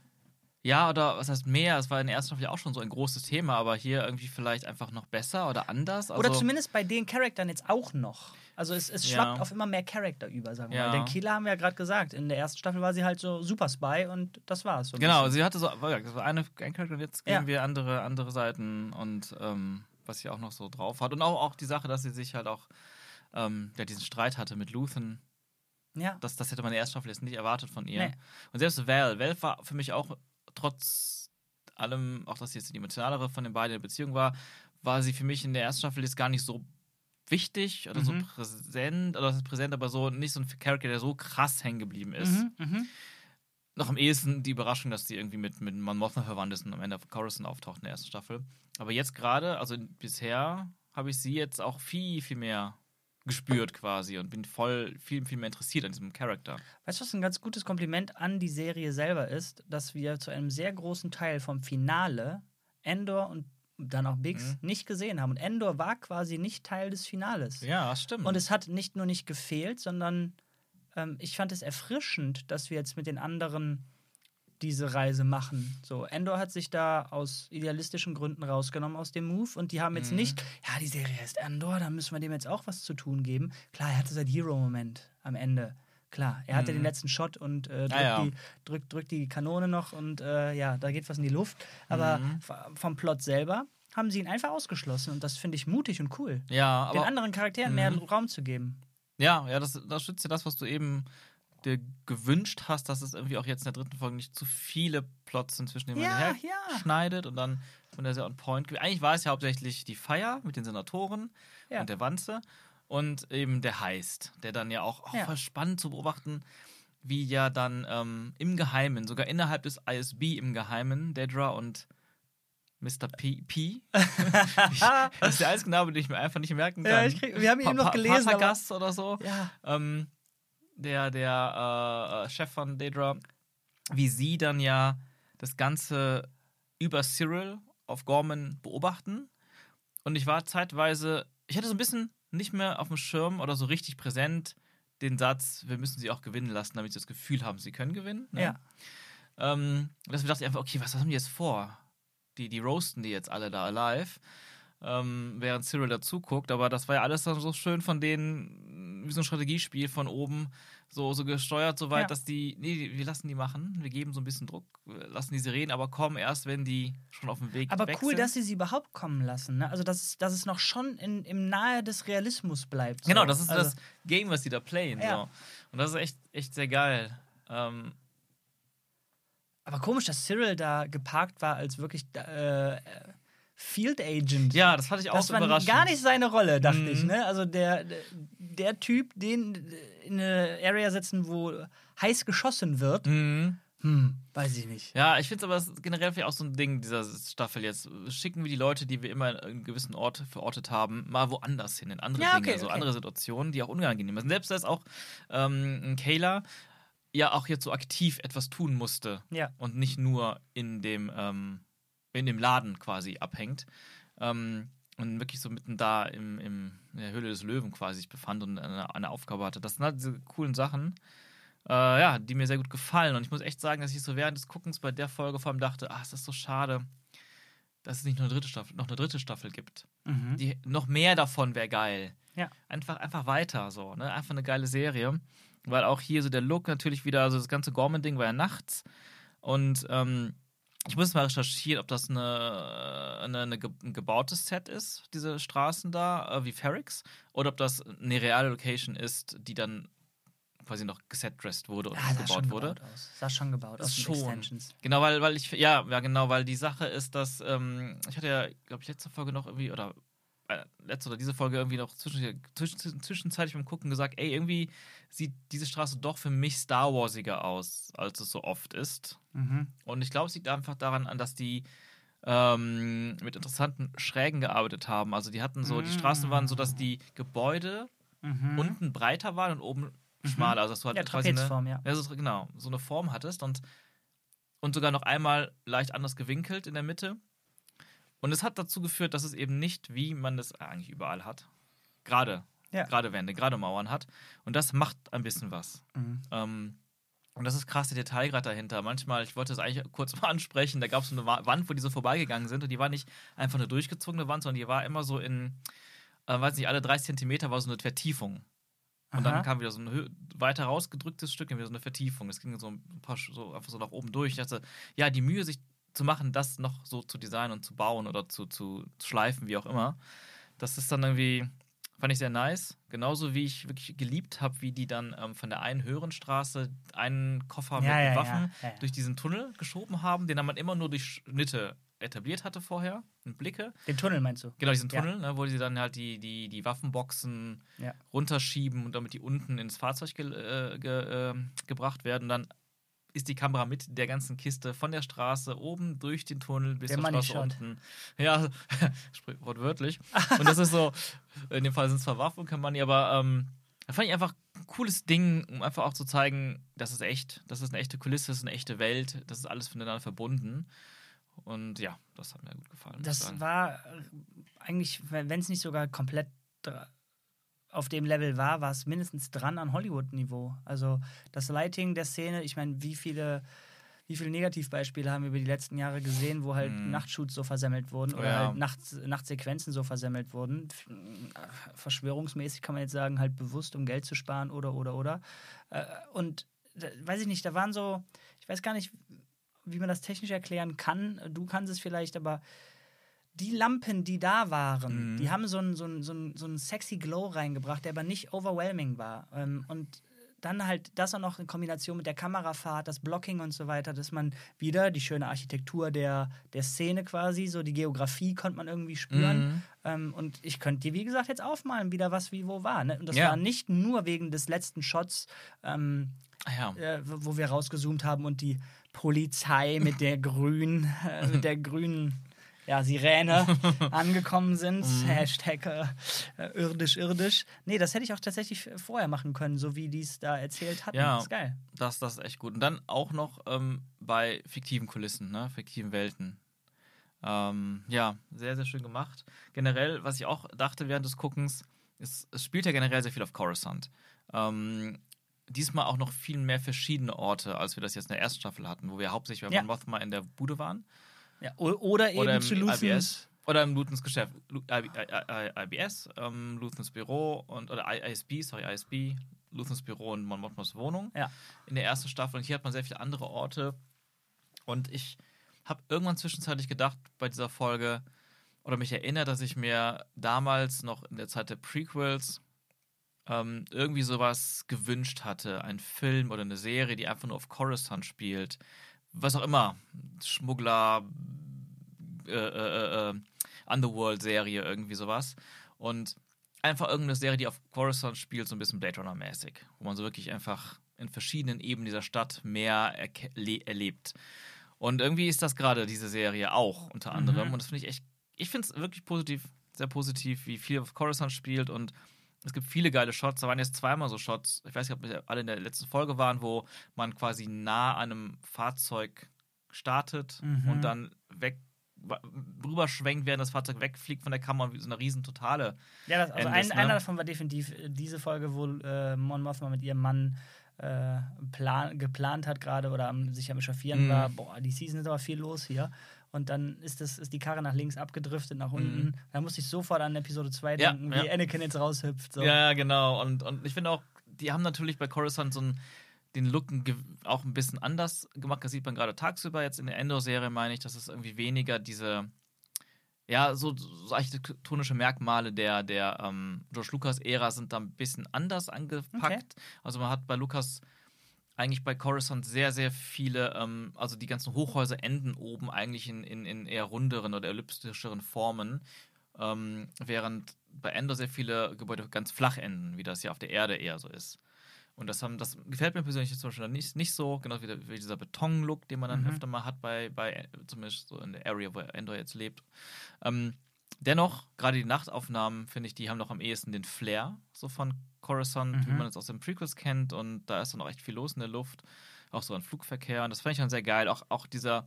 Ja, oder was heißt mehr? Es war in der ersten Staffel ja auch schon so ein großes Thema, aber hier irgendwie vielleicht einfach noch besser oder anders. Also, Oder zumindest bei den Charaktern jetzt auch noch. Also es, es Ja. schwappt auf immer mehr Charakter über, sagen wir Ja. mal. Denn Keela haben wir ja gerade gesagt, in der ersten Staffel war sie halt so Super Spy und das war's. So ein Genau, bisschen. sie hatte so, ja, das war eine, ein Charakter und jetzt gehen Ja. wir andere, andere Seiten und ähm, was sie auch noch so drauf hat. Und auch, auch die Sache, dass sie sich halt auch ähm, ja, diesen Streit hatte mit Luthen. Ja. Das, das hätte man in der ersten Staffel jetzt nicht erwartet von ihr. Nee. Und selbst Val, Val war für mich auch trotz allem, auch dass sie jetzt die emotionalere von den beiden in der Beziehung war, war sie für mich in der ersten Staffel jetzt gar nicht so wichtig oder so Mhm. präsent, oder das ist präsent, aber so nicht so ein Charakter, der so krass hängen geblieben ist. Mhm, mhm. Noch am ehesten die Überraschung, dass sie irgendwie mit, mit Mon Mothma verwandt ist und am Ende auf Coruscant auftaucht in der ersten Staffel. Aber jetzt gerade, also bisher, habe ich sie jetzt auch viel, viel mehr gespürt quasi und bin voll viel, viel mehr interessiert an diesem Charakter. Weißt du, was ein ganz gutes Kompliment an die Serie selber ist? Dass wir zu einem sehr großen Teil vom Finale Endor und dann auch Biggs Mhm. nicht gesehen haben. Und Endor war quasi nicht Teil des Finales. Ja, das stimmt. Und es hat nicht nur nicht gefehlt, sondern ähm, ich fand es erfrischend, dass wir jetzt mit den anderen diese Reise machen. So, Endor hat sich da aus idealistischen Gründen rausgenommen aus dem Move und die haben jetzt Mhm. nicht, ja, die Serie heißt Endor, da müssen wir dem jetzt auch was zu tun geben. Klar, er hatte seinen Hero-Moment am Ende. Klar, er hatte Mhm. den letzten Shot und äh, drückt, Ah, ja. die, drückt, drückt die Kanone noch und äh, ja, da geht was in die Luft. Aber Mhm. v- vom Plot selber haben sie ihn einfach ausgeschlossen und das finde ich mutig und cool. ja, Den aber anderen Charakteren mehr Mhm. Raum zu geben. ja, ja, das, das schützt ja das, was du eben dir gewünscht hast, dass es irgendwie auch jetzt in der dritten Folge nicht zu viele Plots sind, zwischen denen man Ja, her ja. schneidet und dann von der sehr on point. ge- Eigentlich war es ja hauptsächlich die Feier mit den Senatoren Ja. und der Wanze und eben der Heist, der dann ja auch, auch Ja. voll spannend zu beobachten, wie ja dann ähm, im Geheimen, sogar innerhalb des I S B im Geheimen, Dedra und Mister P. P. das ist der einzige Name, den ich mir einfach nicht merken kann. Ja, ich krieg, wir haben ihn Pa- eben noch Pa- gelesen. aber, Patergas oder so. ja. Ähm, der der äh, Chef von Daedra, wie sie dann ja das Ganze über Cyril auf Gorman beobachten. Und ich war zeitweise, ich hatte so ein bisschen nicht mehr auf dem Schirm oder so richtig präsent den Satz, wir müssen sie auch gewinnen lassen, damit sie das Gefühl haben, sie können gewinnen. Ne? Ja. Ähm, deswegen dachte ich einfach, okay, was haben die jetzt vor? Die, die roasten die jetzt alle da alive, ähm, während Cyril dazu guckt. Aber das war ja alles dann so schön von denen, wie so ein Strategiespiel von oben, so, so gesteuert, so weit, Ja. dass die, nee, wir lassen die machen, wir geben so ein bisschen Druck, lassen diese reden, aber kommen erst, wenn die schon auf dem Weg Aber weg cool, sind. dass sie sie überhaupt kommen lassen. Ne? Also, dass es, dass es noch schon in, im Nahe des Realismus bleibt. So. Genau, das ist also, das Game, was die da playen. Ja. So. Und das ist echt, echt sehr geil. Ähm, Aber komisch, dass Cyril da geparkt war, als wirklich äh, Field Agent. Ja, das fand ich auch das so war überraschend. gar nicht seine Rolle, dachte Mhm. ich. Ne? Also der, der Typ, den in eine Area setzen, wo heiß geschossen wird, Mhm. hm, weiß ich nicht. Ja, ich finde es aber das ist generell vielleicht auch so ein Ding dieser Staffel jetzt. Schicken wir die Leute, die wir immer in einem gewissen Ort verortet haben, mal woanders hin, in andere Ja, Dinge, okay, so okay. andere Situationen, die auch unangenehm sind. Selbst als auch ähm, Kayla ja auch jetzt so aktiv etwas tun musste Ja. und nicht nur in dem, ähm, in dem Laden quasi abhängt. Ähm, und wirklich so mitten da im, im, in der Höhle des Löwen quasi sich befand und eine, eine Aufgabe hatte. Das sind halt diese coolen Sachen, äh, ja, die mir sehr gut gefallen. Und ich muss echt sagen, dass ich so während des Guckens bei der Folge vor allem dachte, ach, es ist so schade, dass es nicht noch eine dritte Staffel, noch eine dritte Staffel gibt. Mhm. Die, noch mehr davon wäre geil. Ja. Einfach, einfach weiter so, ne? Einfach eine geile Serie. Weil auch hier so der Look natürlich wieder, also das ganze Gorman-Ding war ja nachts. Und ähm, ich muss mal recherchieren, ob das eine, eine, eine ge ein gebautes Set ist, diese Straßen da, äh, wie Ferrix, oder ob das eine reale Location ist, die dann quasi noch gesetdressed wurde und Ja, sah gebaut schon wurde. gebaut aus. Sah schon gebaut aus. mit Schon. Extensions. Genau, weil, weil ich, ja, ja, genau, weil die Sache ist, dass, ähm, ich hatte ja, glaube ich, letzte Folge noch irgendwie, oder äh, letzte oder diese Folge irgendwie noch zwischen, zwischen, zwischenzeitlich beim Gucken gesagt, ey, irgendwie sieht diese Straße doch für mich Star Warsiger aus, als es so oft ist. Mhm. Und ich glaube, es liegt einfach daran an, dass die ähm, mit interessanten Schrägen gearbeitet haben. Also die hatten so, die Straßen waren so, dass die Gebäude Mhm. unten breiter waren und oben schmaler. Also dass du halt Ja, quasi eine, Trapezform, ja. ja, so, genau, so eine Form hattest und, und sogar noch einmal leicht anders gewinkelt in der Mitte. Und es hat dazu geführt, dass es eben nicht, wie man das eigentlich überall hat, gerade, Ja. gerade Wände, gerade Mauern hat. Und das macht ein bisschen was. Mhm. Ähm, und das ist krass, der Detail gerade dahinter. Manchmal, ich wollte das eigentlich kurz mal ansprechen, da gab es so eine Wa- Wand, wo die so vorbeigegangen sind und die war nicht einfach eine durchgezogene Wand, sondern die war immer so in, äh, weiß nicht, alle dreißig Zentimeter war so eine Vertiefung. Und Aha. dann kam wieder so ein hö- weiter rausgedrücktes Stück, dann wieder so eine Vertiefung. Es ging so ein paar Sch- so einfach so nach oben durch. Ich dachte, ja, die Mühe, sich zu machen, das noch so zu designen und zu bauen oder zu, zu schleifen, wie auch immer, das ist dann irgendwie, fand ich sehr nice. Genauso wie ich wirklich geliebt habe, wie die dann ähm, von der einen höheren Straße einen Koffer Ja, mit ja, Waffen ja, ja, ja. durch diesen Tunnel geschoben haben, den man immer nur durch Schnitte etabliert hatte vorher, und Blicke. Den Tunnel meinst du? Genau, diesen Ja. Tunnel, ne, wo sie dann halt die, die, die Waffenboxen Ja. runterschieben und damit die unten ins Fahrzeug ge äh, ge äh, gebracht werden. Und dann ist die Kamera mit der ganzen Kiste von der Straße oben durch den Tunnel bis Der zur Money Straße Shot. unten. Ja, sprich- wortwörtlich. Und das ist so, in dem Fall sind es zwar Waffen, kein Money, aber ähm, da fand ich einfach ein cooles Ding, um einfach auch zu zeigen, das ist echt, das ist eine echte Kulisse, das ist eine echte Welt, das ist alles miteinander verbunden. Und ja, das hat mir gut gefallen. muss ich Das sagen. war äh, eigentlich, wenn es nicht sogar komplett dra- auf dem Level war, war es mindestens dran an Hollywood-Niveau. Also das Lighting der Szene, ich meine, wie viele, wie viele Negativbeispiele haben wir über die letzten Jahre gesehen, wo halt Mhm. Nachtshoots so versemmelt wurden Oh oder ja. halt Nachts, Nachtsequenzen so versemmelt wurden. F- äh, Verschwörungsmäßig kann man jetzt sagen, halt bewusst, um Geld zu sparen oder, oder, oder. Äh, Und da, weiß ich nicht, da waren so, ich weiß gar nicht, wie man das technisch erklären kann. Du kannst es vielleicht, aber die Lampen, die da waren, Mhm. die haben so einen so einen- so einen- so einen sexy Glow reingebracht, der aber nicht overwhelming war. Ähm, Und dann halt das auch noch in Kombination mit der Kamerafahrt, das Blocking und so weiter, dass man wieder die schöne Architektur der, der Szene quasi, so die Geografie konnte man irgendwie spüren. Mhm. Ähm, und ich könnte dir, wie gesagt, jetzt aufmalen, wieder was wie wo war. Ne? Und das Ja. war nicht nur wegen des letzten Shots, ähm, Ah ja. äh, wo wir rausgezoomt haben und die Polizei mit der grünen, äh, mit der grünen ja, Sirene angekommen sind. Mhm. Hashtag äh, äh, irdisch, irdisch. Nee, das hätte ich auch tatsächlich vorher machen können, so wie die es da erzählt hatten. Ja. Das ist geil. Das, das ist echt gut. Und dann auch noch ähm, bei fiktiven Kulissen, ne? Fiktiven Welten. Ähm, ja, sehr, sehr schön gemacht. Generell, was ich auch dachte während des Guckens, ist, es spielt ja generell sehr viel auf Coruscant. Ähm, diesmal auch noch viel mehr verschiedene Orte, als wir das jetzt in der ersten Staffel hatten, wo wir hauptsächlich bei Ja. Mon Mothma in der Bude waren. Ja, o- oder eben Oder im zu I B Luthens. S. Oder im Luthens Geschäft. Lu- I I B S, ähm, Luthens Büro und oder I S B, sorry, I S B, Luthens Büro und Mon Mothmas Wohnung. Ja. In der ersten Staffel. Und hier hat man sehr viele andere Orte. Und ich habe irgendwann zwischenzeitlich gedacht bei dieser Folge oder mich erinnert, dass ich mir damals noch in der Zeit der Prequels ähm, irgendwie sowas gewünscht hatte. Ein Film oder eine Serie, die einfach nur auf Coruscant spielt. Was auch immer. Schmuggler, äh, äh, äh, Underworld-Serie, irgendwie sowas. Und einfach irgendeine Serie, die auf Coruscant spielt, so ein bisschen Blade Runner-mäßig. Wo man so wirklich einfach in verschiedenen Ebenen dieser Stadt mehr erke- erlebt. Und irgendwie ist das gerade diese Serie auch, unter anderem. Mhm. Und das finde ich echt, ich finde es wirklich positiv, sehr positiv, wie viel auf Coruscant spielt. Und es gibt viele geile Shots. Da waren jetzt zweimal so Shots, ich weiß nicht, ob wir alle in der letzten Folge waren, wo man quasi nah an einem Fahrzeug startet mhm. und dann weg rüberschwenkt, während das Fahrzeug wegfliegt von der Kamera, wie so eine riesen totale. Ja, das, also ein, ist, ne? einer davon war definitiv diese Folge, wo äh, Mon Mothma mit ihrem Mann äh, plan, geplant hat gerade oder am, sich am Echauffieren mm. war. Boah, die Season ist aber viel los hier. Und dann ist, das, ist die Karre nach links abgedriftet, nach unten. Mm. Da musste ich sofort an Episode zwei ja, denken, ja. wie Anakin jetzt raushüpft. So. Ja, genau. Und, und ich finde auch, die haben natürlich bei Coruscant so einen den Look auch ein bisschen anders gemacht. Das sieht man gerade tagsüber. Jetzt in der Endor-Serie meine ich, dass es irgendwie weniger diese, ja, so, so architektonische Merkmale der, der ähm, George Lucas-Ära sind da ein bisschen anders angepackt. Okay. Also man hat bei Lucas eigentlich bei Coruscant sehr, sehr viele, ähm, also die ganzen Hochhäuser enden oben eigentlich in, in, in eher runderen oder elliptischeren Formen, ähm, während bei Endor sehr viele Gebäude ganz flach enden, wie das ja auf der Erde eher so ist. Und das, haben, das gefällt mir persönlich zum Beispiel nicht, nicht so, genau wie, der, wie dieser Beton-Look, den man dann mhm. öfter mal hat, bei, bei zumindest so in der Area, wo Endor jetzt lebt. Ähm, dennoch, gerade die Nachtaufnahmen, finde ich, die haben noch am ehesten den Flair so von Coruscant, mhm. wie man es aus den Prequels kennt. Und da ist dann auch echt viel los in der Luft, auch so ein Flugverkehr. Und das fand ich dann sehr geil. Auch, auch dieser,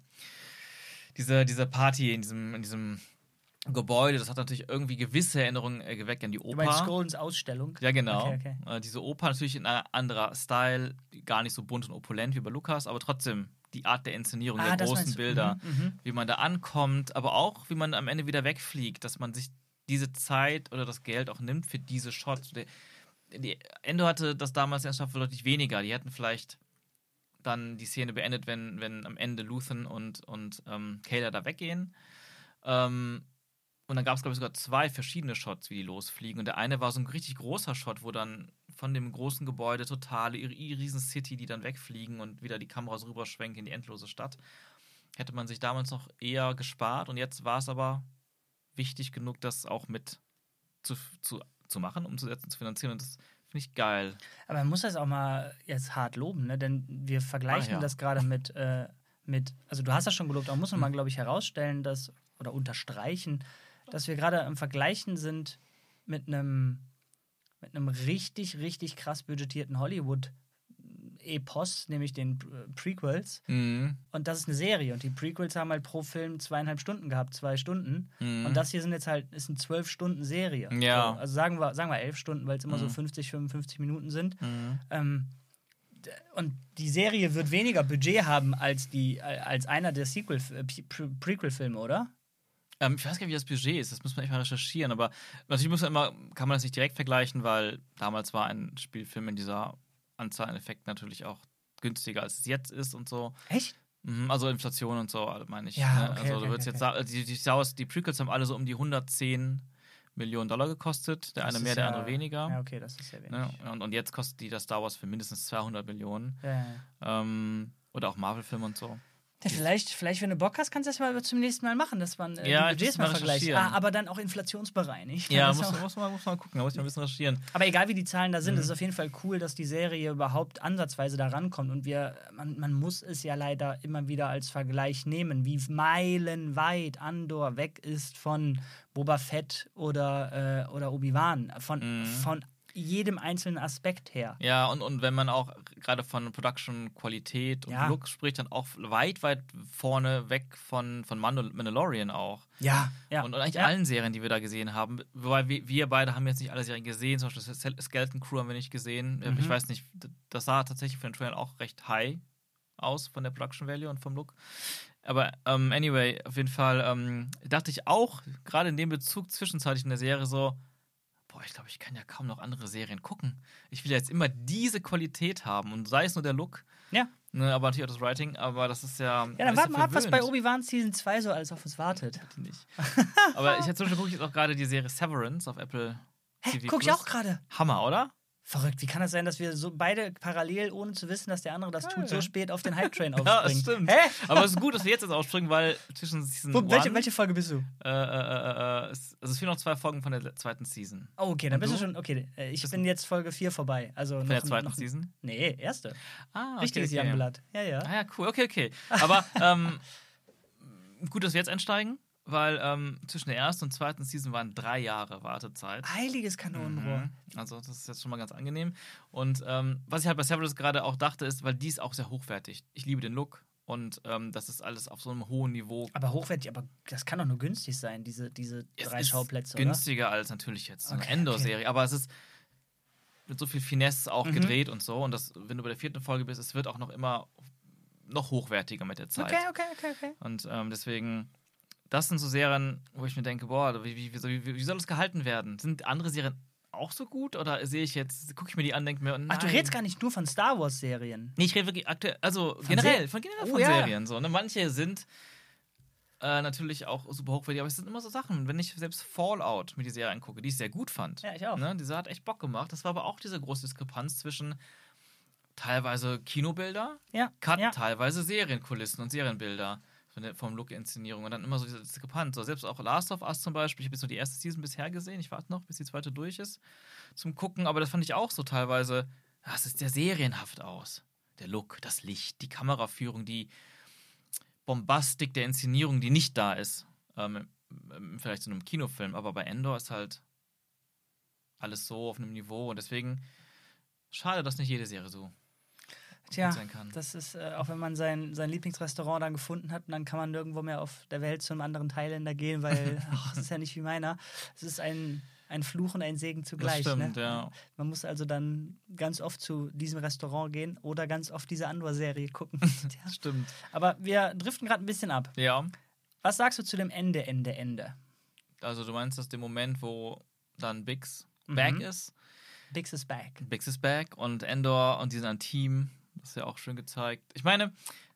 dieser, dieser Party in diesem, in diesem Gebäude, das hat natürlich irgendwie gewisse Erinnerungen äh, geweckt an die Oper. Du meinst Scoldens Ausstellung? Ja, genau. Okay, okay. Äh, diese Oper natürlich in einem anderen Style, gar nicht so bunt und opulent wie bei Lucas, aber trotzdem die Art der Inszenierung, ah, der großen Bilder, mhm, mhm. wie man da ankommt, aber auch, wie man am Ende wieder wegfliegt, dass man sich diese Zeit oder das Geld auch nimmt für diese Shots. Die, die Endor hatte das damals in der Staffel deutlich weniger. Die hätten vielleicht dann die Szene beendet, wenn, wenn am Ende Luthen und, und ähm, Kayla da weggehen. Ähm, Und dann gab es, glaube ich, sogar zwei verschiedene Shots, wie die losfliegen. Und der eine war so ein richtig großer Shot, wo dann von dem großen Gebäude totale, riesen City, die dann wegfliegen und wieder die Kamera so rüberschwenkt in die endlose Stadt. Hätte man sich damals noch eher gespart. Und jetzt war es aber wichtig genug, das auch mit zu, zu, zu machen, umzusetzen, zu finanzieren. Und das finde ich geil. Aber man muss das auch mal jetzt hart loben, ne? Denn wir vergleichen ah, ja. das gerade mit, äh, mit, also du hast das schon gelobt, aber muss man mal, glaube ich, herausstellen, dass, oder unterstreichen, dass wir gerade im Vergleichen sind mit einem mit einem richtig, richtig krass budgetierten Hollywood-Epos, nämlich den Prequels. Mhm. Und das ist eine Serie. Und die Prequels haben halt pro Film zweieinhalb Stunden gehabt, zwei Stunden. Mhm. Und das hier sind jetzt halt, ist eine zwölf Stunden Serie. Ja. So, also sagen wir, sagen wir elf Stunden, weil es immer mhm. so fünfzig, fünfundfünfzig Minuten sind. Mhm. Ähm, und die Serie wird weniger Budget haben als, die, als einer der Sequel, äh, Prequel-Filme, oder? Ähm, ich weiß gar nicht, wie das Budget ist, das muss man echt mal recherchieren, aber natürlich muss man immer, kann man das nicht direkt vergleichen, weil damals war ein Spielfilm in dieser Anzahl an Effekten natürlich auch günstiger, als es jetzt ist und so. Echt? Mhm, also Inflation und so, meine ich. Ja, ne? okay, also okay, du würdest okay, jetzt sagen, die, die, die Prequels haben alle so um die hundertzehn Millionen Dollar gekostet, der das eine mehr, ja, der andere weniger. Ja, okay, das ist ja wenig. Ne? Und, und jetzt kostet die das Star Wars für mindestens zweihundert Millionen. Ja, ja. Ähm, oder auch Marvel-Filme und so. Ja, vielleicht, vielleicht, wenn du Bock hast, kannst du das mal zum nächsten Mal machen, dass man äh, ja, die Budgets mal vergleicht. Ah, aber dann auch inflationsbereinigt. Ja, muss, muss, man, muss man gucken, da muss ich mal ein bisschen recherchieren. Aber egal, wie die Zahlen da sind, mhm. ist es auf jeden Fall cool, dass die Serie überhaupt ansatzweise da rankommt. Und wir, man, man muss es ja leider immer wieder als Vergleich nehmen, wie meilenweit Andor weg ist von Boba Fett oder, äh, oder Obi-Wan. Von, mhm. von jedem einzelnen Aspekt her. Ja, und, und wenn man auch gerade von Production-Qualität und ja. Look spricht, dann auch weit, weit vorne weg von, von Mandal- Mandalorian auch. Ja, ja. Und, und eigentlich ja. allen Serien, die wir da gesehen haben. Wobei wir, wir beide haben jetzt nicht alle Serien gesehen, zum Beispiel Skeleton Crew haben wir nicht gesehen. Mhm. Ich weiß nicht, das sah tatsächlich für den Trailer auch recht high aus von der Production Value und vom Look. Aber um, anyway, auf jeden Fall ähm, dachte ich auch, gerade in dem Bezug zwischenzeitlich in der Serie so, boah, ich glaube, ich kann ja kaum noch andere Serien gucken. Ich will ja jetzt immer diese Qualität haben und sei es nur der Look. Ja. Ne, aber natürlich auch das Writing, aber das ist ja. Ja, dann warten wir ab, was bei Obi-Wan Season zwei so alles auf uns wartet. Bitte nicht. Aber ich jetzt zum Beispiel gucke ich jetzt auch gerade die Serie Severance auf Apple Hä, T V guck ich Plus. auch gerade. Hammer, oder? Verrückt, wie kann das sein, dass wir so beide parallel, ohne zu wissen, dass der andere das tut, so spät auf den Hype-Train Ja, aufspringen? stimmt. Hä? Aber es ist gut, dass wir jetzt, jetzt ausspringen, weil zwischen Season Wo, welche, one, welche Folge bist du? äh, äh, äh, es, also es fehlen noch zwei Folgen von der zweiten Season. Oh, okay, dann Und bist du du? schon. Okay, äh, ich Bist bin jetzt Folge vier vorbei. Also Von noch, der zweiten noch, Season? Nee, erste. Ah, okay, Richtiges okay. Youngblood. Ja, ja. Ah ja, cool, okay, okay. Aber ähm, gut, dass wir jetzt einsteigen, weil ähm, zwischen der ersten und zweiten Season waren drei Jahre Wartezeit. Heiliges Kanonenrohr. Mhm. Also das ist jetzt schon mal ganz angenehm. Und ähm, was ich halt bei Severus gerade auch dachte, ist, weil die ist auch sehr hochwertig. Ich liebe den Look und ähm, das ist alles auf so einem hohen Niveau. Aber hochwertig, aber das kann doch nur günstig sein, diese, diese Es drei ist Schauplätze, günstiger als natürlich jetzt so eine Okay, Endor-Serie, aber es ist mit so viel Finesse auch Mhm. gedreht und so. Und das, wenn du bei der vierten Folge bist, es wird auch noch immer noch hochwertiger mit der Zeit. oder? Okay, okay, okay, okay. Und ähm, deswegen, das sind so Serien, wo ich mir denke, boah, wie, wie, wie, soll- wie, wie soll das gehalten werden? Sind andere Serien auch so gut? Oder sehe ich jetzt, gucke ich mir die an, denke mir, nein. Ach, du redest gar nicht nur von Star Wars-Serien. Nee, ich rede wirklich aktuell, also Von generell, Ser- von generell Oh, von ja. Serien. So, ne? Manche sind äh, natürlich auch super hochwertig, aber es sind immer so Sachen. Wenn ich selbst Fallout mir die Serie angucke, die ich sehr gut fand. Ja, ich auch. Ne? Diese hat echt Bock gemacht. Das war aber auch diese große Diskrepanz zwischen teilweise Kinobilder, Ja, Cut, ja. teilweise Serienkulissen und Serienbilder von der, vom Look-Inszenierung und dann immer so diese Diskrepanz. So, selbst auch Last of Us zum Beispiel, ich habe jetzt nur die erste Season bisher gesehen, ich warte noch, bis die zweite durch ist zum Gucken, aber das fand ich auch so teilweise, das sieht sehr serienhaft aus. Der Look, das Licht, die Kameraführung, die Bombastik der Inszenierung, die nicht da ist. Ähm, im- vielleicht zu einem Kinofilm, aber bei Endor ist halt alles so auf einem Niveau und deswegen schade, dass nicht jede Serie so Tja, gut sein kann. das ist, äh, auch wenn man sein, sein Lieblingsrestaurant dann gefunden hat, dann kann man nirgendwo mehr auf der Welt zu einem anderen Thailänder gehen, weil ach, das ist ja nicht wie meiner. Es ist ein, ein Fluch und ein Segen zugleich. Das stimmt, ne? ja. Man muss also dann ganz oft zu diesem Restaurant gehen oder ganz oft diese Andor-Serie gucken. Tja. Stimmt. Aber wir driften gerade ein bisschen ab. Ja, Was sagst du zu dem Ende, Ende, Ende? also du meinst, dass der Moment, wo dann Biggs Mhm. back ist, Bix is back. Biggs ist back und Endor und die sind ein Team, das ist ja auch schön gezeigt. Ich meine,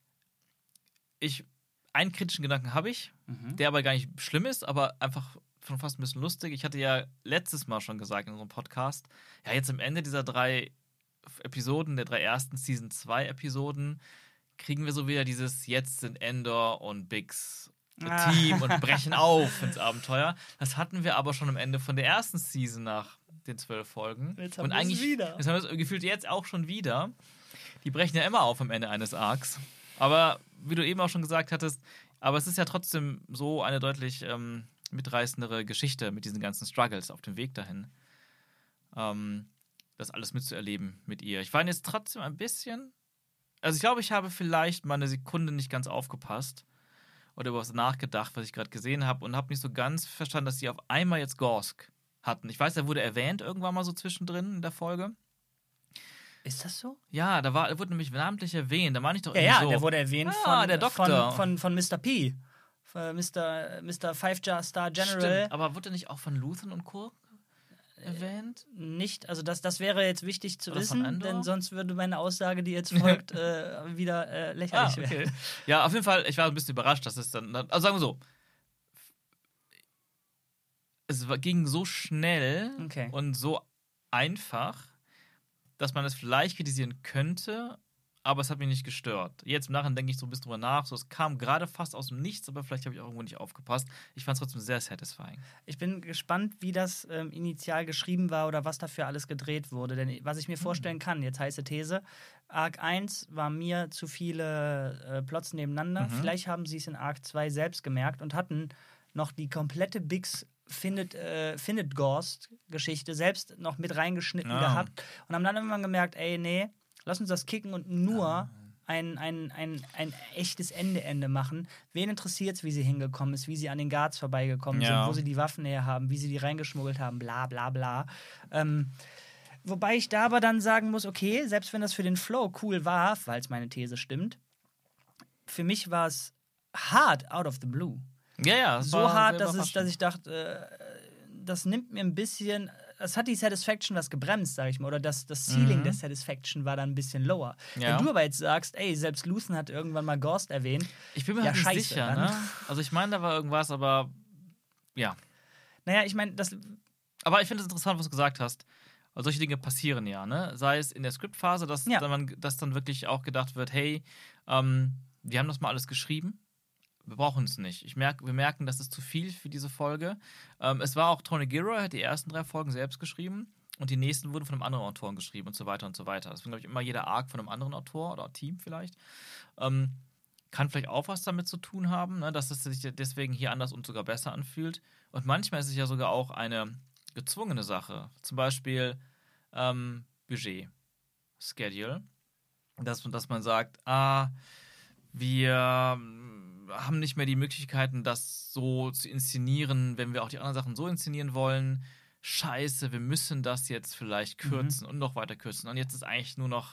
ich, einen kritischen Gedanken habe ich, Mhm. der aber gar nicht schlimm ist, aber einfach schon fast ein bisschen lustig. Ich hatte ja letztes Mal schon gesagt in unserem Podcast, ja, jetzt am Ende dieser drei Episoden, der drei ersten Season zwei Episoden, kriegen wir so wieder dieses jetzt sind Endor und Biggs Ah. Team und brechen auf ins Abenteuer. Das hatten wir aber schon am Ende von der ersten Season nach den zwölf Folgen. Jetzt haben und wir es eigentlich, wieder. Das haben wir es gefühlt jetzt auch schon wieder. Die brechen ja immer auf am Ende eines Arcs. Aber wie du eben auch schon gesagt hattest, aber es ist ja trotzdem so eine deutlich ähm, mitreißendere Geschichte mit diesen ganzen Struggles auf dem Weg dahin. Ähm, das alles mitzuerleben mit ihr. Ich war jetzt trotzdem ein bisschen. Also ich glaube, ich habe vielleicht mal eine Sekunde nicht ganz aufgepasst oder über was nachgedacht, was ich gerade gesehen habe und habe nicht so ganz verstanden, dass sie auf einmal jetzt Gorsk hatten. Ich weiß, er wurde erwähnt irgendwann mal so zwischendrin in der Folge. Ist das so? Ja, da war, er wurde nämlich namentlich erwähnt. Da meine ich doch Ja, irgendwie ja, so. der wurde erwähnt Ah, von, der Doktor. Von, von, von Mister P. Von Mister Mister Five-Star General. Stimmt, aber wurde er nicht auch von Luthen und Co. erwähnt? Nicht, also das, das wäre jetzt wichtig zu Oder von wissen, Andor? denn sonst würde meine Aussage, die jetzt folgt, äh, wieder äh, lächerlich Ah, okay. werden. Ja, auf jeden Fall, ich war ein bisschen überrascht, dass es dann. Also sagen wir so. Es war- ging so schnell Okay. und so einfach, dass man es vielleicht kritisieren könnte, aber es hat mich nicht gestört. Jetzt im Nachhinein denke ich so ein bisschen drüber nach. So, es kam gerade fast aus dem Nichts, aber vielleicht habe ich auch irgendwo nicht aufgepasst. Ich fand es trotzdem sehr satisfying. Ich bin gespannt, wie das ähm, initial geschrieben war oder was dafür alles gedreht wurde. Denn was ich mir vorstellen kann, jetzt heiße These, Arc eins war mir zu viele äh, Plots nebeneinander. Mhm. Vielleicht haben sie es in Arc zwei selbst gemerkt und hatten noch die komplette Biggs findet, äh, findet Ghost-Geschichte selbst noch mit reingeschnitten Ah. gehabt und haben dann irgendwann gemerkt, ey, nee, lass uns das kicken und nur ein, ein, ein, ein echtes Ende-Ende machen. Wen interessiert es, wie sie hingekommen ist, wie sie an den Guards vorbeigekommen Ja. sind, wo sie die Waffen her haben, wie sie die reingeschmuggelt haben, bla bla bla. Ähm, wobei ich da aber dann sagen muss, okay, selbst wenn das für den Flow cool war, falls meine These stimmt, für mich war es hart out of the blue. Ja, ja. es So war hart, sehr dass, es, dass überraschend. ich dachte, äh, das nimmt mir ein bisschen, es hat die Satisfaction was gebremst, sag ich mal, oder das, das Ceiling Mhm. der Satisfaction war dann ein bisschen lower. Ja. Wenn du aber jetzt sagst, ey, selbst Luthen hat irgendwann mal Ghost erwähnt, Ich bin mir Ja, halt nicht scheiße, sicher, dann. ne? Also ich meine, da war irgendwas, aber ja. naja, ich meine, das, Aber ich finde es interessant, was du gesagt hast. Weil solche Dinge passieren ja, ne? Sei es in der Skriptphase, dass, Ja. dann, man, dass dann wirklich auch gedacht wird, hey, ähm, wir haben das mal alles geschrieben. Wir brauchen es nicht. Ich merk, wir merken, das ist zu viel für diese Folge. Ähm, es war auch Tony Gilroy, hat die ersten drei Folgen selbst geschrieben und die nächsten wurden von einem anderen Autoren geschrieben und so weiter und so weiter. Deswegen glaube ich immer jeder Arc von einem anderen Autor oder Team vielleicht. Ähm, kann vielleicht auch was damit zu tun haben, ne, dass es sich deswegen hier anders und sogar besser anfühlt. Und manchmal ist es ja sogar auch eine gezwungene Sache. Zum Beispiel ähm, Budget, Schedule. Dass, dass man sagt, ah, wir haben nicht mehr die Möglichkeiten, das so zu inszenieren, wenn wir auch die anderen Sachen so inszenieren wollen. Scheiße, wir müssen das jetzt vielleicht kürzen mhm. und noch weiter kürzen. Und jetzt ist eigentlich nur noch,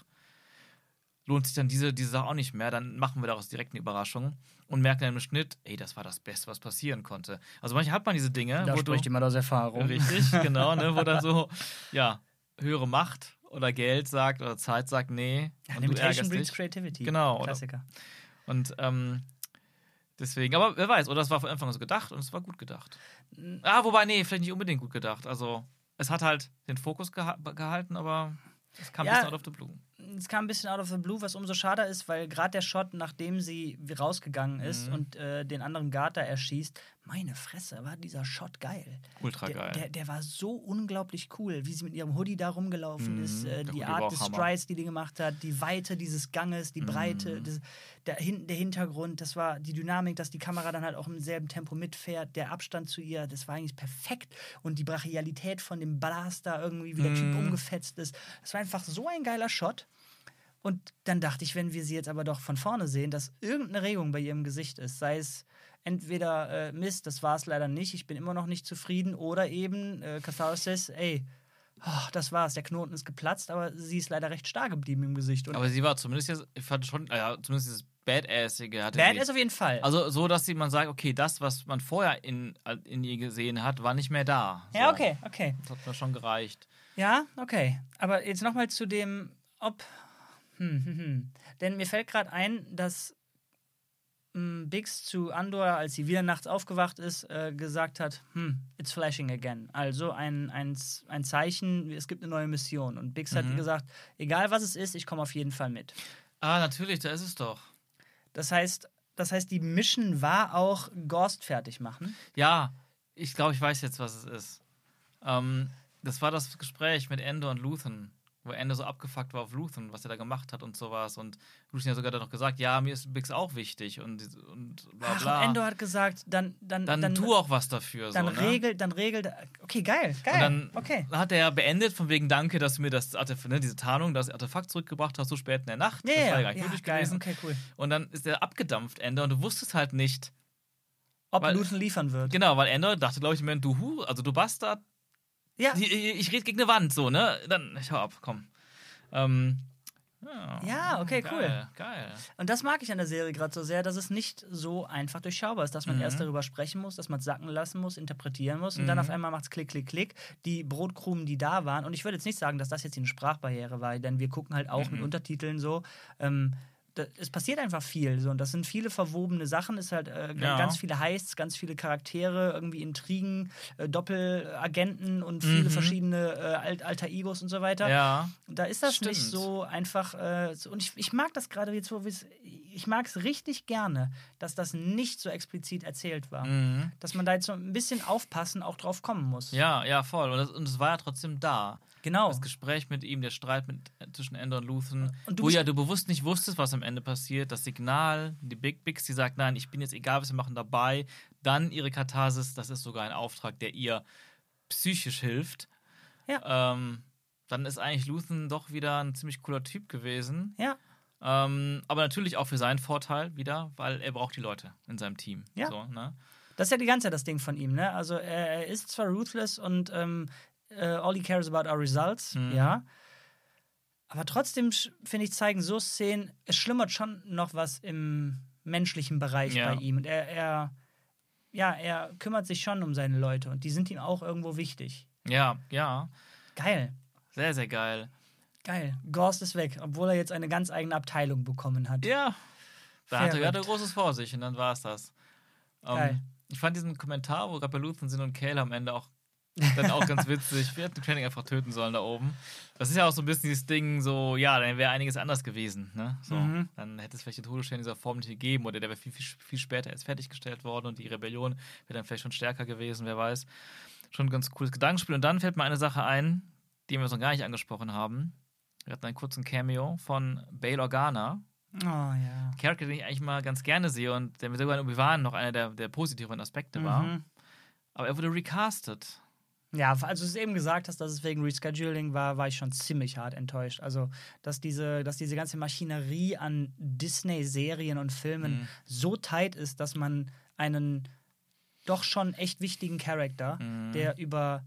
lohnt sich dann diese, diese Sache auch nicht mehr. Dann machen wir daraus direkt eine Überraschung und merken dann im Schnitt, ey, das war das Beste, was passieren konnte. Also manchmal hat man diese Dinge. Da wo spricht du, jemand aus Erfahrung. Richtig, genau, ne, wo dann so, ja, höhere Macht oder Geld sagt oder Zeit sagt, nee. Ja, und Limitation du breeds dich. Creativity. Genau. Klassiker. Oder, und ähm, deswegen, aber wer weiß, oder es war von Anfang an so gedacht und es war gut gedacht. Ah, wobei, nee, vielleicht nicht unbedingt gut gedacht. Also, es hat halt den Fokus geha gehalten, aber es kam Ja, ein bisschen out of the blue. Es kam ein bisschen out of the blue, was umso schade ist, weil gerade der Shot, nachdem sie rausgegangen ist Mhm. und äh, den anderen Guard da erschießt, meine Fresse, war dieser Shot geil. Ultra Der, geil. der, der war so unglaublich cool, wie sie mit ihrem Hoodie da rumgelaufen Mhm, ist, äh, der die Hoodie war Art auch des Hammer. Strides, die die gemacht hat, die Weite dieses Ganges, die Breite, Mhm. das, der, hin, der Hintergrund, das war die Dynamik, dass die Kamera dann halt auch im selben Tempo mitfährt, der Abstand zu ihr, das war eigentlich perfekt und die Brachialität von dem Blaster irgendwie, wie der Typ Mhm. umgefetzt ist, das war einfach so ein geiler Shot. Und dann dachte ich, wenn wir sie jetzt aber doch von vorne sehen, dass irgendeine Regung bei ihrem Gesicht ist, sei es entweder äh, Mist, das war es leider nicht, ich bin immer noch nicht zufrieden, oder eben äh, Catharsis, ey, oh, das war's, der Knoten ist geplatzt, aber sie ist leider recht starr geblieben im Gesicht. Und Aber sie war zumindest jetzt, ich fand schon, ja, zumindest dieses Badassige hatte Badass sie. auf jeden Fall. Also so, dass sie, man sagt, okay, das, was man vorher in, in ihr gesehen hat, war nicht mehr da. So. ja, okay, okay. Das hat mir schon gereicht. Ja, okay. Aber jetzt nochmal zu dem, ob. Hm, hm, hm. Denn mir fällt gerade ein, dass mh, Biggs zu Andor, als sie wieder nachts aufgewacht ist, äh, gesagt hat, hm, it's flashing again. Also ein, ein, ein Zeichen, es gibt eine neue Mission. Und Biggs Mhm. hat gesagt, egal was es ist, ich komme auf jeden Fall mit. Ah, natürlich, da ist es doch. Das heißt, das heißt, die Mission war auch Gorst fertig machen. Ja, ich glaube, ich weiß jetzt, was es ist. Ähm, das war das Gespräch mit Endor und Luthen, wo Endor so abgefuckt war auf Luthen, was er da gemacht hat und sowas. Und Luthen hat sogar dann noch gesagt, ja, mir ist Biggs auch wichtig und, und bla Ach, bla. und Endor hat gesagt, dann dann dann, dann, tu auch was dafür. dann so, ne? regelt, dann regelt. Okay, geil, geil. Und dann okay. hat er beendet, von wegen Danke, dass du mir das Artefakt, ne, diese Tarnung, das Artefakt zurückgebracht hast, so spät in der Nacht. Ja, das war ja, ja gar nicht ja, nötig geil, gewesen. okay, cool. Und dann ist er abgedampft, Endor, und du wusstest halt nicht, Ob Weil- Luthen liefern wird. genau, weil Endor dachte, glaube ich, im Moment, du Hu, also du Bastard, Ja, ich, ich rede gegen eine Wand, so, ne? Dann, ich hau ab, komm. Ähm, ja, Ja, okay, geil, cool. Geil. und das mag ich an der Serie gerade so sehr, dass es nicht so einfach durchschaubar ist, dass man Mhm. erst darüber sprechen muss, dass man es sacken lassen muss, interpretieren muss und dann Mhm. auf einmal macht es klick, klick, klick. Die Brotkrumen, die da waren, und ich würde jetzt nicht sagen, dass das jetzt eine Sprachbarriere war, denn wir gucken halt auch Mhm. mit Untertiteln so. Ähm, da, es passiert einfach viel so und das sind viele verwobene Sachen, ist halt äh, Ja. ganz viele Heists, ganz viele Charaktere, irgendwie Intrigen, äh, Doppelagenten und viele Mhm. verschiedene äh, Alt Alter Egos und so weiter. Ja. Da ist das Stimmt. nicht so einfach. Äh, so, und ich, ich mag das gerade jetzt, wo wir es. Ich mag es richtig gerne, dass das nicht so explizit erzählt war. Mhm. Dass man da jetzt so ein bisschen aufpassen auch drauf kommen muss. Ja, ja, voll. Und es und es war ja trotzdem da. Genau. Das Gespräch mit ihm, der Streit mit, zwischen Endor und Luthen, Und du wo bist- ja du bewusst nicht wusstest, was am Ende passiert. Das Signal, die Big Bigs, die sagt, nein, ich bin jetzt egal, was wir machen, dabei. Dann ihre Katharsis, das ist sogar ein Auftrag, der ihr psychisch hilft. Ja. Ähm, dann ist eigentlich Luthen doch wieder ein ziemlich cooler Typ gewesen. Ja. Ähm, aber natürlich auch für seinen Vorteil wieder, weil er braucht die Leute in seinem Team. Ja. So, ne? Das ist ja die ganze Zeit das Ding von ihm, ne? Also er, er ist zwar ruthless und ähm, äh, all he cares about are results, Mhm. ja. Aber trotzdem, sch- finde ich, zeigen so Szenen, es schlummert schon noch was im menschlichen Bereich Ja. bei ihm. Und er, er, ja, er kümmert sich schon um seine Leute und die sind ihm auch irgendwo wichtig. Ja, ja. Geil. Sehr, sehr geil. Geil. Gorst ist weg, obwohl er jetzt eine ganz eigene Abteilung bekommen hat. Ja. Da hatte er Verrückt. gerade Großes vor sich und dann war es das. Ähm, Geil. ich fand diesen Kommentar, wo gerade bei Luthen sind und Kale am Ende auch Dann auch ganz witzig. Wir hätten Krennic einfach töten sollen da oben. Das ist ja auch so ein bisschen dieses Ding, so, ja, dann wäre einiges anders gewesen. Ne? So, Mhm. Dann hätte es vielleicht den Todesstern in dieser Form nicht gegeben oder der wäre viel, viel, viel später erst fertiggestellt worden und die Rebellion wäre dann vielleicht schon stärker gewesen, wer weiß. Schon ein ganz cooles Gedankenspiel. Und dann fällt mir eine Sache ein, die wir noch gar nicht angesprochen haben. Wir hatten einen kurzen Cameo von Bail Organa. Oh ja. Charakter, den ich eigentlich mal ganz gerne sehe und der mir sogar in Obi-Wan noch einer der, der positiveren Aspekte war. Mhm. Aber er wurde recastet. Ja, als du es eben gesagt hast, dass es wegen Rescheduling war, war ich schon ziemlich hart enttäuscht. Also, dass diese, dass diese ganze Maschinerie an Disney-Serien und Filmen Mhm. so tight ist, dass man einen doch schon echt wichtigen Charakter, Mhm. der über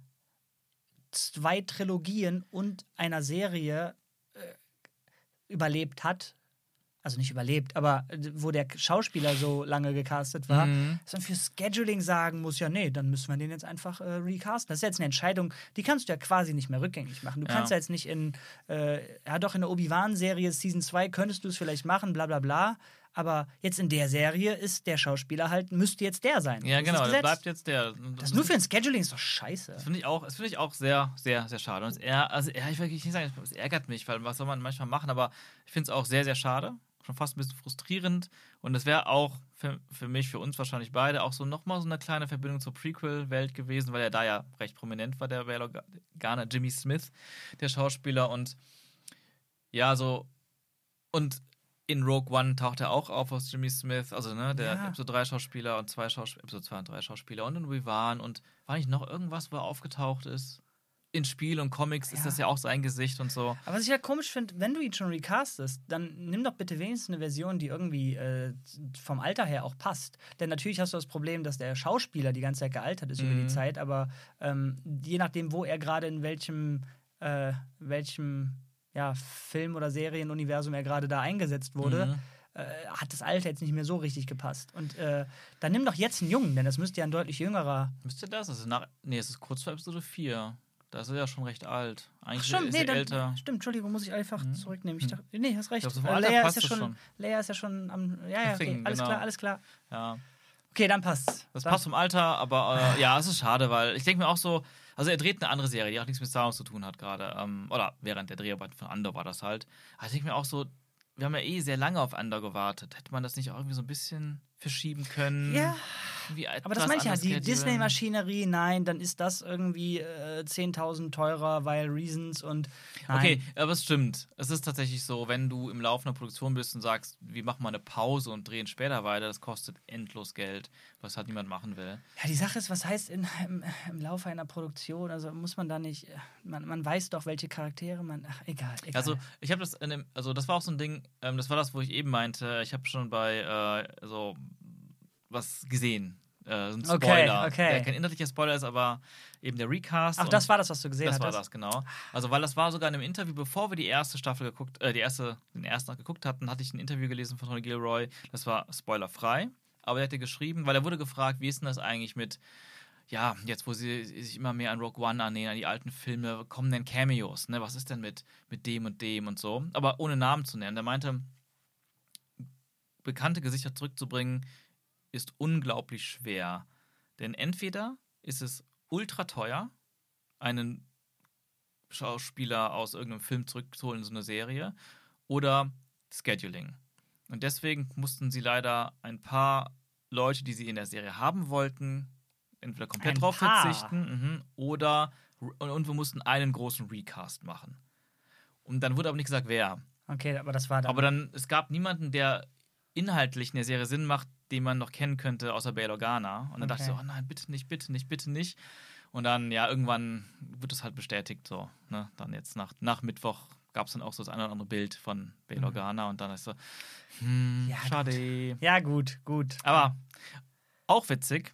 zwei Trilogien und einer Serie äh, überlebt hat, also nicht überlebt, aber äh, wo der Schauspieler so lange gecastet war, Mhm. dass man für Scheduling sagen muss, ja, nee, dann müssen wir den jetzt einfach äh, recasten. Das ist jetzt eine Entscheidung, die kannst du ja quasi nicht mehr rückgängig machen. Du Ja. kannst ja jetzt nicht in, äh, ja doch in der Obi-Wan-Serie Season zwei könntest du es vielleicht machen, bla bla bla, aber jetzt in der Serie ist der Schauspieler halt, müsste jetzt der sein. Ja, Das ist genau, das der Gesetz. bleibt jetzt der. Das nur für ein Scheduling ist doch scheiße. Das finde ich auch, das finde ich auch sehr, sehr, sehr schade. Und es eher, also ja, ich will nicht sagen, es ärgert mich, weil was soll man manchmal machen, aber ich finde es auch sehr, sehr schade. Schon fast ein bisschen frustrierend. Und es wäre auch für, für mich, für uns wahrscheinlich beide, auch so nochmal so eine kleine Verbindung zur Prequel-Welt gewesen, weil er da ja recht prominent war, der Bail Organa, Jimmy Smith, der Schauspieler. Und ja, so. Und in Rogue One taucht er auch auf aus Jimmy Smith, also ne, der Ja. Episode drei Schauspieler und zwei Schauspieler, Episode zwei und drei Schauspieler und in Obi-Wan und war nicht noch irgendwas, wo er aufgetaucht ist? In Spiel und Comics Ja. ist das ja auch sein Gesicht und so. Aber was ich halt komisch finde, wenn du ihn schon recastest, dann nimm doch bitte wenigstens eine Version, die irgendwie äh, vom Alter her auch passt. Denn natürlich hast du das Problem, dass der Schauspieler die ganze Zeit gealtert ist über Mhm. die Zeit, aber ähm, je nachdem, wo er gerade in welchem, äh, welchem ja, Film- oder Serienuniversum er gerade da eingesetzt wurde, Mhm. äh, hat das Alter jetzt nicht mehr so richtig gepasst. Und äh, dann nimm doch jetzt einen Jungen, denn das müsste ja ein deutlich jüngerer. Müsste das? Das ist nach, nee, es ist kurz vor Episode vier. Da ist er ja schon recht alt. Eigentlich Stimmt, ist nee, er dann, älter. stimmt, Entschuldigung, muss ich einfach Mhm. zurücknehmen. Ich Mhm. dachte, nee, hast recht. Ich glaub, so vom Äh, Alter Leia, ist passt ja es schon, schon. Leia ist ja schon am. Ja, ja, okay, Thing, alles genau. klar, alles klar. Ja. Okay, dann passt's. Das Dann- passt vom Alter, aber äh, ja, es ist schade, weil ich denke mir auch so, also er dreht eine andere Serie, die auch nichts mit Star Wars zu tun hat gerade. Ähm, oder während der Dreharbeiten von Andor war das halt. Aber ich denke mir auch so, wir haben ja eh sehr lange auf Andor gewartet. Hätte man das nicht auch irgendwie so ein bisschen verschieben können? Ja, Irgendwie aber das etwas meine ich ja, anders die schedulen? Disney-Maschinerie, nein, dann ist das irgendwie äh, zehntausend teurer, weil Reasons und. Nein. Okay, aber es stimmt. Es ist tatsächlich so, wenn du im Laufe einer Produktion bist und sagst, wir machen mal eine Pause und drehen später weiter, das kostet endlos Geld, was halt niemand machen will. Ja, die Sache ist, was heißt in, im, im Laufe einer Produktion? Also muss man da nicht. Man, man weiß doch, welche Charaktere man. Ach, egal, egal. Also, ich habe das in dem, also das war auch so ein Ding, ähm, das war das, wo ich eben meinte, ich habe schon bei äh, so was gesehen. Äh, so ein Okay, Spoiler. okay. Der kein inhaltlicher Spoiler ist, aber eben der Recast. Ach, und das war das, was du gesehen Das hast. war das, genau. Also, weil das war sogar in einem Interview, bevor wir die erste Staffel geguckt, äh, die erste, den ersten noch geguckt hatten, hatte ich ein Interview gelesen von Tony Gilroy. Das war spoilerfrei. Aber er hatte geschrieben, weil er wurde gefragt, wie ist denn das eigentlich mit, ja, jetzt wo sie sich immer mehr an Rogue One annähern, an die alten Filme, kommen denn Cameos, ne? Was ist denn mit, mit dem und dem und so? Aber ohne Namen zu nennen. Der meinte, bekannte Gesichter zurückzubringen, ist unglaublich schwer. Denn entweder ist es ultra teuer, einen Schauspieler aus irgendeinem Film zurückzuholen in so eine Serie, oder Scheduling. Und deswegen mussten sie leider ein paar Leute, die sie in der Serie haben wollten, entweder komplett Ein drauf paar? verzichten, mhm, oder und, und wir mussten einen großen Recast machen. Und dann wurde aber nicht gesagt, wer. Okay, aber das war dann. Aber dann, es gab niemanden, der inhaltlich in der Serie Sinn macht, den man noch kennen könnte, außer Bail Organa. Und dann dachte ich so, Okay. oh nein, bitte nicht, bitte nicht, bitte nicht. Und dann, ja, irgendwann wird es halt bestätigt, so, ne, dann jetzt nach, nach Mittwoch gab es dann auch so das eine oder andere Bild von Bail Mhm. Organa und dann ist so, hm, Ja, schade. ja, gut, gut. Aber auch witzig,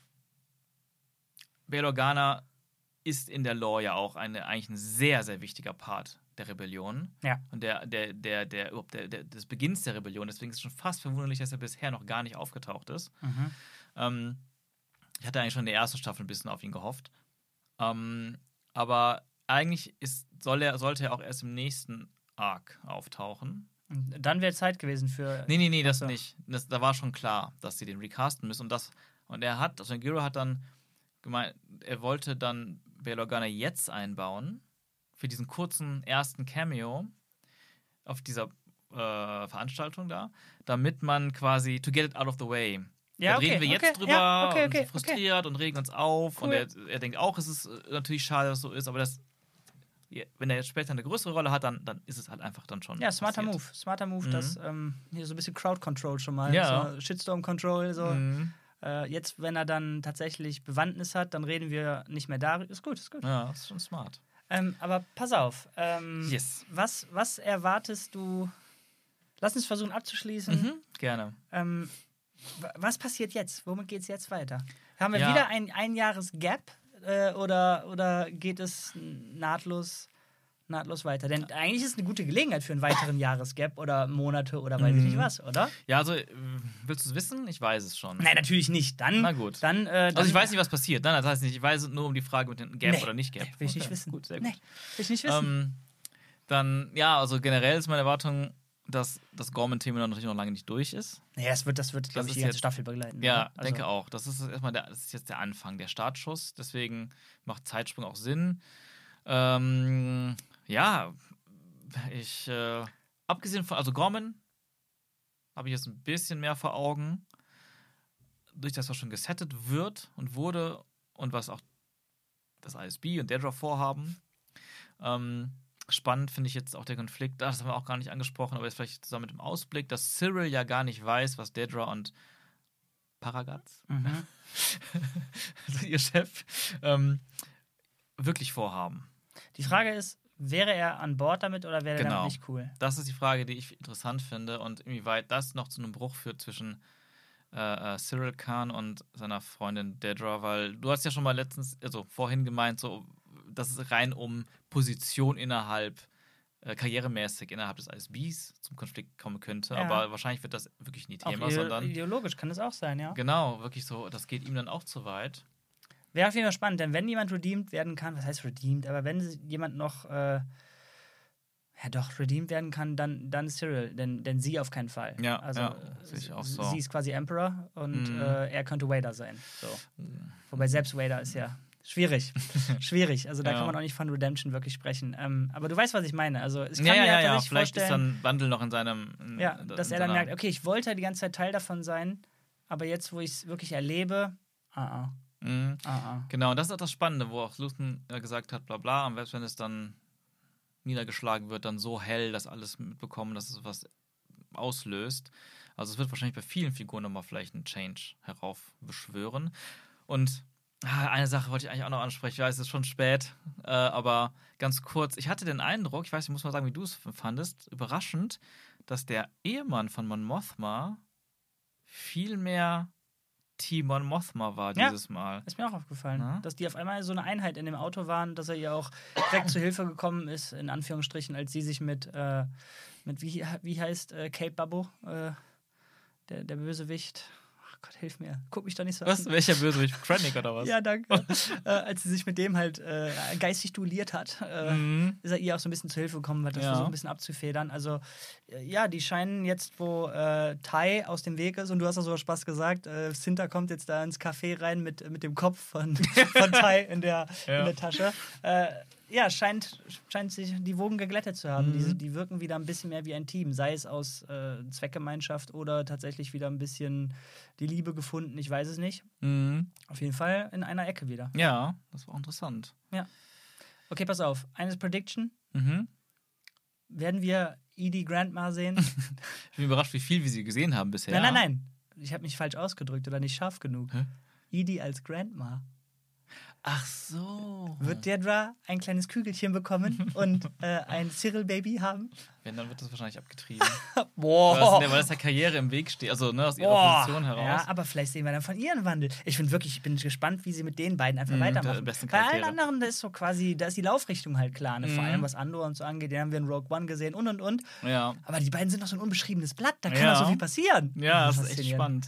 Bail Organa ist in der Lore ja auch eine, eigentlich ein sehr, sehr wichtiger Part der Rebellion. Ja. Und der, der, der, der, überhaupt der, der, des Beginns der Rebellion. Deswegen ist es schon fast verwunderlich, dass er bisher noch gar nicht aufgetaucht ist. Mhm. Ähm, ich hatte eigentlich schon in der ersten Staffel ein bisschen auf ihn gehofft. Ähm, aber eigentlich ist, soll er, sollte er auch erst im nächsten Arc auftauchen. Und dann wäre Zeit gewesen für. Nee, nee, nee, das Ach so. nicht. Das, da war schon klar, dass sie den recasten müssen. Und, das, und er hat, also Giro hat dann gemeint, er wollte dann Bail Organa jetzt einbauen, für diesen kurzen ersten Cameo auf dieser äh, Veranstaltung da, damit man quasi, to get it out of the way. Ja, da okay, reden wir jetzt okay, drüber ja, okay, und okay, sind frustriert und regen uns auf. Cool. Und er, er denkt auch, es ist äh, natürlich schade, dass es so ist, aber das, wenn er jetzt später eine größere Rolle hat, dann, dann ist es halt einfach dann schon Ja, smarter passiert. Move. Smarter Move, Mhm. das ähm, hier so ein bisschen Crowd Control schon mal. Ja. So Shitstorm Control. So. Mhm. Äh, jetzt, wenn er dann tatsächlich Bewandtnis hat, dann reden wir nicht mehr darüber. Ist gut, ist gut. Ja, das ist schon smart. Ähm, aber pass auf. Ähm, Yes. was, was erwartest du? Lass uns versuchen abzuschließen. Mhm. Gerne. Ähm, w- was passiert jetzt? Womit geht es jetzt weiter? Haben wir Ja. wieder ein Ein-Jahres-Gap äh, oder, oder geht es nahtlos, nahtlos weiter? Denn eigentlich ist es eine gute Gelegenheit für einen weiteren Jahresgap oder Monate oder weiß ich nicht was, oder? Ja, also, äh, willst du es wissen? Ich weiß es schon. Nein, natürlich nicht. Dann, Na gut. Dann, äh, dann, Also ich weiß nicht, was passiert. Nein, das heißt nicht, ich weiß nur um die Frage mit dem Gap Nee, oder nicht Gap. nee, will ich nicht Okay, wissen. Gut, sehr gut. Nee, will ich nicht wissen. Ähm, dann, ja, also generell ist meine Erwartung, dass das Gorman-Thema dann natürlich noch lange nicht durch ist. naja, das wird, das wird glaube das ich, ist die ganze jetzt- Staffel begleiten. Ja, oder? Also, denke auch. Das ist erstmal der, das ist jetzt der Anfang, der Startschuss. Deswegen macht Zeitsprung auch Sinn. Ähm, ja, ich, äh, abgesehen von, also Gorman habe ich jetzt ein bisschen mehr vor Augen. Durch das, was schon gesettet wird und wurde und was auch das I S B und Dedra vorhaben. Ähm, spannend finde ich jetzt auch der Konflikt, das haben wir auch gar nicht angesprochen, aber jetzt vielleicht zusammen mit dem Ausblick, dass Cyril ja gar nicht weiß, was Dedra und Paragaz, Mhm. also ihr Chef, ähm, wirklich vorhaben. Die Frage ist, wäre er an Bord damit oder wäre er Genau. damit nicht cool? Das ist die Frage, die ich interessant finde und inwieweit das noch zu einem Bruch führt zwischen äh, äh, Cyril Khan und seiner Freundin Dedra, weil du hast ja schon mal letztens, also vorhin gemeint, so, dass es rein um Position innerhalb, äh, karrieremäßig innerhalb des I S Bs zum Konflikt kommen könnte, Ja. aber wahrscheinlich wird das wirklich nie Auch Thema, ide sondern ideologisch kann das auch sein, ja. genau, wirklich so, das geht ihm dann auch zu weit. Wäre auf jeden Fall spannend, denn wenn jemand redeemed werden kann, was heißt redeemed, aber wenn jemand noch, äh, ja doch, redeemed werden kann, dann, dann Cyril, denn, denn sie auf keinen Fall. Ja, also, ja, sehe ich auch so. Sie ist quasi Emperor und Mhm. äh, er könnte Vader sein. So. Wobei selbst Vader ist ja schwierig. schwierig. Also da Ja. kann man auch nicht von Redemption wirklich sprechen. Ähm, aber du weißt, was ich meine. Also ich kann Ja, mir ja, ja, ja, tatsächlich vielleicht ist vorstellen, dann Wandel noch in seinem. In, ja, in dass er dann seiner- merkt, okay, ich wollte ja die ganze Zeit Teil davon sein, aber jetzt, wo ich es wirklich erlebe, ah, ah, Mhm. ah, ah. Genau, und das ist auch das Spannende, wo auch Luthen äh, gesagt hat, bla bla, und selbst wenn es dann niedergeschlagen wird, dann so hell, dass alles mitbekommen, dass es was auslöst. Also es wird wahrscheinlich bei vielen Figuren nochmal vielleicht einen Change heraufbeschwören. Und ah, eine Sache wollte ich eigentlich auch noch ansprechen, ich weiß, es ist schon spät, äh, aber ganz kurz, ich hatte den Eindruck, ich weiß, ich muss mal sagen, wie du es fandest, überraschend, dass der Ehemann von Mon Mothma viel mehr Team Mon Mothma war Ja. dieses Mal. Ist mir auch aufgefallen, Na? dass die auf einmal so eine Einheit in dem Auto waren, dass er ihr auch direkt zu Hilfe gekommen ist, in Anführungsstrichen, als sie sich mit, äh, mit wie, wie heißt äh, Kate Babbo, äh, der, der Bösewicht. Ach Gott, hilf mir. Guck mich doch nicht so Was? an. Welcher Bösewicht? Krennic oder was? Ja, danke. äh, als sie sich mit dem halt äh, geistig duelliert hat, äh, Mhm. ist er ihr auch so ein bisschen zu Hilfe gekommen, hat das Ja. versucht, ein bisschen abzufedern. Also, äh, ja, die scheinen jetzt, wo äh, Tai aus dem Weg ist, und du hast auch so Spaß gesagt, äh, Cinta kommt jetzt da ins Café rein mit, mit dem Kopf von, von Tai in der, Ja. in der Tasche. Äh, ja, scheint, scheint sich die Wogen geglättet zu haben. Mhm. Die, die wirken wieder ein bisschen mehr wie ein Team, sei es aus äh, Zweckgemeinschaft oder tatsächlich wieder ein bisschen die Liebe gefunden, ich weiß es nicht. Mhm. Auf jeden Fall in einer Ecke wieder. Ja, das war auch interessant. Okay, pass auf. Eine Prediction. Mhm. Werden wir Edie Grandma sehen? Ich bin überrascht, wie viel wir sie gesehen haben bisher. Nein, nein, nein. Ich habe mich falsch ausgedrückt oder nicht scharf genug. Hä? Edie als Grandma. Ach so. Wird Dedra ein kleines Kügelchen bekommen und äh, ein Cyril-Baby haben? Wenn, dann wird das wahrscheinlich abgetrieben. Boah. Weil das- weil das der Karriere im Weg steht, also ne, aus ihrer Boah. Position heraus. Ja, aber vielleicht sehen wir dann von ihren Wandel. Ich bin wirklich, ich bin gespannt, wie sie mit den beiden einfach Mhm, der weitermachen. besten Bei allen Charaktere. anderen, da ist so quasi, da ist die Laufrichtung halt klar. Ne? Vor Mhm. allem, was Andor und so angeht, den haben wir in Rogue One gesehen und und und. Ja, Aber die beiden sind noch so ein unbeschriebenes Blatt, da kann Ja. auch so viel passieren. ja, das ist echt Faszinierend. spannend.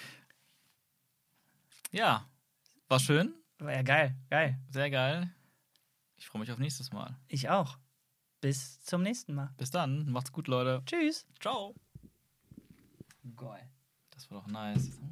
Ja, war schön, Ja, geil, geil. sehr geil. Ich freue mich auf nächstes Mal. Ich auch. Bis zum nächsten Mal. Bis dann, macht's gut, Leute. Tschüss. Ciao. Geil. Das war doch nice.